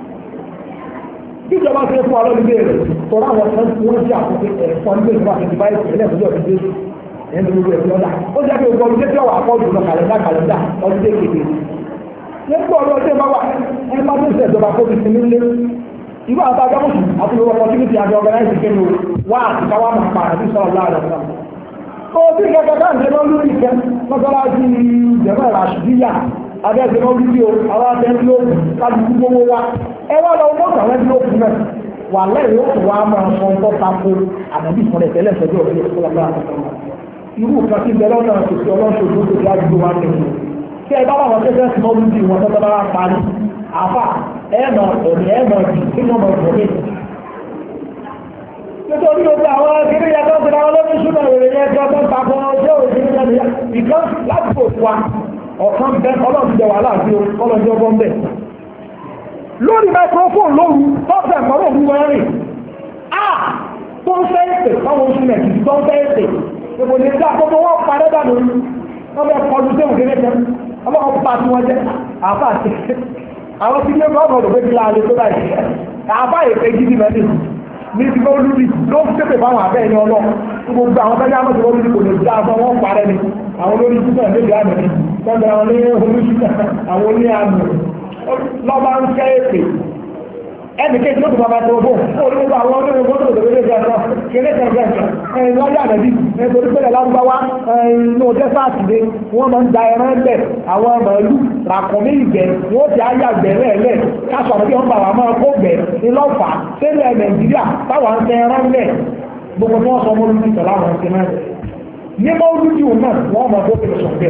Speaker 1: ìjọba fẹ́ fún alọ́lùgbé rẹ̀ tọ́lá àwọn ọ̀sán tí wọ́n jẹ́ àkókò ẹ̀fọ́ nígbà ìjọba àti ìdíbà ìpínlẹ̀ ìjọba ìjọba ìjọba ẹni gbogbo ẹ̀fọ́ ọ̀dà ó jẹ́ pé gbogbo ọdún tí wọ́n àkọ́jù lọ kàlẹ́ndà ọdún tí kéde nígbà ọdún tí wọ́n wà ẹ má tó ṣe ìjọba kó fi sinmi lé ìwé àtàjọ mọ̀sù àti ìwé ọkọ̀ tí àjọ ọ̀gánáìsì kéde wá àti káwá máa pa àti sọ̀rọ̀ láàrẹ̀ ọ̀sán ó bí kẹ̀kẹ́ káàkiri lọ lórí ìfẹ́ mọ́sálásí ìjẹ̀mọ́ ìràṣìdíyà abẹ́ẹ̀sẹ̀ lọ rí o àwọn abẹ́ẹ̀lógún kálukú gbówó wá ẹ wá lọ mọ́tò àwọn ẹ̀dínlógún náà wà lẹ́yìn ó wá máa sọ ń tọ́ta kó àdàbí ìfọ̀nẹ̀ tẹ́lẹ̀ sọ́jọ́ òfin ìfọ̀nà irú kan tí bẹ́ẹ̀ lọ́nà tòṣì ọlọ́ṣogbo tó ti àdúgbò wa nìyẹn tí ẹ bá wà wọn tẹ́tẹ́ sí mọ́lú bí wọn tọ́tọ́ bá parí àfà ẹ̀mọ̀ ẹ̀mí ẹ̀mọ̀ jù tí wọ́n mọ̀ jù mí. nítorí gbogbo àwọn kiri yẹn tó ń tẹ̀lé àwọn olómi súnà èrè yẹn tó ń takọ ọjọ́ òfin yẹn ìkan láti kò fún wa ọ̀kan bẹ ọlọ́run jẹ wàhálà àti ọlọ́run ọgbọ́n bẹ̀. lórí microphone lóru tọ́sẹ̀ mọ́rọ̀ òru wọn rìn tó ń fẹ́ ètè báwọn oṣù mẹ́tì tó ń fẹ́ ètè èkó lè dá gbogbo wọn parẹ́ dànù wọn bẹ kọlu sẹ́wọ̀n kékeré jẹ ọlọ́run pa tí wọ́n jẹ àbá àti àwọn tí ilé gbọ́dọ̀ ló gbé bí láàrin tó báyìí àbá èpè gidi mẹ́rin ní ti lórí ló ń tẹ́pẹ̀ fáwọn abẹ́ ẹni ọlọ́ gbogbo àwọn tẹ́lẹ̀ àmọ́ ìwọ́n lórí kò lè dá àwọn wọn parẹ́ ni àwọn olórí títà méjì àmì ni tẹ́lẹ̀ àwọn ní olóṣìṣẹ́ àwọn oní àmì lọ́ba ń fẹ́ èpè ẹnì kejì ló tó bàbá tó bò olùkọ́ àwọn olórí gbọ́dọ̀ lórí ilé ìjọba kéré kẹ̀kẹ́ ẹ̀yìn lọ́jà àdàbí nítorí pé lárúbáwá inú dẹ́sàtì ni wọ́n máa ń da ẹran lẹ̀ àwọn màálù ràkùnmí ìgbẹ́ wọ́n ti ayé àgbẹ̀rẹ̀ lẹ̀ káṣọ̀ àti wọn bá wà máa kó gbẹ̀ ńlọ́fà sílẹ̀ nàìjíríà táwọn ń tẹ ẹran lẹ̀ gbogbo tí wọ́n sọ mọ́ lórí ìtọ́lá àwọn ti náà ní mọ́lúdì náà wọ́n mọ̀ tó kéré sọ̀tẹ̀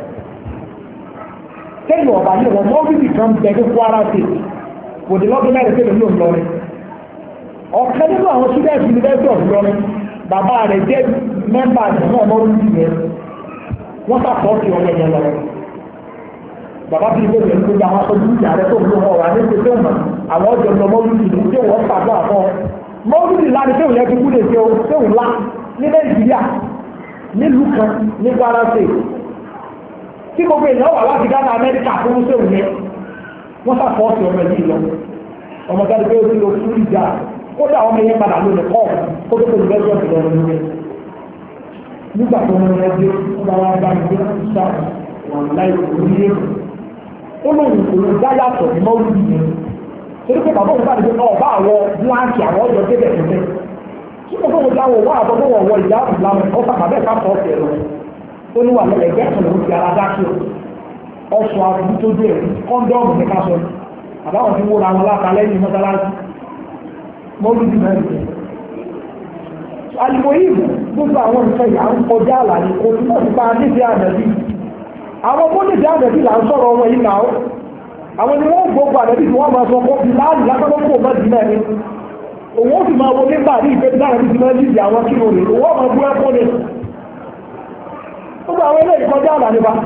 Speaker 1: kẹ́yìn ọ̀bà yìí wọ́n mọ́lúdì kan bẹ̀ ní Kwara State kò dé lọ́dún mẹ́rin tẹ́lẹ̀ ní Ìlọrin ọ̀kan nínú àwọn students university of Ìlọrin bàbá rẹ̀ jẹ́ mẹ́mbà ìjọba ọmọ orí yẹn wọ́n sàpọ̀tì ọmọ yẹn lọ bàbá bí ilé ìwé nígbà àwọn aṣojú ìyá rẹ̀ tó ń lò wọ́n wà ní ṣe mọ̀ àwọn ọjọ́ lọ mọ́lúdì ní tí wọ́n pàdé àbọ̀ mọ́lúdì láti tẹ́wọ̀n yẹn ti kú lè ṣe o tẹ́wọ̀n lá ní Nàìjíríà nílùú kan ní Kwara State tí gbogbo èèyàn wà láti Ghana Amẹ́ríkà fún tẹ́wọ̀n yẹn wọ́n sàpọ̀tì ọmọ yìí lọ ọmọ jáde pé ó ti lọ fún ìjà kódà ọmọ yẹn padà lónìí kọ́ kó tó tóbi lẹ́jọ́ ìlú ọ̀rọ̀ lórí nígbà tó ń rẹ dé ó bá wá bá mi dé ṣá wọn láì orí èrò ó lóun kò lè dá yàtọ̀ ní mọ́ orí yẹn torí pé bàbá òun bá dìde náà bá àwọ bláńkì àwọn ọjọ́ débẹ̀ tẹ́lẹ̀ tí mo fún mi dáwọ̀ wá àbọ̀ tó wọ̀ wọ ìyá ìlànà ọ̀sà bàbá ẹ̀ká pọ̀ ọ̀sẹ̀ lọ ó ní wà lẹ́lẹ̀ ẹgbẹ́ kan lòún fi ara dá sí ọ̀sọ̀ àbúrú tó dé kọ́ńdọ́ọ̀mù ní ká sọ àbáwọn tí wọ́n ra wọn láta lẹ́yìn mọ́sálásí mọ́lúdì mẹ́rin alìmọ̀yìnbó gbogbo àwọn nǹkan ìyá ń kọjá àlàyé kò túnmọ̀ sí pa nífẹ̀ẹ́ ànàbí àwọn mọ́lúdì ànàbí là ń sọ̀rọ̀ wọn yìí náà àwọn ni wọ́n gbogbo ànàbí tí wọ́n máa sọ kó fi láàrín lágbàdo kó mọ́dì mẹ́rin òun ó sì máa wọlé nígbà ní ìfẹ́ tí ànàbí ti máa ń dìde àwọn kí lóore òun ó máa bú ẹ̀kọ́ ni gbogbo àwọn ilé ìkọjá àlàyé bá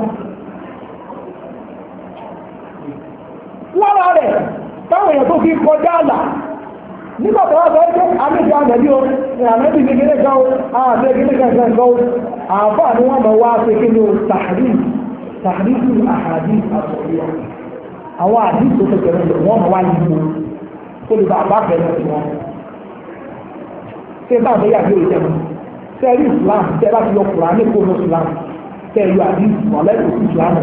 Speaker 1: lára rẹ̀ táwọn èèyàn tó fi kọjá àlà nígbà tó wá sọ pé àmìjọ àgbẹ̀bí o àmẹ́bí kékeré kan o àti kékeré kan o àbá ni wọ́n mọ̀ wá pé kí ni o tàhírí àhàdí àsọ̀ríà àwọn àdí tó tó kẹrẹ lọ wọ́n mọ̀ wá yípo tó lè bá àbá bẹ̀rẹ̀ sí wọn. ṣé bá àbẹ́yà bí o jẹun sẹ́rí Islam tẹ́ bá ti yọ Kùránì kó lọ Islam tẹ́ yọ àdí ìmọ̀lẹ́kùn sí Islam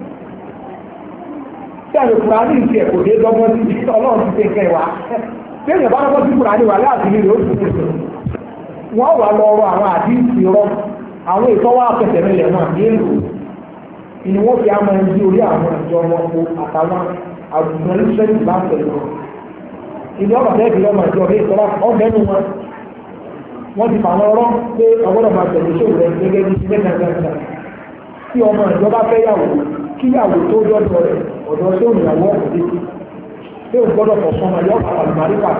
Speaker 1: tẹ́ yọ Kùránì ìṣe ẹ̀kọ́ dé dọ́gbọ́n sí Ọlọ́run ti tẹ́ kẹ́ wa téèyàn bá lọ́kọ́ sí Kùránì wà láti rí rẹ̀ ó sì tẹ̀sẹ̀ wọ́n wà lọ́rọ̀ àwọn àdíìsì rọ àwọn ìtọ́wọ́ àpẹtẹ̀rẹ̀lẹ̀ náà ní èlò ìní wọ́n fi àmọ́ ẹni orí àwọn ìjọ wọn kó àtàwọn àgùntàn ìṣẹ́lẹ̀ bá pẹ̀lú ìdí ọ̀nà bẹ́ẹ̀ bí ọmọ ìjọ bíi ìtọ́wọ́ ọ̀bẹ́nu wọn wọ́n ti fàwọn ọ̀rọ̀ pé ọgbọ́dọ̀ máa tẹ̀lé ṣòwò rẹ̀ gẹ́gẹ́ bí ilé kankan tí ọmọ ìjọba fẹ́ yàwó kíyàwó tó dọ́dọ̀ rẹ̀ ọ̀dọ̀ tó ìyàwó ọ̀dẹ́ tí ó gbọ́dọ̀ pọ̀ sọmọ yọ àlùmáríkà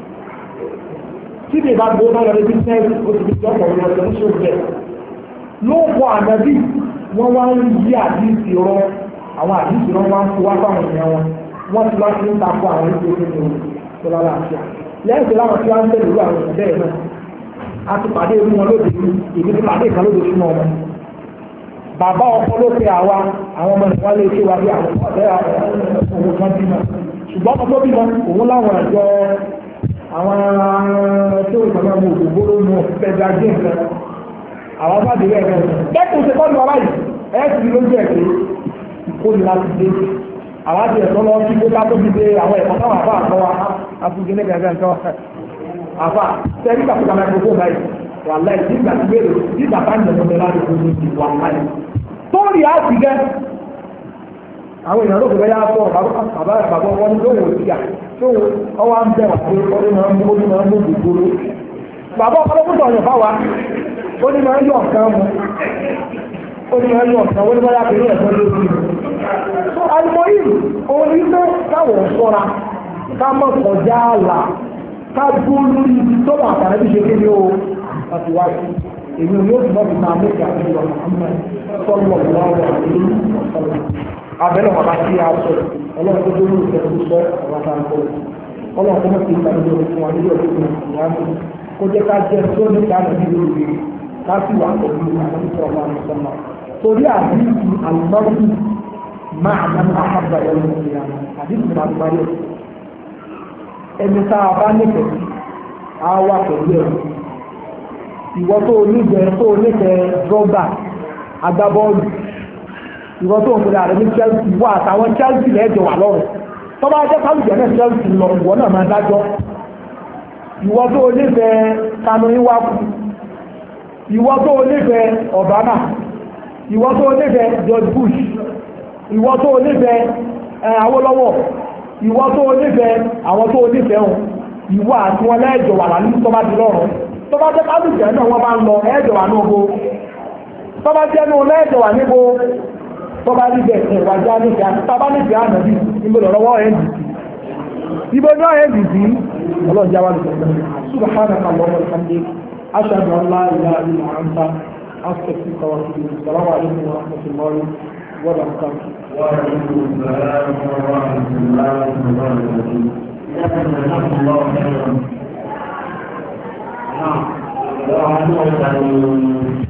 Speaker 1: tí lè bá gbó bá lọ́dẹ́ bísínẹ́sì ó ti fi jọ́pọ̀ lọ sí oṣù rẹ̀ ló kọ ànábì wọ́n wá ń yí àdíìsì rọ àwọn àdíìsì rọ wá ń fún wá fáwọn èèyàn wọn wọ́n ti wá sí ń takọ àwọn ìṣòro tó ní tó lára àṣà lẹ́yìn tó láwọn tí wọ́n ń tẹ̀lé ìlú àwọn ìṣẹ̀lẹ̀ bẹ́ẹ̀ náà a ti pàdé irú wọn lóde ìbí ti pàdé ìkan lóde sínú ọmọ bàbá ọkọ ló pe àwa àwọn ọmọ ìwà lè ṣe wá bí àwọn ọ̀dẹ́ òun kan bímọ ṣùgbọ́n ọmọ tó bímọ òun láwọn àjọ àwọn tó ìgbàgbọ́ ọmọ òdòdó mú fẹ́ẹ́ ajé nǹkan àwọn bá dèrè ẹ̀rọ bẹ́ẹ̀ ṣe kọ́ni ọ̀rá yìí ẹ̀ sì lójú ẹ̀ pé ìkóni láti dé àwọn àti ẹ̀sọ́ lọ sí kóká tó fi dé àwọn ẹ̀kọ́ táwọn àbá àkọ́ wa afúnjẹ ní gàgà nǹkan àfà sẹ́yìn kàkúkà microphone báyìí wà láì sí ìgbà tí wéèrè tí bàbá ń lọ láti fún mi wà láì tó rí àti gẹ́ àwọn èèyàn lókè bẹ́yà sọ bàbá wọn lóhùn òsìkà tóhùn ọwọ́ ń bẹ̀ wà pé ọdún máa ń mú gbogbo bàbá ọlọ́pùtọ̀ ọ̀yàn fáwa ó ní máa ń yọ ọ̀kan mu ó ní máa ń yọ ọ̀kan wọ́n ní báyà pé ní ẹ̀sọ́ lórí so alimoyim òun ní pé káwọn sọ́ra ká mọ̀ kọjá àlà ká dúró lórí ibi tó wà àtàrà bí ṣe kéde o àti wá sí èmi ò yóò túnbọ̀ fi máa mú kí àti ìwà Muhammad sọ́lọ̀ lọ́wọ́ àti abẹ́lẹ̀ wọn bá sí aṣọ ọlọ́run tó dúró ìfẹ́ tó sọ àwọn àtàkọ́ ọlọ́run tó mọ̀ sí ìtàgé fún wa nílò ìfẹ́ ìyá mi kó jẹ́ ká jẹ́ tó ní ká lè nílò ìwé láti wà pẹ̀lú àtúntò ọmọ àti sọ́mà torí àdínkù àlùmọ́ọ̀kù máa dáná àhábà ẹ̀rọ ìyá àdínkù máa parí ẹni tá a bá nífẹ̀ẹ́ á wà pẹ̀lú ẹ̀rọ ìwọ tó onífẹ̀ẹ́ drọ́gbà agbábọ́ọ̀lù ìwọ tó ń pèlè àrẹ ní Chelsea wà àtàwọn Chelsea lẹ́jọ wà lọ́rùn tó bá jẹ́ káwùjẹ́ náà Chelsea lọ ìwọ náà máa dájọ́ ìwọ tó onífẹ̀ẹ́ Kanu Iwaku ìwọ tó onífẹ̀ẹ́ Obama ìwọ tó onífẹ̀ẹ́ George Bush ìwọ tó onífẹ̀ẹ́ Awólọ́wọ̀ ìwọ tó onífẹ̀ẹ́ àwọn tó onífẹ̀ẹ́ hàn ìwọ àti wọn lẹ́jọ wà lálẹ́ tó bá di lọ́rùn tó bá jẹ́ káwùjẹ́ náà wọ́n bá ń lọ ẹ̀jọ̀ wà níbo tó bá jẹ́ náà lẹ́jọ̀ wà níbo tó bá rí bẹ́ẹ̀ ẹ̀wà já nífẹ̀ẹ́ àti tábà nífẹ̀ẹ́ ànàbí níbo lọ́wọ́ ndc ibo ní ndc ọlọ́jà wà lùsọ̀ subhanaka allahumma wa bihamdika ashhadu an la ilaha illa anta astaghfiruka wa atubu ilayk assalamu alaykum wa rahmatullahi wa barakatuh.
Speaker 2: wa alaykum assalam wa rahmatullahi wa barakatuh.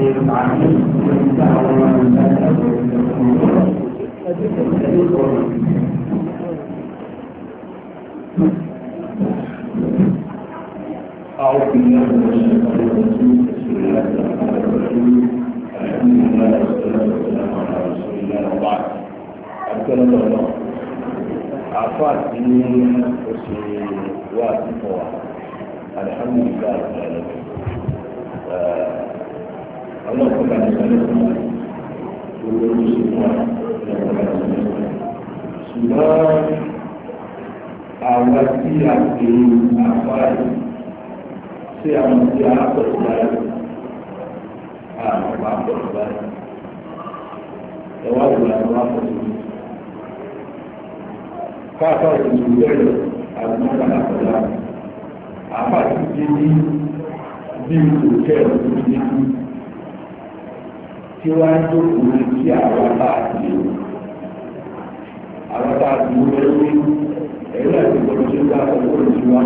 Speaker 2: أعوذ بالله من الشيطان الرجيم بسم الله الرحمن الرحيم الحمد لله والصلاة والسلام على رسول الله وبعد أكرم الله أعطاك إني أسري واتفوا الحمد لله رب العالمين Allah kepada semua guru semua yang kepada semua awal siap di awal siap berjalan apa berjalan awal bulan apa kata sumber apa berjalan apa ini di hotel ini tí wọ́n á tó kúrò sí àwọn àti lórí ẹ̀rọ àti ìgbọ̀nà tó bá ọkọ̀ ìṣúwá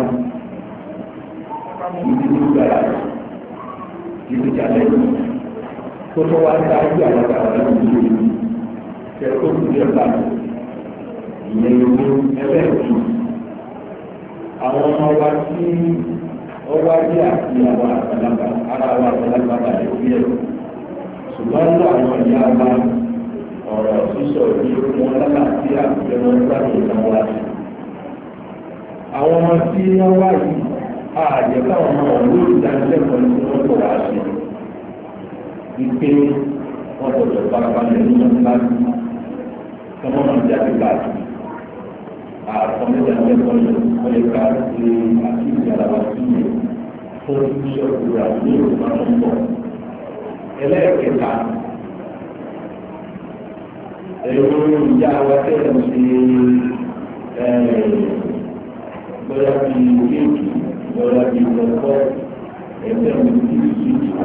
Speaker 2: ìdí tó gbára ìdí jalè tó tó wá dájú àwọn àwọn ìlú kẹ́kọ̀ọ́ tó yẹ bá ìyẹn ìlú ẹlẹ́ẹ̀kú àwọn ọmọ wa tí ọwọ́ ajé àti àwọn àgbàlagbà ara àwọn àgbàlagbà bàjẹ́ sí ẹ̀rọ. Ṣùgbọ́n ní àwọn ìyá wa ọ̀rọ̀ sísọ ní wọn lálàáfí àtijọ́ wọn gbàgbé ìtàn wa sí. Àwọn ọmọ tí wọ́n wá yìí àjẹká ọmọ ọ̀hún ìdánilẹ́kọ̀ọ́ ní wọ́n kọ̀ wá sí wípé wọ́n gbọ́dọ̀ farabalẹ̀ nínú kíláàsì kí wọ́n máa jáde káàkiri àtọ̀mẹ́dánilẹ́kọ̀ọ́ yìí wọ́n lè ká ṣe àti ìjàlá sílẹ̀ fún ìṣòro àti ìrònú àwọn ọmọ ẹlẹ́ẹ̀kẹta ẹ̀rọ ìyá wa tẹ̀lé ṣe bóyá bí kéèkì bóyá bí ọkọ̀ ẹgbẹ́ mi ti fi ìtura.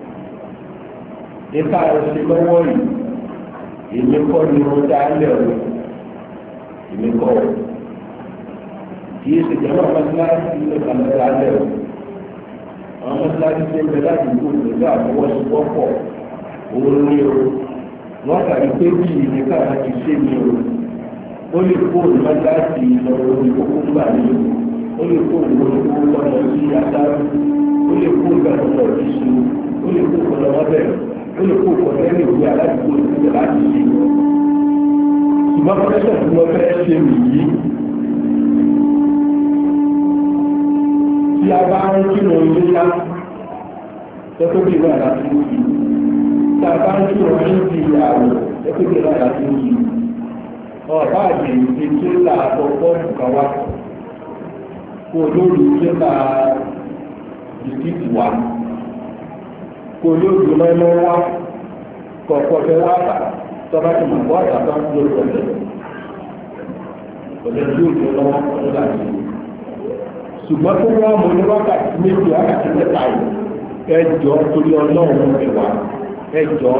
Speaker 2: Nípa ẹsẹ̀ lọ́wọ́ yìí, èmi kọ́ ni mo dá lẹ̀ o, èmi kọ́ o. Kì í ṣe jẹ́wọ́ mọ́tíláṣí ló kà lọ́ dá lẹ̀ o. Àwọn mọ́tíláṣí ṣe ń bẹ láti kó pẹ̀lú àfọwọ́sowọ́pọ̀ òun ní o. Wọ́n kàrí pé bí ìdíkà láti ṣe ní o. Ó lè kó mọ́tíláṣí lọ́wọ́ orí kókó ń gbà ní o. Ó lè kó ìwé owó lọ́nà sí adáru. Ó lè kó ìgbàlódé ìṣú. Ó lè kó ìkọlọ́wọ́ bẹ̀rẹ̀. Ó lè kó ìkọlọ́wọ́ ìwé aládùúgbò ìṣẹ̀lẹ̀ láti ṣe. Ṣùgbọ́n pọ́fẹ́sọ̀ tí wọ́n fẹ́ ṣe nìyí. Tí a bá ń kírun ilé yá, tẹ́tọ́ bí ìwé àdáṣe ń kí. Tí a bá ń kírun ní ti àwọ̀, tẹ́tọ́ bí ìwé àdáṣe ń kí. Ọ̀bá àjẹ́ ìṣe tí ó là àkọ́kọ́ nǹkan wá. Kó olórí tí ó là bisikíìtì wá. Kó olórí lọ́wọ́ wá. Kọ̀ọ̀kọ̀ fẹ́ wá tà. Tọ́ba ti mọ̀ bọ́ àtàkọ́ lórí ọ̀dẹ̀. Ọ̀dẹ̀ tí ó jẹ lọ́wọ́ ọ̀dẹ̀ láti. Ṣùgbọ́n tó wọ́n mú ní wákàtí méjì wákàtí mẹ́ta yìí. Ẹjọ́ torí ọlọ́run ẹ̀wà. Ẹjọ́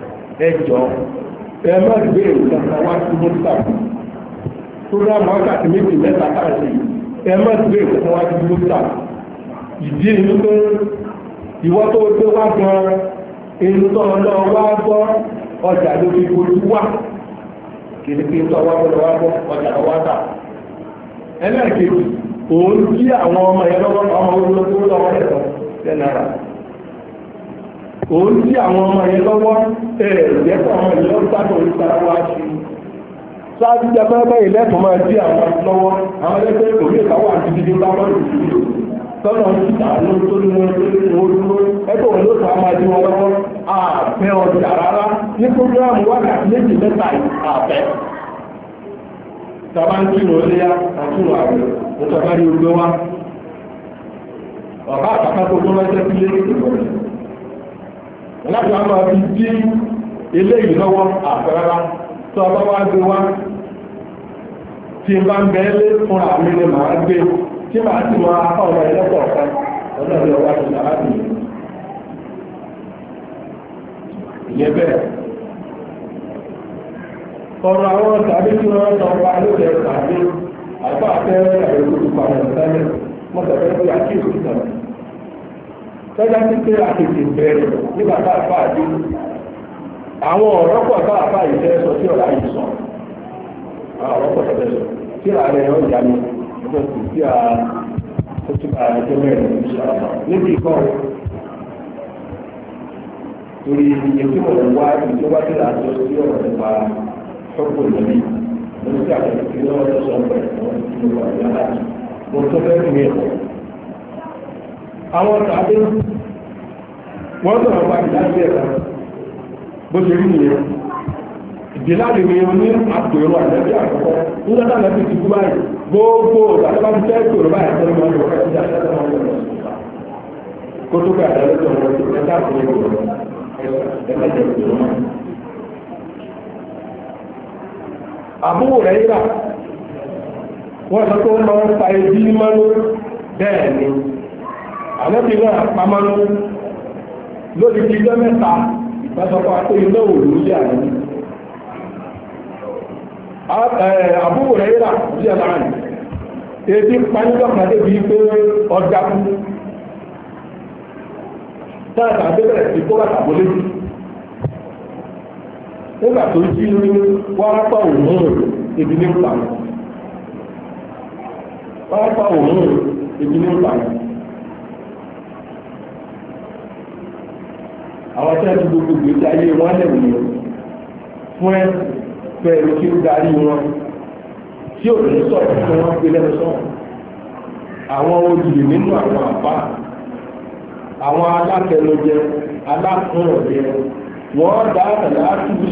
Speaker 2: ẹ má gbé ìtàn wá sí mọ́tà. Tó wọ́n mú wákàtí méjì mẹ́ta káàkiri. Ẹ má gbé ìtàn wá sí mọ́tà. Ìdí inú tó ìwọ́ tó gbé wá gan-an. Inú tó lọ wá gbọ́. Ọjà ló fi ojú wà kìrìkìrì tó wá bọ́ ọjà lọ́wọ́ tà. Ẹlẹ́ẹ̀kejì, òun jí àwọn ọmọ yẹn lọ́wọ́ ọmọ olóògbé lọ́wọ́ ẹ̀sọ́ tẹ́nára. Òun jí àwọn ọmọ yẹn lọ́wọ́ ẹ̀ẹ́dẹ́gbẹ́ ọmọ yẹn lọ́wọ́ gbádùn oríṣiríṣi wá sí. Sáájú jẹ́ pẹ́pẹ́ ìlẹ́kùn máa jí àwọn lọ́wọ́ àwọn ẹgbẹ́ òní ìkáwọ́ àti dídí bá wọ́n lù sí. Tọ́nà ìtàánú tó ní wọn dúró ẹgbẹ́ òun ló fà máa jí wọn lọ́wọ́ ààfẹ́ ọjà rárá ní prógrámù wákàtí méjì mẹ́ta ààfẹ́. Tàbá ń kí wọn léyá àtúnwò ààrẹ nítorí rí ogbé wá. Ọ̀gá àkàkà tó tó lọ́jẹ́ sí lé ìgbọ̀rẹ̀. Láti wá máa fi dí ilé yìí lọ́wọ́ ààfẹ́ rárá tó ọba wá gbé wá. Tí n bá ń bẹ́ẹ̀ lé fúnra mi ni màá gbé tí màá sì máa apá ọmọ ẹlẹ́pọ̀ ọ̀kan lọ́nà ìlú ọwá ti sàrábì ìyẹn bẹ́ẹ̀. Ọ̀rọ̀ àwọn tàbí tí wọ́n sọ wá lóde tàbí àbá àfẹ́rẹ́ àrẹ òkúta pàdé sẹ́lẹ̀ mọ́tàfẹ́ sí àkíyèsí kan. Tọ́já sí pé àtètè bẹ̀rẹ̀ nígbà tá a fà dé. Àwọn ọ̀rọ̀ pọ̀ tá a fà ìfẹ́ sọ sí ọ̀rá yìí sọ. Àwọn ọ̀rọ̀ pọ̀ tẹ̀lé sọ sí ààrẹ ọ̀jà mi. Ọjọ́ kò sí àtúntà ẹjọ́ mẹ́rin ìṣàlọ́ níbi ìkọ́ torí iye tí mo wá ìjọba tí a jọ sí ọ̀rọ̀ nípa ṣọ́pọ̀ ìlọ́bí mo ní sí àtẹ̀lẹ́ tí wọ́n tó sọ pẹ̀ wọ́n ti wà yàrá mo tó fẹ́ fi ẹ̀kọ́. Àwọn tàbí wọ́n sọ̀rọ̀ pa ìdájọ́ ẹ̀ka bó ṣe rí nìyẹn. Ìdíláàdì ni o ní àpèrò àjẹ́bí àkọ́kọ́ nígbàtà lẹ́bí ti kú báyìí gbogbo ìgbàtàbá ti fẹ́ kòrò báyìí tẹ́lẹ̀ máa ń lọ rẹ̀ sí àṣẹ́lẹ̀ máa ń lọ kó tó gbà àjẹ́lẹ́jọ́ wọn ti ẹ̀dá àpèrò ìgbòrò ẹ̀lẹ́jẹ̀ ìgbòrò náà. Àbúrò rẹ̀ yíra wọ́n sọ pé wọ́n máa ń pa ẹbí mánú bẹ́ẹ̀ ni àlẹ́bí náà pa mánú lórí kíjọ́ mẹ́ta ìbásọpọ̀ àpé ilé òòlù sí àlẹ́bí. Àbúrò rẹ̀ yíra sí àlàáyìn ebi pàníjọ́kàdé bí pé ọjà fún táàtà àbẹ́bẹ̀rẹ̀ sí kó bàtà bó léjì nígbà tó jí ní wárápá òun ebi ní pàánù wárápá òun ebi ní pàánù àwọn tí wọ́n ti gbogbo ìgbésí ayé wọn lẹ́wọ̀n fún ẹ pẹ̀lú kí ó darí wọn tí ò ní sọ̀rọ̀ tí wọ́n gbé lẹ́nu sọ́wọ́n
Speaker 1: àwọn olè nínú àwọn àpá àwọn alátẹnujẹ alákùnrọ̀jẹ wọ́n dá àtàlà